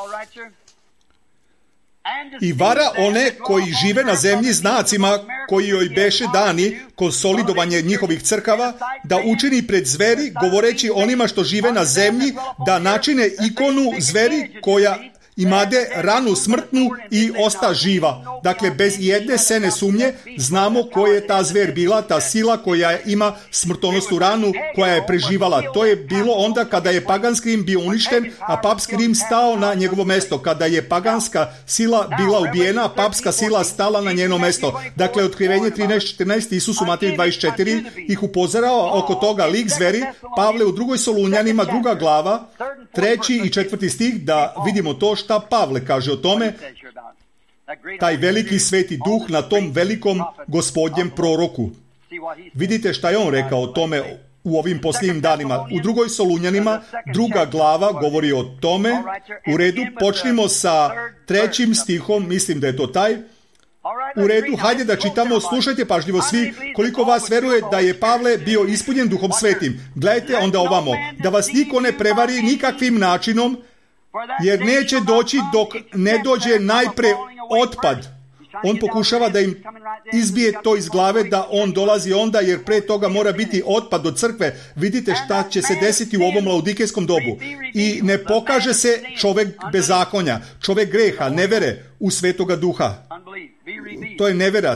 I vara one koji žive na zemlji znacima koji joj beše dani, konsolidovanje njihovih crkava, da učini pred zveri, govoreći onima što žive na zemlji, da načine ikonu zveri koja imade ranu smrtnu i osta živa. Dakle, bez jedne sene sumnje znamo koja je ta zver bila, ta sila koja ima smrtonosnu ranu, koja je preživala. To je bilo onda kada je paganski Rim bio uništen, a papski Rim stao na njegovo mesto. Kada je paganska sila bila ubijena, a papska sila stala na njeno mesto. Dakle, Otkrivenje 13.14, Isus u Mateju 24 ih upozorava oko toga lik zveri, Pavle u 2. Solunjanima 2. glava, 3. i 4. stih, da vidimo to šta Pavle kaže o tome, taj veliki sveti duh na tom velikom gospodnjem proroku. Vidite šta je on rekao o tome u ovim posljednjim danima. U 2. Solunjanima 2. glava govori o tome. U redu, počnimo sa 3. stihom, mislim da je to taj. U redu, hajde da čitamo, slušajte pažljivo svi, koliko vas veruje da je Pavle bio ispunjen Duhom Svetim. Gledajte onda ovamo, da vas niko ne prevari nikakvim načinom, jer neće doći dok ne dođe najpre otpad. On pokušava da im izbije to iz glave da on dolazi onda, jer pre toga mora biti otpad od crkve. Vidite šta će se desiti u ovom laudikejskom dobu. I ne pokaže se čovek bezakonja, čovek greha, nevere u Svetoga Duha. To je nevera,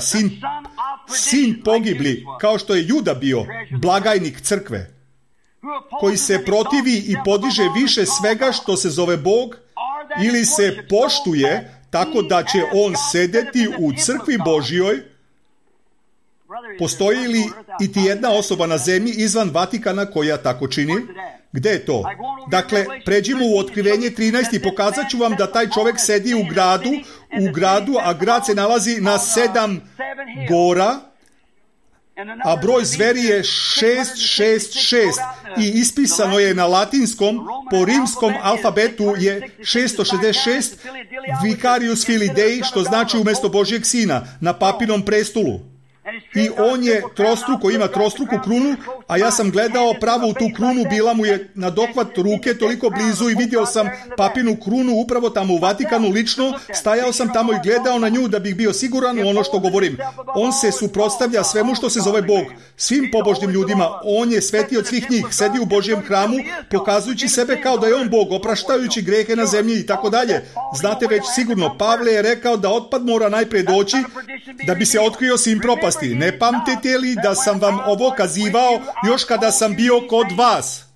sin pogibli, kao što je Juda bio, blagajnik crkve, koji se protivi i podiže više svega što se zove Bog, ili se poštuje tako da će on sedeti u crkvi Božjoj. Postoji li i ti jedna osoba na zemlji izvan Vatikana koja tako čini? Gde je to? Dakle, pređimo u Otkrivenje 13 i pokazat ću vam da taj čovjek sedi u gradu, a grad se nalazi na 7 gora, a broj zveri je 666 i ispisano je na latinskom, po rimskom alfabetu je 666 Vicarius Filii Dei, što znači umjesto Božjeg sina, na papinom prestolu. I on je trostruko, ima trostruku krunu, a ja sam gledao pravo u tu krunu, bila mu je na dohvat ruke toliko blizu i vidio sam papinu krunu upravo tamo u Vatikanu lično, stajao sam tamo i gledao na nju da bih bio siguran u ono što govorim. On se suprotstavlja svemu što se zove Bog, svim pobožnim ljudima, on je svetiji od svih njih, sedi u Božjem hramu, pokazujući sebe kao da je on Bog, opraštajući grehe na zemlji i tako dalje. Znate već sigurno, Pavle je rekao da otpad mora najprije doći da bi se otkrio sin propasti. Ne pamtite li da sam vam ovo kazivao još kada sam bio kod vas?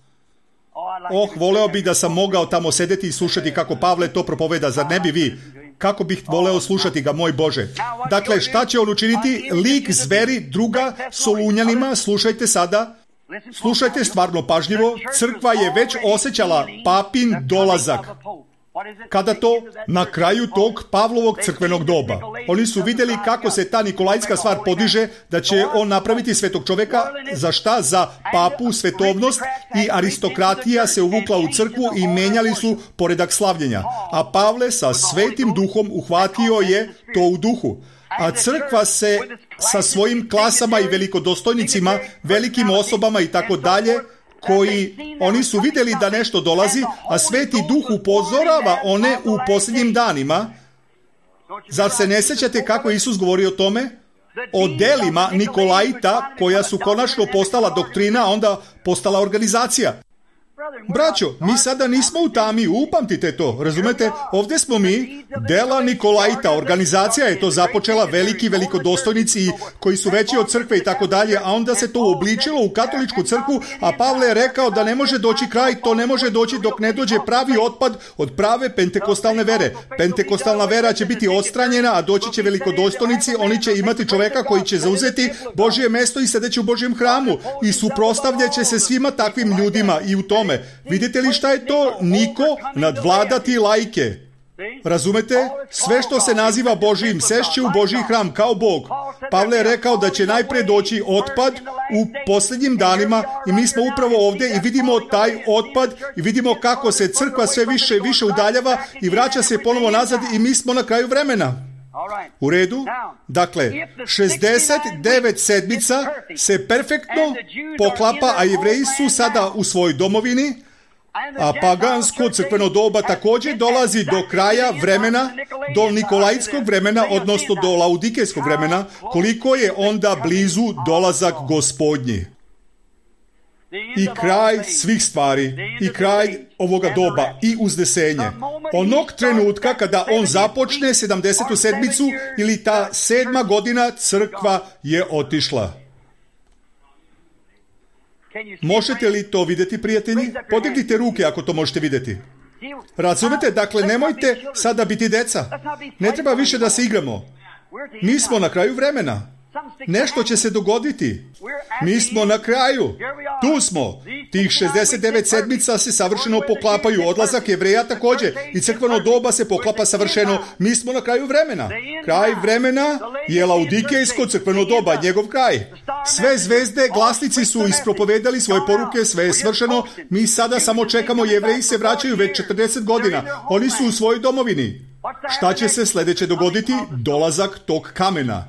Voleo bi da sam mogao tamo sedeti i slušati kako Pavle to propoveda, zar ne bi vi? Kako bih voleo slušati ga, moj Bože. Dakle, šta će on učiniti? Lik zveri druga Solunjanima, slušajte sada. Slušajte stvarno pažljivo. Crkva je već osjećala papin dolazak. Kada to? Na kraju tog Pavlovog crkvenog doba. Oni su vidjeli kako se ta nikolajska stvar podiže, da će on napraviti svetog čovjeka. Za šta? Za papu, svetovnost, i aristokratija se uvukla u crkvu i menjali su poredak slavljenja. A Pavle sa Svetim Duhom uhvatio je to u duhu. A crkva se sa svojim klasama i velikodostojnicima, velikim osobama i tako dalje, koji oni su vidjeli da nešto dolazi, a Sveti Duh upozorava one u posljednjim danima. Zar se ne sjećate kako Isus govori o tome? O delima Nikolajta, koja su konačno postala doktrina, a onda postala organizacija. Braćo, mi sada nismo u tami, upamtite to, razumete? Ovdje smo mi, dela Nikolajta, organizacija je to započela, veliki velikodostojnici koji su veći od crkve i tako dalje, a onda se to uobličilo u katoličku crkvu, a Pavle je rekao da ne može doći kraj, to ne može doći dok ne dođe pravi otpad od prave pentekostalne vere. Pentekostalna vera će biti odstranjena, a doći će velikodostojnici, oni će imati čovjeka koji će zauzeti Božje mesto i sedeći u Božjem hramu i suprotstavljat će se svima takvim ljudima i u tome. Vidite li šta je to? Niko nadvladati laike. Razumete? Sve što se naziva Božijim sešće u Božji hram kao Bog. Pavle je rekao da će najprije doći otpad u posljednjim danima i mi smo upravo ovdje i vidimo taj otpad i vidimo kako se crkva sve više i više udaljava i vraća se ponovo nazad i mi smo na kraju vremena. U redu? Dakle, 69 sedmica se perfektno poklapa, a Jevreji su sada u svojoj domovini, a pagansko crkveno doba također dolazi do kraja vremena, do nikolajskog vremena, odnosno do laudikejskog vremena, koliko je onda blizu dolazak Gospodnji. I kraj svih stvari, i kraj ovoga doba, i uznesenje. Onog trenutka kada on započne 70. sedmicu ili ta 7. godina, crkva je otišla. Možete li to vidjeti, prijatelji? Podignite ruke ako to možete vidjeti. Razumete? Dakle, nemojte sada biti deca. Ne treba više da se igramo. Mi smo na kraju vremena. Nešto će se dogoditi. Mi smo na kraju. Tu smo. Tih 69 sedmica se savršeno poklapaju. Odlazak Jevreja također. I crkveno doba se poklapa savršeno. Mi smo na kraju vremena. Kraj vremena je laudikejsko crkveno doba, njegov kraj. Sve zvezde, glasnici su ispropovedali svoje poruke, sve je svršeno. Mi sada samo čekamo, Jevreji se vraćaju već 40 godina. Oni su u svojoj domovini. Šta će se sljedeće dogoditi? Dolazak tog kamena.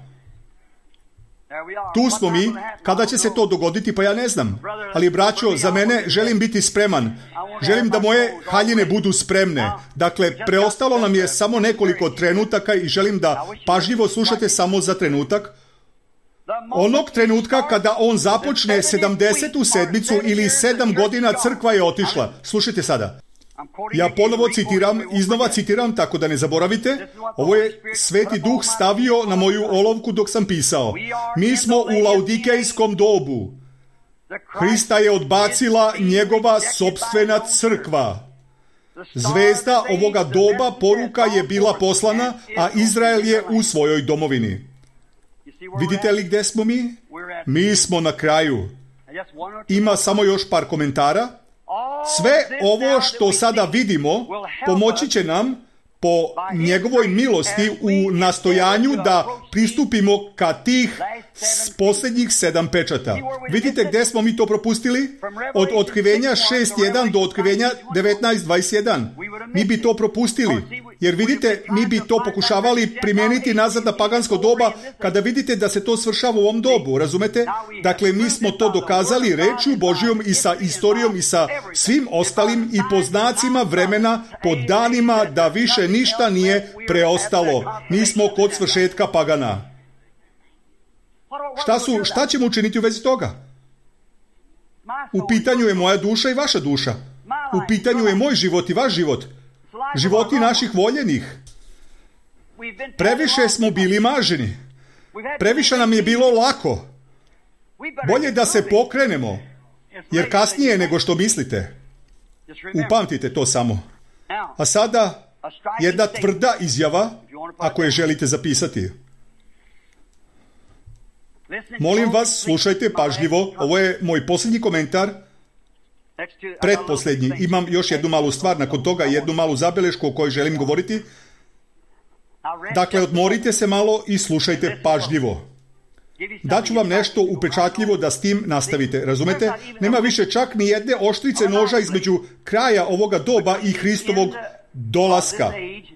Tu smo mi. Kada će se to dogoditi, pa ja ne znam. Ali, braćo, za mene želim biti spreman. Želim da moje haljine budu spremne. Dakle, preostalo nam je samo nekoliko trenutaka i želim da pažljivo slušate samo za trenutak. Onog trenutka kada on započne 70. sedmicu ili 7 godina crkva je otišla. Slušajte sada. Ja ponovo citiram, iznova citiram, tako da ne zaboravite. Ovo je Sveti Duh stavio na moju olovku dok sam pisao. Mi smo u laudikejskom dobu. Hrista je odbacila njegova sopstvena crkva. Zvezda ovoga doba, poruka je bila poslana, a Izrael je u svojoj domovini. Vidite li gdje smo mi? Mi smo na kraju. Ima samo još par komentara. Sve ovo što sada vidimo pomoći će nam po njegovoj milosti u nastojanju da pristupimo ka tih posljednjih 7 pečata. Vidite gdje smo mi to propustili? Od otkrivenja 6.1 do otkrivenja 19.21. Mi bi to propustili. Jer vidite, mi bi to pokušavali primijeniti nazad na pagansko doba kada vidite da se to svršava u ovom dobu. Razumete? Dakle, mi smo to dokazali rečju Božjom i sa istorijom i sa svim ostalim i po znacima vremena, po danima da više ništa nije preostalo. Mi smo kod svršetka pagana. Šta ćemo učiniti u vezi toga? U pitanju je moja duša i vaša duša. U pitanju je moj život i vaš život. Životi naših voljenih. Previše smo bili maženi. Previše nam je bilo lako. Bolje da se pokrenemo, jer kasnije nego što mislite. Upamtite to samo. A sada jedna tvrda izjava, ako je želite zapisati. Molim vas, slušajte pažljivo. Ovo je moj posljednji komentar. Pretposljednji. Imam još jednu malu stvar, nakon toga jednu malu zabelešku o kojoj želim govoriti. Dakle, odmorite se malo i slušajte pažljivo. Daću vam nešto upečatljivo da s tim nastavite. Razumete? Nema više čak ni jedne oštrice noža između kraja ovoga doba i Hristovog dolaska.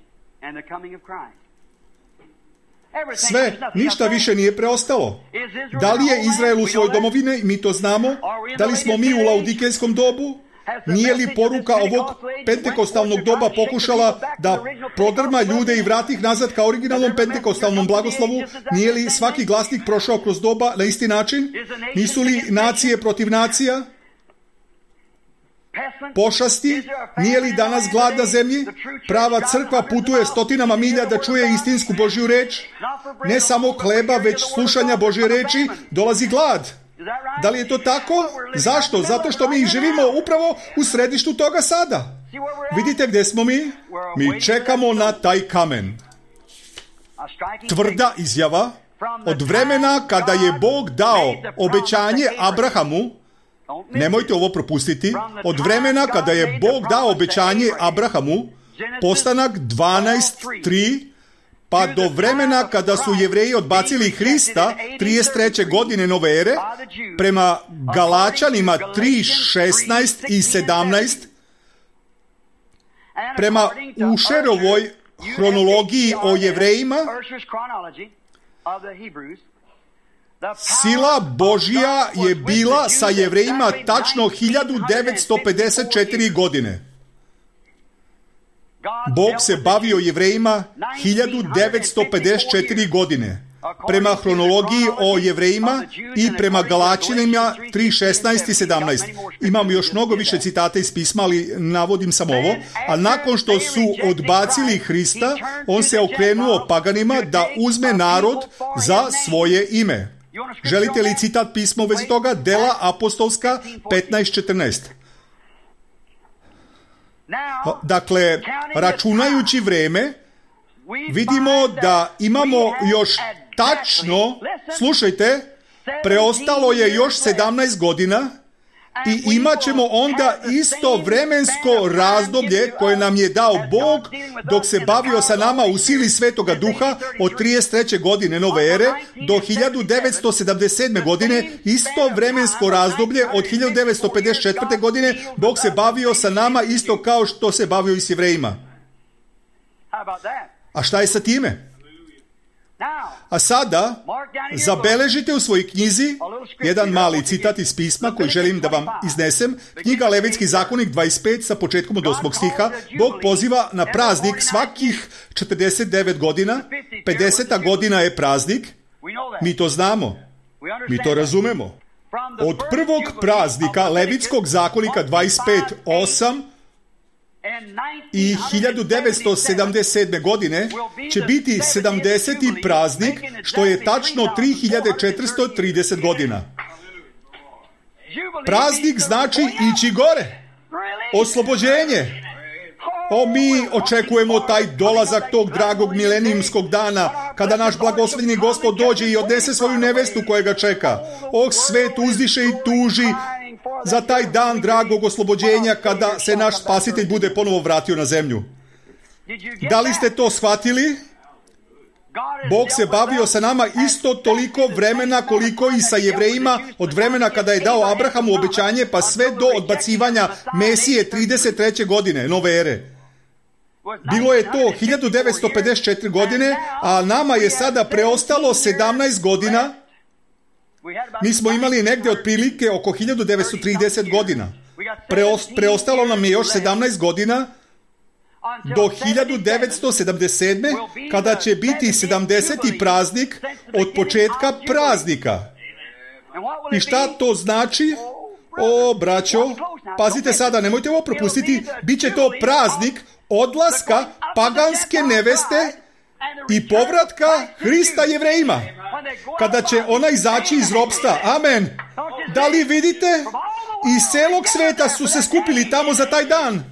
Sve, ništa više nije preostalo. Da li je Izrael u svojoj domovini? Mi to znamo. Da li smo mi u laudikejskom dobu? Nije li poruka ovog pentekostalnog doba pokušala da prodrma ljude i vrati ih nazad ka originalnom pentekostalnom blagoslovu? Nije li svaki glasnik prošao kroz doba na isti način? Nisu li nacije protiv nacija? Pošasti? Nije li danas glad na zemlji? Prava crkva putuje stotinama milja da čuje istinsku Božju reč. Ne samo hleba, već slušanja Božje reči, dolazi glad. Da li je to tako? Zašto? Zato što mi živimo upravo u središtu toga sada. Vidite gdje smo mi? Mi čekamo na taj kamen. Tvrda izjava. Od vremena kada je Bog dao obećanje Abrahamu, nemojte ovo propustiti, od vremena kada je Bog dao obećanje Abrahamu, Postanak 12.3, pa do vremena kada su Jevreji odbacili Hrista 33. godine nove ere, prema Galačanima 3.16 i 17, prema Ušerovoj hronologiji o Jevrejima, sila Božja je bila sa Jevrejima tačno 1954 godine. Bog se bavio Jevrejima 1954 godine. Prema hronologiji o Jevrejima i prema Galačanima 3.16 i 17. Imam još mnogo više citata iz pisma, ali navodim samo ovo. A nakon što su odbacili Hrista, on se okrenuo paganima da uzme narod za svoje ime. Želite li citat pisma u vezi toga? Dela apostolska 15.14. Dakle, računajući vreme, vidimo da imamo još tačno, slušajte, preostalo je još 17 godina i imat ćemo onda isto vremensko razdoblje koje nam je dao Bog dok se bavio sa nama u sili Svetoga Duha od 33. godine nove ere do 1977. godine, isto vremensko razdoblje od 1954. godine Bog se bavio sa nama isto kao što se bavio i s Jevrejima. A šta je sa time? A sada zabeležite u svojoj knjizi jedan mali citat iz pisma koji želim da vam iznesem. Knjiga Levitski zakonik 25 sa početkom od 8. stiha. Bog poziva na praznik svakih 49 godina. 50. godina je praznik. Mi to znamo. Mi to razumemo. Od prvog praznika Levitskog zakonika 25:8 i 1977. godine će biti 70. praznik, što je tačno 3430 godina. Praznik znači ići gore. Oslobođenje. Mi očekujemo taj dolazak tog dragog milenijumskog dana, kada naš blagoslovljeni Gospod dođe i odnese svoju nevestu koja ga čeka. Svet uzdiše i tuži za taj dan dragog oslobođenja, kada se naš spasitelj bude ponovo vratio na zemlju. Da li ste to shvatili? Bog se bavio sa nama isto toliko vremena koliko i sa Jevrejima, od vremena kada je dao Abrahamu obećanje pa sve do odbacivanja Mesije 33. godine nove ere. Bilo je to 1954 godine, a nama je sada preostalo 17 godina. Mi smo imali negdje otprilike oko 1930 godina. Preostalo nam je još 17 godina do 1977. kada će biti 70. praznik od početka praznika. I šta to znači? Braćo, pazite sada, nemojte ovo propustiti, bit će to praznik odlaska paganske neveste i povratka Hrista Jevrejima, kada će ona izaći iz ropstva. Amen. Da li vidite? Iz celog sveta su se skupili tamo za taj dan.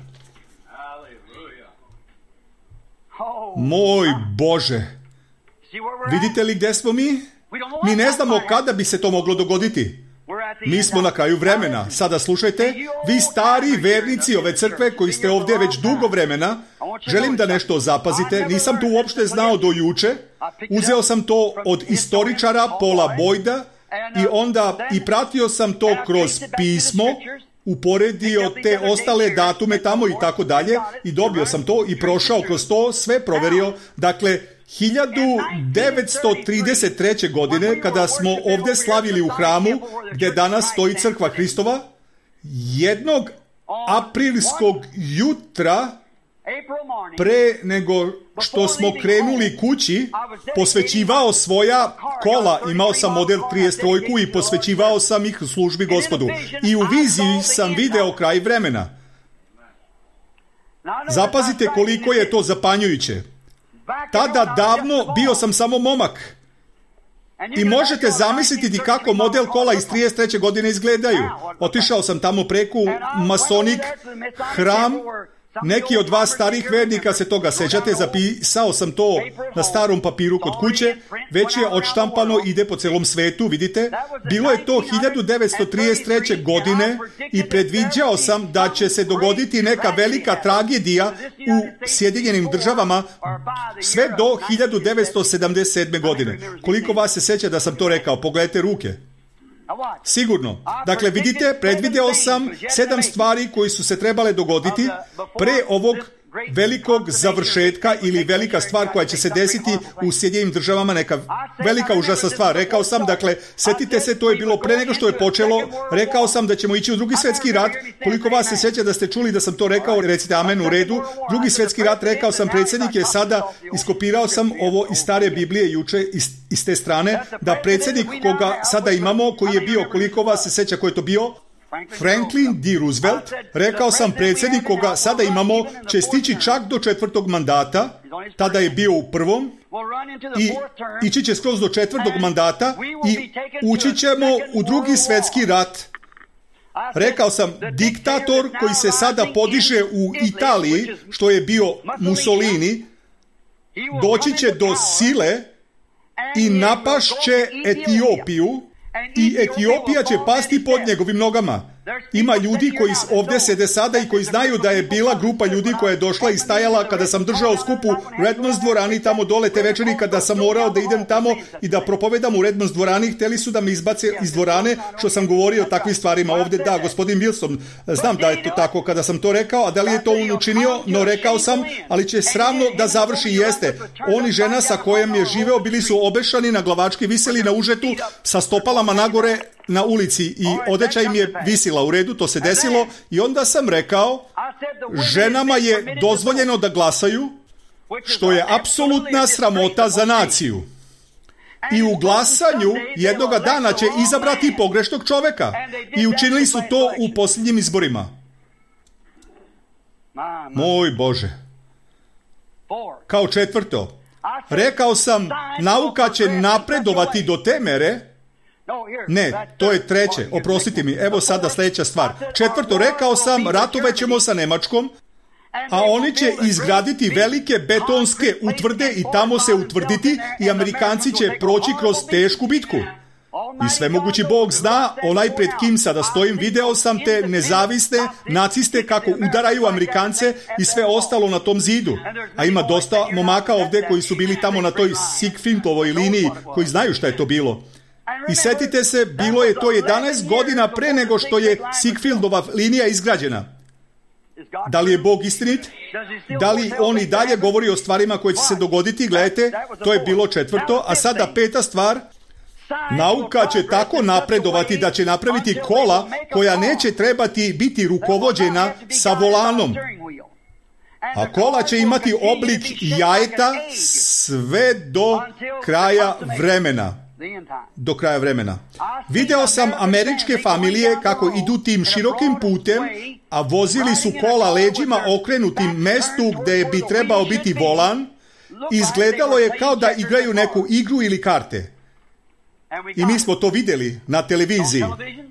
Moj Bože, vidite li gdje smo mi? Mi ne znamo kada bi se to moglo dogoditi. Mi smo na kraju vremena. Sada slušajte, vi stari vernici ove crkve koji ste ovdje već dugo vremena, želim da nešto zapazite. Nisam to uopšte znao do juče. Uzeo sam to od istoričara Paula Boyda i onda i pratio sam to kroz pismo, uporedio te ostale datume tamo i tako dalje i dobio sam to i prošao kroz to, sve proverio. Dakle, 1933. godine, kada smo ovdje slavili u hramu, gdje danas stoji crkva Hristova, jednog aprilskog jutra, pre nego što smo krenuli kući, posvećivao svoja kola, imao sam model 33 i posvećivao sam ih službi Gospodu. I u viziji sam video kraj vremena. Zapazite koliko je to zapanjujuće. Tada davno bio sam samo momak. I možete zamisliti kako model kola iz 33. godine izgledaju. Otišao sam tamo preko Masonik hram. Neki od vas starih vernika se toga sećate, zapisao sam to na starom papiru kod kuće, već je odštampano, ide po celom svetu, vidite. Bilo je to 1933. godine i predviđao sam da će se dogoditi neka velika tragedija u Sjedinjenim državama sve do 1977. godine. Koliko vas se seća da sam to rekao? Pogledajte ruke. Sigurno. Dakle, vidite, predvideo sam 7 stvari koji su se trebale dogoditi pre ovog velikog završetka ili velika stvar koja će se desiti u Sjedinjenim državama, neka velika užasna stvar. Rekao sam, dakle, setite se, to je bilo pre nego što je počelo, rekao sam da ćemo ići u Drugi svjetski rat. Koliko vas se sjeća da ste čuli da sam to rekao, recite amen, u redu. Drugi svjetski rat, rekao sam, predsjednik je sada, iskopirao sam ovo iz stare Biblije juče iz te strane, da predsjednik koga sada imamo, koji je bio, koliko vas se sjeća ko je to bio, Franklin D. Roosevelt, rekao sam, predsjednik koga sada imamo će stići čak do 4. mandata, tada je bio u 1. i ići će skroz do 4. mandata i ući ćemo u Drugi svjetski rat. Rekao sam, diktator koji se sada podiže u Italiji, što je bio Mussolini, doći će do sile i napašće Etiopiju, i Etiopija će pasti pod njegovim nogama. Ima ljudi koji ovdje sede sada i koji znaju da je bila grupa ljudi koja je došla i stajala kada sam držao skupu u Redmonds dvorani tamo dole te večeri, kada sam morao da idem tamo i da propovedam u Redmonds dvorani. Htjeli su da me izbace iz dvorane što sam govorio o takvim stvarima ovdje. Da, gospodin Wilson, znam da je to tako kada sam to rekao, a da li je to on učinio, no rekao sam, ali će sramno da završi i jeste. On i žena sa kojom je živeo bili su obešani na glavački, viseli na užetu sa stopalama nagore na ulici i odeća im je visila. U redu, to se desilo i onda sam rekao, ženama je dozvoljeno da glasaju, što je apsolutna sramota za naciju. I u glasanju jednoga dana će izabrati pogrešnog čoveka. I učinili su to u posljednjim izborima. Moj Bože. Kao četvrto, rekao sam, nauka će napredovati do te mere. Ne, to je treće, oprostite mi, evo sada sljedeća stvar. Četvrto, rekao sam, ratovat ćemo sa Nemačkom, a oni će izgraditi velike betonske utvrde i tamo se utvrditi i Amerikanci će proći kroz tešku bitku. I svemogući Bog zna, onaj pred kim sada stojim, video sam te nezavisne naciste kako udaraju Amerikance i sve ostalo na tom zidu. A ima dosta momaka ovdje koji su bili tamo na toj Siegfriedovoj liniji, koji znaju šta je to bilo. I setite se, bilo je to 11 godina pre nego što je Siegfriedova linija izgrađena. Da li je Bog istinit? Da li on i dalje govori o stvarima koje će se dogoditi? Gledajte, to je bilo četvrto. A sada peta stvar. Nauka će tako napredovati da će napraviti kola koja neće trebati biti rukovođena sa volanom. A kola će imati oblik jajeta sve do kraja vremena. Do kraja vremena. Video sam američke familije kako idu tim širokim putem, a vozili su kola leđima okrenutim mestu gdje bi trebao biti volan. Izgledalo je kao da igraju neku igru ili karte. I mi smo to vidjeli na televiziji.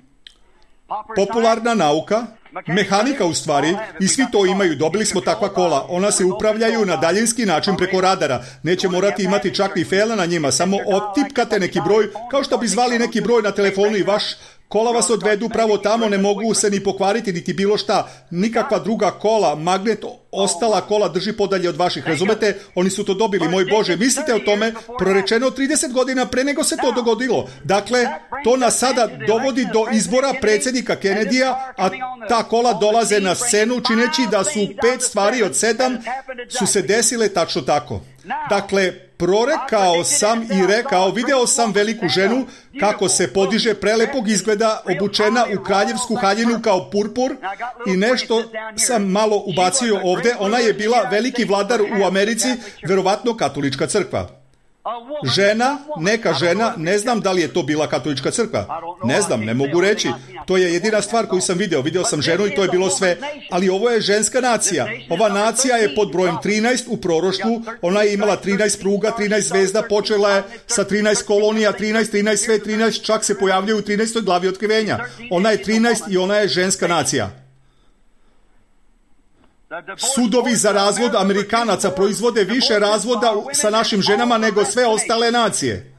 Popularna nauka, mehanika u stvari, i svi to imaju, dobili smo takva kola. Ona se upravljaju na daljinski način preko radara. Neće morati imati čak ni fela na njima, samo otipkate neki broj, kao što bi zvali neki broj na telefonu i vaš kola vas odvedu pravo tamo, ne mogu se ni pokvariti, niti bilo šta. Nikakva druga kola, magnet, ostala kola drži podalje od vaših, razumete? Oni su to dobili, moj Bože. Mislite o tome, prorečeno 30 godina pre nego se to dogodilo. Dakle, to nas sada dovodi do izbora predsjednika Kennedyja, a ta kola dolaze na scenu čineći da su 5 stvari od 7 su se desile tačno tako. Dakle, prorekao sam i rekao, video sam veliku ženu kako se podiže, prelepog izgleda, obučena u kraljevsku haljinu kao purpur i nešto sam malo ubacio ovdje. Ona je bila veliki vladar u Americi, verovatno katolička crkva. Žena, neka žena, ne znam da li je to bila katolička crkva. Ne znam, ne mogu reći. To je jedina stvar koju sam video. Video sam ženu i to je bilo sve. Ali ovo je ženska nacija. Ova nacija je pod brojem 13 u proroštvu. Ona je imala 13 pruga, 13 zvezda, počela je sa 13 kolonija, 13 sve, 13, čak se pojavljaju u 13. glavi otkrivenja. Ona je 13 i ona je ženska nacija. Sudovi za razvod Amerikanaca proizvode više razvoda sa našim ženama nego sve ostale nacije.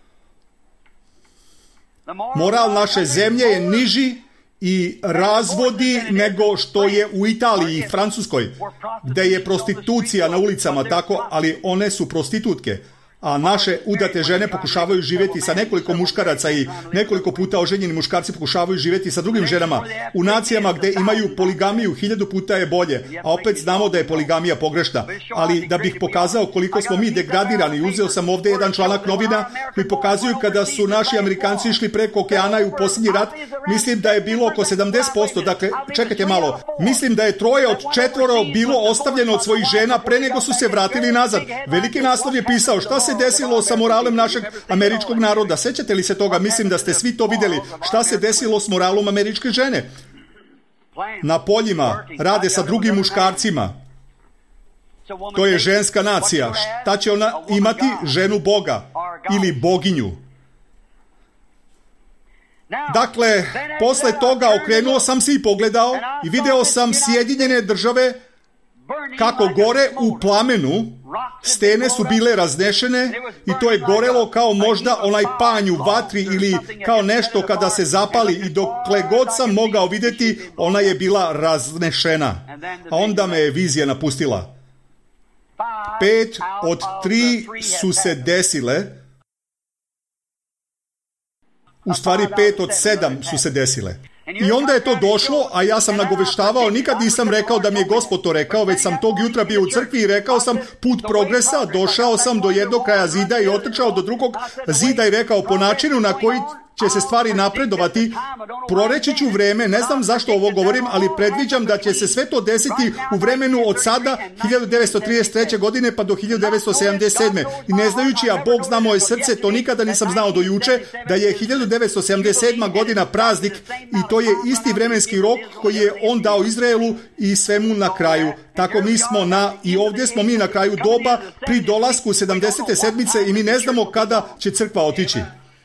Moral naše zemlje je niži i razvodi nego što je u Italiji i Francuskoj, gdje je prostitucija na ulicama tako, ali one su prostitutke. A naše udate žene pokušavaju živjeti sa nekoliko muškaraca i nekoliko puta oženjeni muškarci pokušavaju živjeti sa drugim ženama. U nacijama gdje imaju poligamiju 1000 puta je bolje, a opet znamo da je poligamija pogrešna. Ali da bih pokazao koliko smo mi degradirani, uzeo sam ovdje jedan članak novina koji pokazuju kada su naši Amerikanci išli preko okeana i u posljednji rat, mislim da je bilo oko 70%, dakle, čekajte malo, mislim da je 3 od 4 bilo ostavljeno od svojih žena pre nego su se vratili nazad. Veliki naslov je pisao šta se desilo sa moralom našeg američkog naroda. Sećate li se toga? Mislim da ste svi to vidjeli. Šta se desilo s moralom američke žene? Na poljima rade sa drugim muškarcima. To je ženska nacija. Šta će ona imati? Ženu Boga ili boginju. Dakle, posle toga okrenuo sam se i pogledao i video sam Sjedinjene Države kako gore u plamenu Stene su bile raznešene i to je gorelo kao možda onaj panj u vatri ili kao nešto kada se zapali i dokle god sam mogao vidjeti, ona je bila raznešena. A onda me je vizija napustila. 5 od 3 su se desile. U stvari 5 od 7 su se desile. I onda je to došlo, a ja sam nagoveštavao, nikad nisam rekao da mi je Gospod to rekao, već sam tog jutra bio u crkvi i rekao sam put progresa, došao sam do jednog kraja zida i otrčao do drugog zida i rekao po načinu na koji će se stvari napredovati, proreći ću vreme, ne znam zašto ovo govorim, ali predviđam da će se sve to desiti u vremenu od sada 1933. godine pa do 1977. I ne znajući, a Bog zna moje srce, to nikada nisam znao do juče, da je 1977. godina praznik i to je isti vremenski rok koji je on dao Izraelu i svemu na kraju. Tako mi smo i ovdje smo mi na kraju doba pri dolasku 70. sedmice i mi ne znamo kada će crkva otići.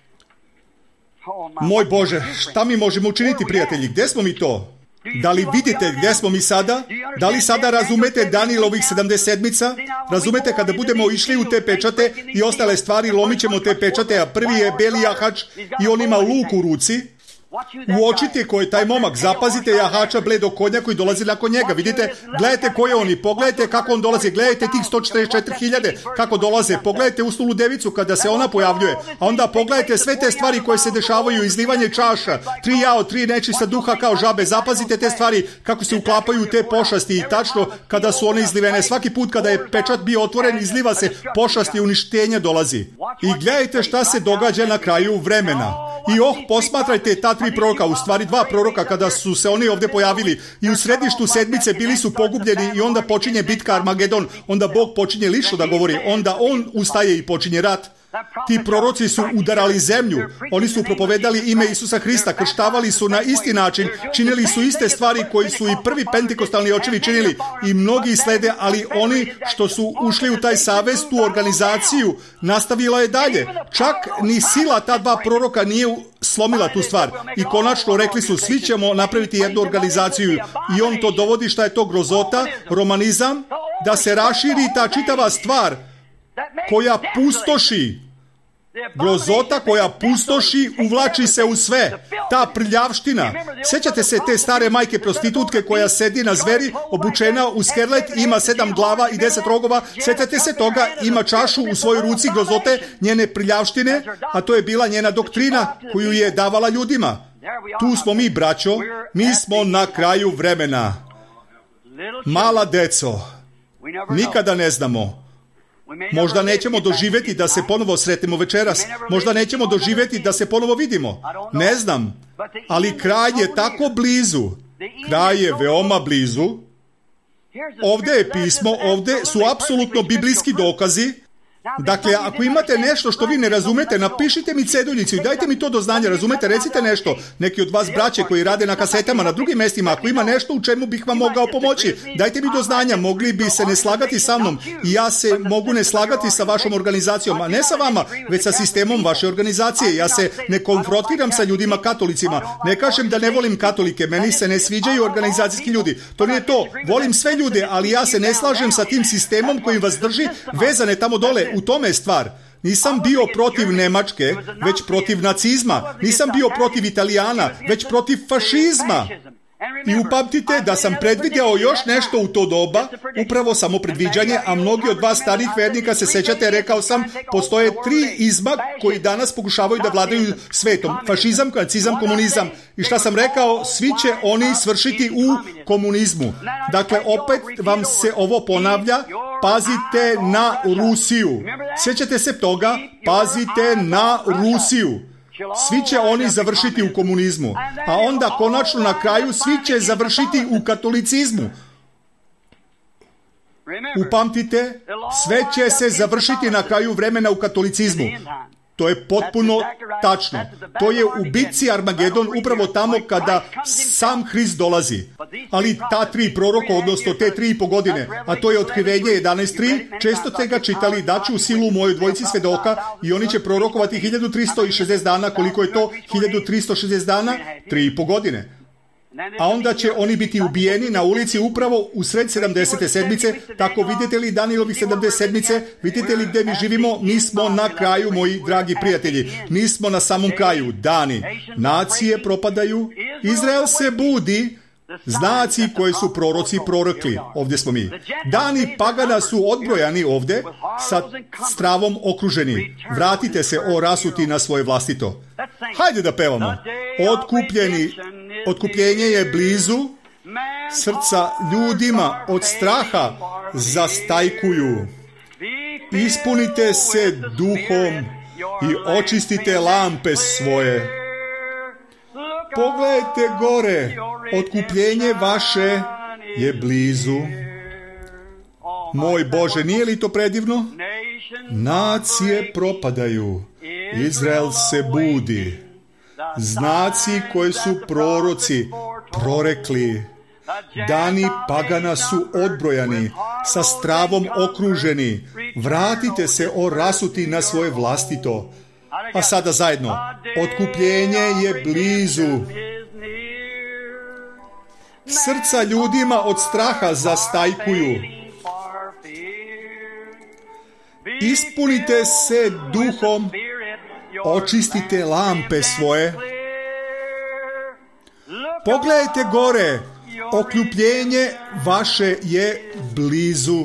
Moj Bože, šta mi možemo učiniti, prijatelji? Gdje smo mi to? Da li vidite gdje smo mi sada? Da li sada razumete Danijelovih 70 sedmica? Razumete kada budemo išli u te pečate i ostale stvari, lomit ćemo te pečate, a prvi je beli jahač i on ima luk u ruci. Uočite ko je taj momak, zapazite jahača bledog konja koji dolazi nakon njega, vidite, gledajte ko je on i pogledajte kako on dolazi, gledajte tih 144.000 kako dolaze, pogledajte usnulu devicu kada se ona pojavljuje, a onda pogledajte sve te stvari koje se dešavaju, izlivanje čaša, 3 jao, 3 nečista duha kao žabe, zapazite te stvari kako se uklapaju te pošasti i tačno kada su one izlivene, svaki put kada je pečat bio otvoren, izliva se pošasti i uništenje dolazi. I gledajte šta se događa na kraju vremena. I posmatrajte ta 3 proroka, u stvari 2 proroka kada su se oni ovdje pojavili i u središtu sedmice bili su pogubljeni i onda počinje bitka Armagedon, onda Bog počinje lično da govori, onda on ustaje i počinje rat. Ti proroci su udarali zemlju, oni su propovedali ime Isusa Hrista, krštavali su na isti način, činili su iste stvari koji su i prvi pentekostalni očevi činili i mnogi slede, ali oni što su ušli u taj savez, tu organizaciju, nastavila je dalje. Čak ni sila ta 2 proroka nije slomila tu stvar. I konačno rekli su, svi ćemo napraviti jednu organizaciju i on to dovodi, šta je to grozota, romanizam, da se raširi ta čitava stvar koja pustoši. Grozota koja pustoši uvlači se u sve. Ta prljavština. Sjećate se te stare majke prostitutke koja sedi na zveri, obučena u skerlet, ima 7 glava i 10 rogova. Sjećate se toga, ima čašu u svojoj ruci grozote, njene prljavštine, a to je bila njena doktrina koju je davala ljudima. Tu smo mi, braćo, mi smo na kraju vremena. Mala deco, nikada ne znamo. Možda nećemo doživjeti da se ponovo sretnemo večeras. Možda nećemo doživjeti da se ponovo vidimo. Ne znam. Ali kraj je tako blizu. Kraj je veoma blizu. Ovdje je pismo, ovdje su apsolutno biblijski dokazi. Dakle, ako imate nešto što vi ne razumete, napišite mi ceduljicu i dajte mi to do znanja, razumete, recite nešto. Neki od vas braće koji rade na kasetama na drugim mjestima, ako ima nešto u čemu bih vam mogao pomoći, dajte mi do znanja, mogli bi se ne slagati sa mnom i ja se mogu ne slagati sa vašom organizacijom, a ne sa vama, već sa sistemom vaše organizacije. Ja se ne konfrontiram sa ljudima katolicima, ne kažem da ne volim katolike, meni se ne sviđaju organizacijski ljudi, to nije to, volim sve ljude, ali ja se ne slažem sa tim sistemom koji vas drži vezane tamo dole. U tome je stvar. Nisam bio protiv Njemačke, već protiv nacizma. Nisam bio protiv Italijana, već protiv fašizma. I upamtite da sam predvidjao još nešto u to doba, upravo samo predviđanje, a mnogi od vas starih vernika se sećate, rekao sam, postoje 3 izma koji danas pokušavaju da vladaju svetom. Fašizam, nacizam, komunizam. I šta sam rekao, svi će oni svršiti u komunizmu. Dakle, opet vam se ovo ponavlja, pazite na Rusiju. Sjećate se toga? Pazite na Rusiju. Svi će oni završiti u komunizmu, a onda konačno na kraju svi će završiti u katolicizmu. Upamtite, sve će se završiti na kraju vremena u katolicizmu. To je potpuno tačno. To je u bitci Armagedon upravo tamo kada sam Hrist dolazi. Ali ta 3 proroka, odnosno te 3,5 godine, a to je Otkrivenje 11.3, često ste ga čitali, daću u silu mojoj dvojici svedoka i oni će prorokovati 1360 dana. Koliko je to? 1360 dana? 3,5 godine. a onda će oni biti ubijeni na ulici upravo u sred 70. sedmice. Tako vidite li Danijelovih 70 sedmice, vidite li gdje mi živimo? Mi smo na kraju, moji dragi prijatelji. Mi smo na samom kraju. Dani. Nacije propadaju, Izrael se budi, znaci koje su proroci prorokli. Ovdje smo mi. Dani pagana su odbrojani ovdje, sa stravom okruženi. Vratite se, o rasuti, na svoje vlastito. Hajde da pevamo. Otkupljenje je blizu, srca ljudima od straha zastajkuju. Ispunite se duhom i očistite lampe svoje. Pogledajte gore, otkupljenje vaše je blizu. Moj Bože, nije li to predivno? Nacije propadaju, Izrael se budi. Znaci koje su proroci prorekli. Dani pagana su odbrojani, sa stravom okruženi. Vratite se, o rasuti, na svoje vlastito. A sada zajedno. Otkupljenje je blizu. Srca ljudima od straha zastajkuju. Ispunite se duhom, očistite lampe svoje. Pogledajte gore, otkupljenje vaše je blizu.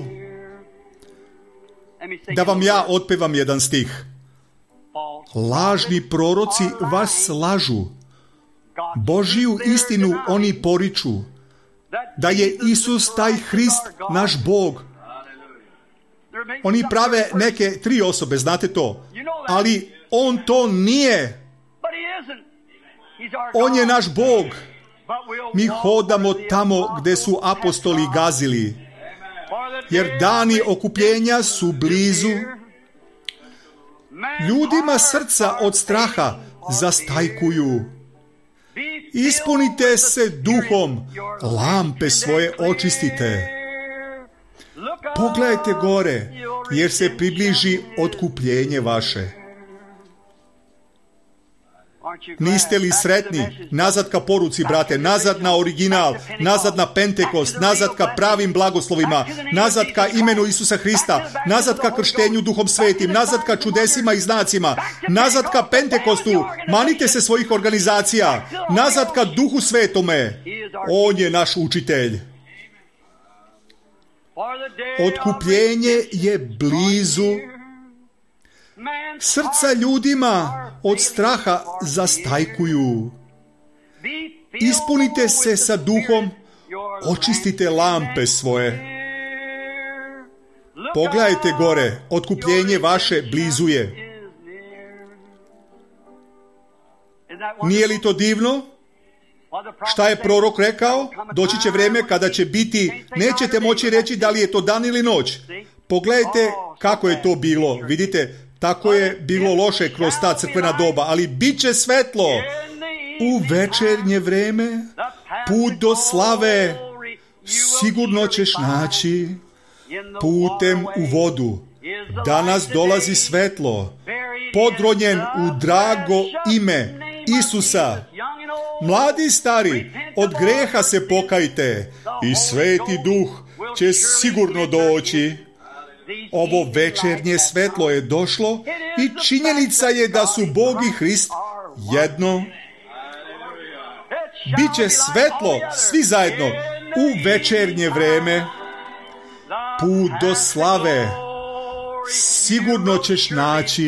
Da vam ja otpevam jedan stih. Lažni proroci vas lažu. Božiju istinu oni poriču. Da je Isus taj Hrist naš Bog. Oni prave neke 3 osobe, znate to. Ali on to nije. On je naš Bog. Mi hodamo tamo gdje su apostoli gazili. Jer dani okupljenja su blizu. Ljudima srca od straha zastajkuju. Ispunite se duhom, lampe svoje očistite. Pogledajte gore, jer se približi otkupljenje vaše. Niste li sretni? Nazad ka poruci, brate, nazad na original, nazad na Pentekost, nazad ka pravim blagoslovima, nazad ka imenu Isusa Hrista, nazad ka krštenju Duhom Svetim, nazad ka čudesima i znacima, nazad ka Pentekostu, manite se svojih organizacija, nazad ka Duhu Svetome. On je naš učitelj. Otkupljenje je blizu. Srca ljudima od straha zastajkuju. Ispunite se sa duhom, očistite lampe svoje. Pogledajte gore, otkupljenje vaše blizu je. Nije li to divno? Šta je prorok rekao? Doći će vrijeme kada će biti, nećete moći reći da li je to dan ili noć. Pogledajte kako je to bilo. Vidite, tako je bilo loše kroz ta crkvena doba, ali bit će svetlo. U večernje vreme, put do slave, sigurno ćeš naći putem u vodu. Danas dolazi svetlo, podronjen u drago ime Isusa. Mladi i stari, od greha se pokajte i Sveti Duh će sigurno doći. Ovo večernje svetlo je došlo i činjenica je da su Bog i Hrist jedno. Biće svetlo svi zajedno u večernje vreme. Put do slave sigurno ćeš naći.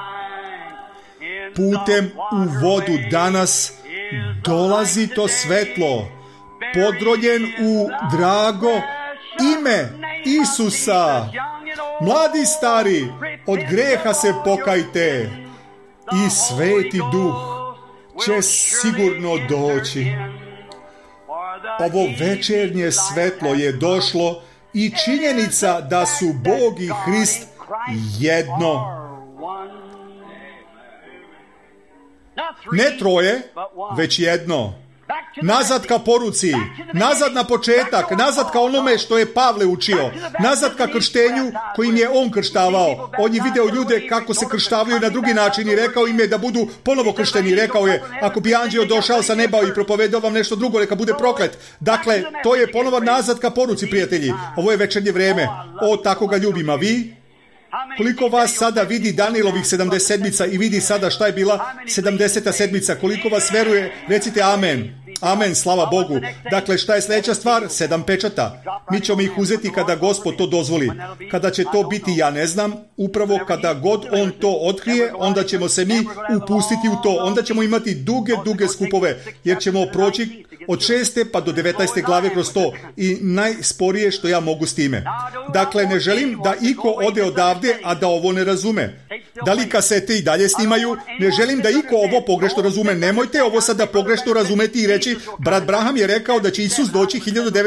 Putem u vodu danas dolazi to svetlo, podronjen u drago ime Isusa. Mladi i stari, od greha se pokajte i Sveti Duh će sigurno doći. Ovo večernje svetlo je došlo i činjenica da su Bog i Hrist jedno. Ne troje, već jedno. Nazad ka poruci, nazad na početak, nazad ka onome što je Pavle učio, nazad ka krštenju kojim je on krštavao. On je video ljude kako se krštavaju na drugi način i rekao im je da budu ponovo kršteni. Rekao je, ako bi anđeo došao sa neba i propovedao vam nešto drugo, neka bude proklet. Dakle, to je ponovo nazad ka poruci, prijatelji. Ovo je večernje vreme. O, tako ga ljubim, a vi? Koliko vas sada vidi Danijelovih 70 sedmica i vidi sada šta je bila 70. sedmica? Koliko vas veruje? Recite amen. Amen, slava Bogu. Dakle, šta je sljedeća stvar? 7 pečata. Mi ćemo ih uzeti kada Gospod to dozvoli. Kada će to biti, ja ne znam. Upravo kada god On to otkrije, onda ćemo se mi upustiti u to. Onda ćemo imati duge skupove, jer ćemo proći od 6. pa do 19. glave kroz to. I najsporije što ja mogu s time. Dakle, ne želim da iko ode odavde, a da ovo ne razume. Da li kasete i dalje snimaju? Ne želim da iko ovo pogrešno razume. Nemojte ovo sada pogrešno razumeti i reći, brat Branham je rekao da će Isus doći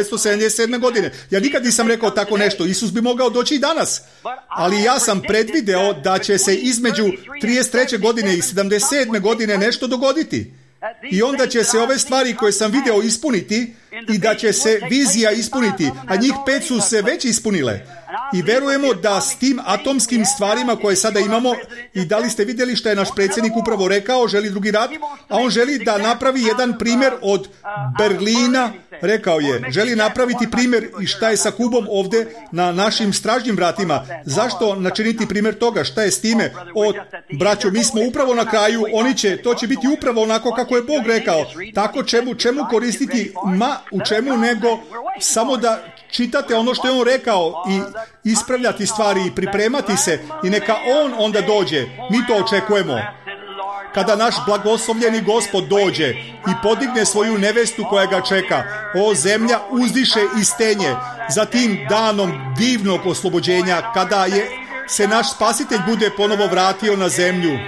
1977. godine. Ja nikad nisam rekao tako nešto. Isus bi mogao doći i danas. Ali ja sam predvideo da će se između 33. godine i 77. godine nešto dogoditi. I onda će se ove stvari koje sam video ispuniti i da će se vizija ispuniti, a njih 5 su se već ispunile. I verujemo da s tim atomskim stvarima koje sada imamo, i da li ste vidjeli što je naš predsjednik upravo rekao, želi drugi rat, a on želi da napravi jedan primjer od Berlina, rekao je, želi napraviti primjer i šta je sa Kubom ovdje na našim stražnjim vratima. Zašto načiniti primjer toga? Šta je s time? Braćo, mi smo upravo na kraju, to će biti upravo onako kako je Bog rekao. Tako čemu koristiti u čemu nego samo da čitate ono što je on rekao i ispravljati stvari i pripremati se i neka on onda dođe. Mi to očekujemo. Kada naš blagoslovljeni Gospod dođe i podigne svoju nevestu koja ga čeka, o zemlja uzdiše i stenje za tim danom divnog oslobođenja, kada se naš spasitelj bude ponovo vratio na zemlju.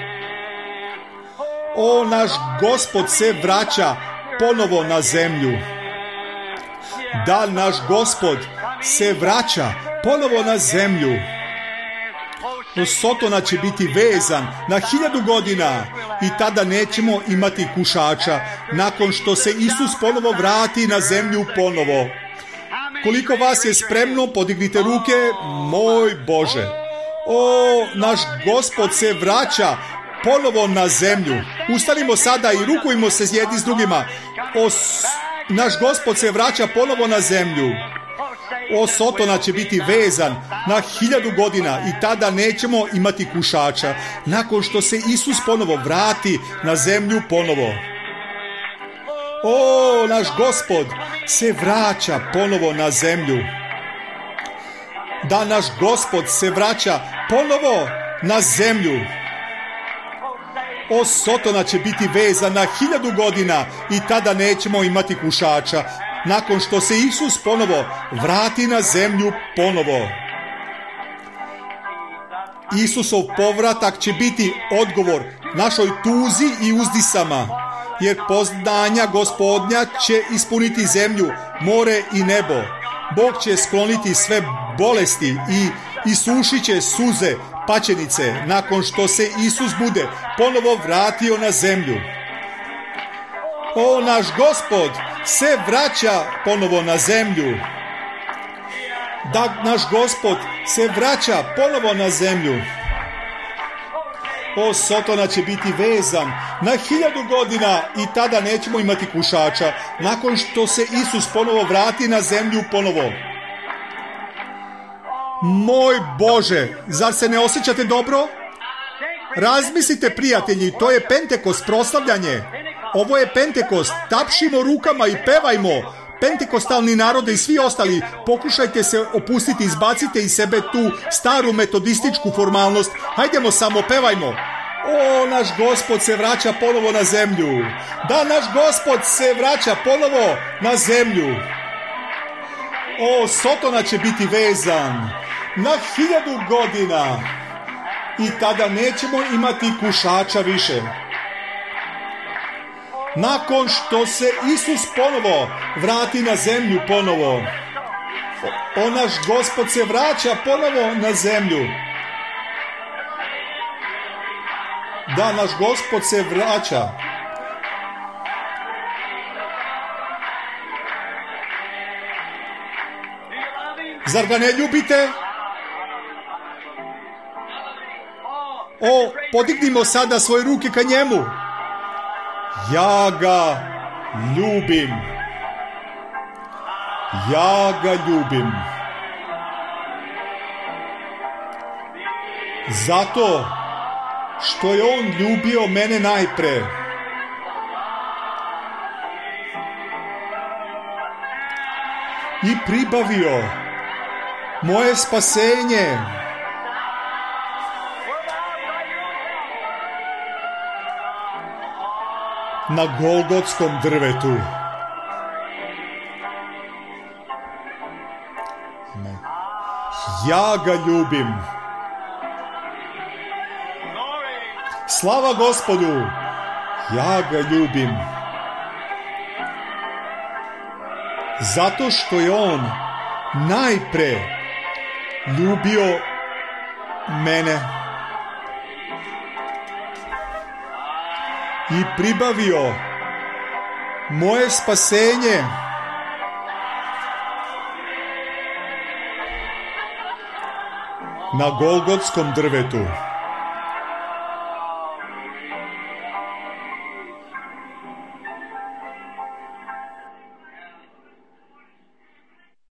O, naš Gospod se vraća ponovo na zemlju. Da, naš Gospod se vraća ponovo na zemlju. Sotona će biti vezan na 1000 godina i tada nećemo imati kušača nakon što se Isus ponovo vrati na zemlju ponovo. Koliko vas je spremno, podignite ruke, moj Bože. O, naš Gospod se vraća ponovo na zemlju. Ustanimo sada i rukujmo se jedni s drugima. Naš Gospod se vraća ponovo na zemlju. O, Sotona će biti vezan na 1000 godina i tada nećemo imati kušača nakon što se Isus ponovo vrati na zemlju ponovo. O, naš Gospod se vraća ponovo na zemlju. Da, naš Gospod se vraća ponovo na zemlju. O, Sotona će biti vezan na 1000 godina i tada nećemo imati kušača nakon što se Isus ponovo vrati na zemlju ponovo. Isusov povratak će biti odgovor našoj tuzi i uzdisama, jer poznanja Gospodnja će ispuniti zemlju, more i nebo. Bog će skloniti sve bolesti i isušit će suze pačenice nakon što se Isus bude ponovo vratio na zemlju. O, naš Gospod se vraća ponovo na zemlju. Da, naš Gospod se vraća ponovo na zemlju. O, Sotona će biti vezan na 1000 godina i tada nećemo imati kušača nakon što se Isus ponovo vrati na zemlju ponovo. Moj Bože, zar se ne osjećate dobro? Razmislite, prijatelji, to je Pentekost, proslavljanje. Ovo je Pentekost, tapšimo rukama i pevajmo. Pentekostalni narode i svi ostali, pokušajte se opustiti, izbacite iz sebe tu staru metodističku formalnost. Hajdemo samo, pevajmo. O, naš Gospod se vraća ponovo na zemlju. Da, naš Gospod se vraća ponovo na zemlju. O, Sotona će biti vezan na 1000 godina i tada nećemo imati kušača više. Nakon što se Isus ponovo vrati na zemlju ponovo. O, naš Gospod se vraća ponovo na zemlju. Da, naš Gospod se vraća. Zar ga ne ljubite? O, podignimo sada svoje ruke ka njemu. Ja ga ljubim. Ja ga ljubim. Zato što je on ljubio mene najpre. I pribavio moje spasenje. Na Golgotskom drvetu. Ja ga ljubim. Slava Gospodu. Ja ga ljubim. Zato što je on najpre ljubio mene i pribavio moje spasenje na Golgotskom drvetu.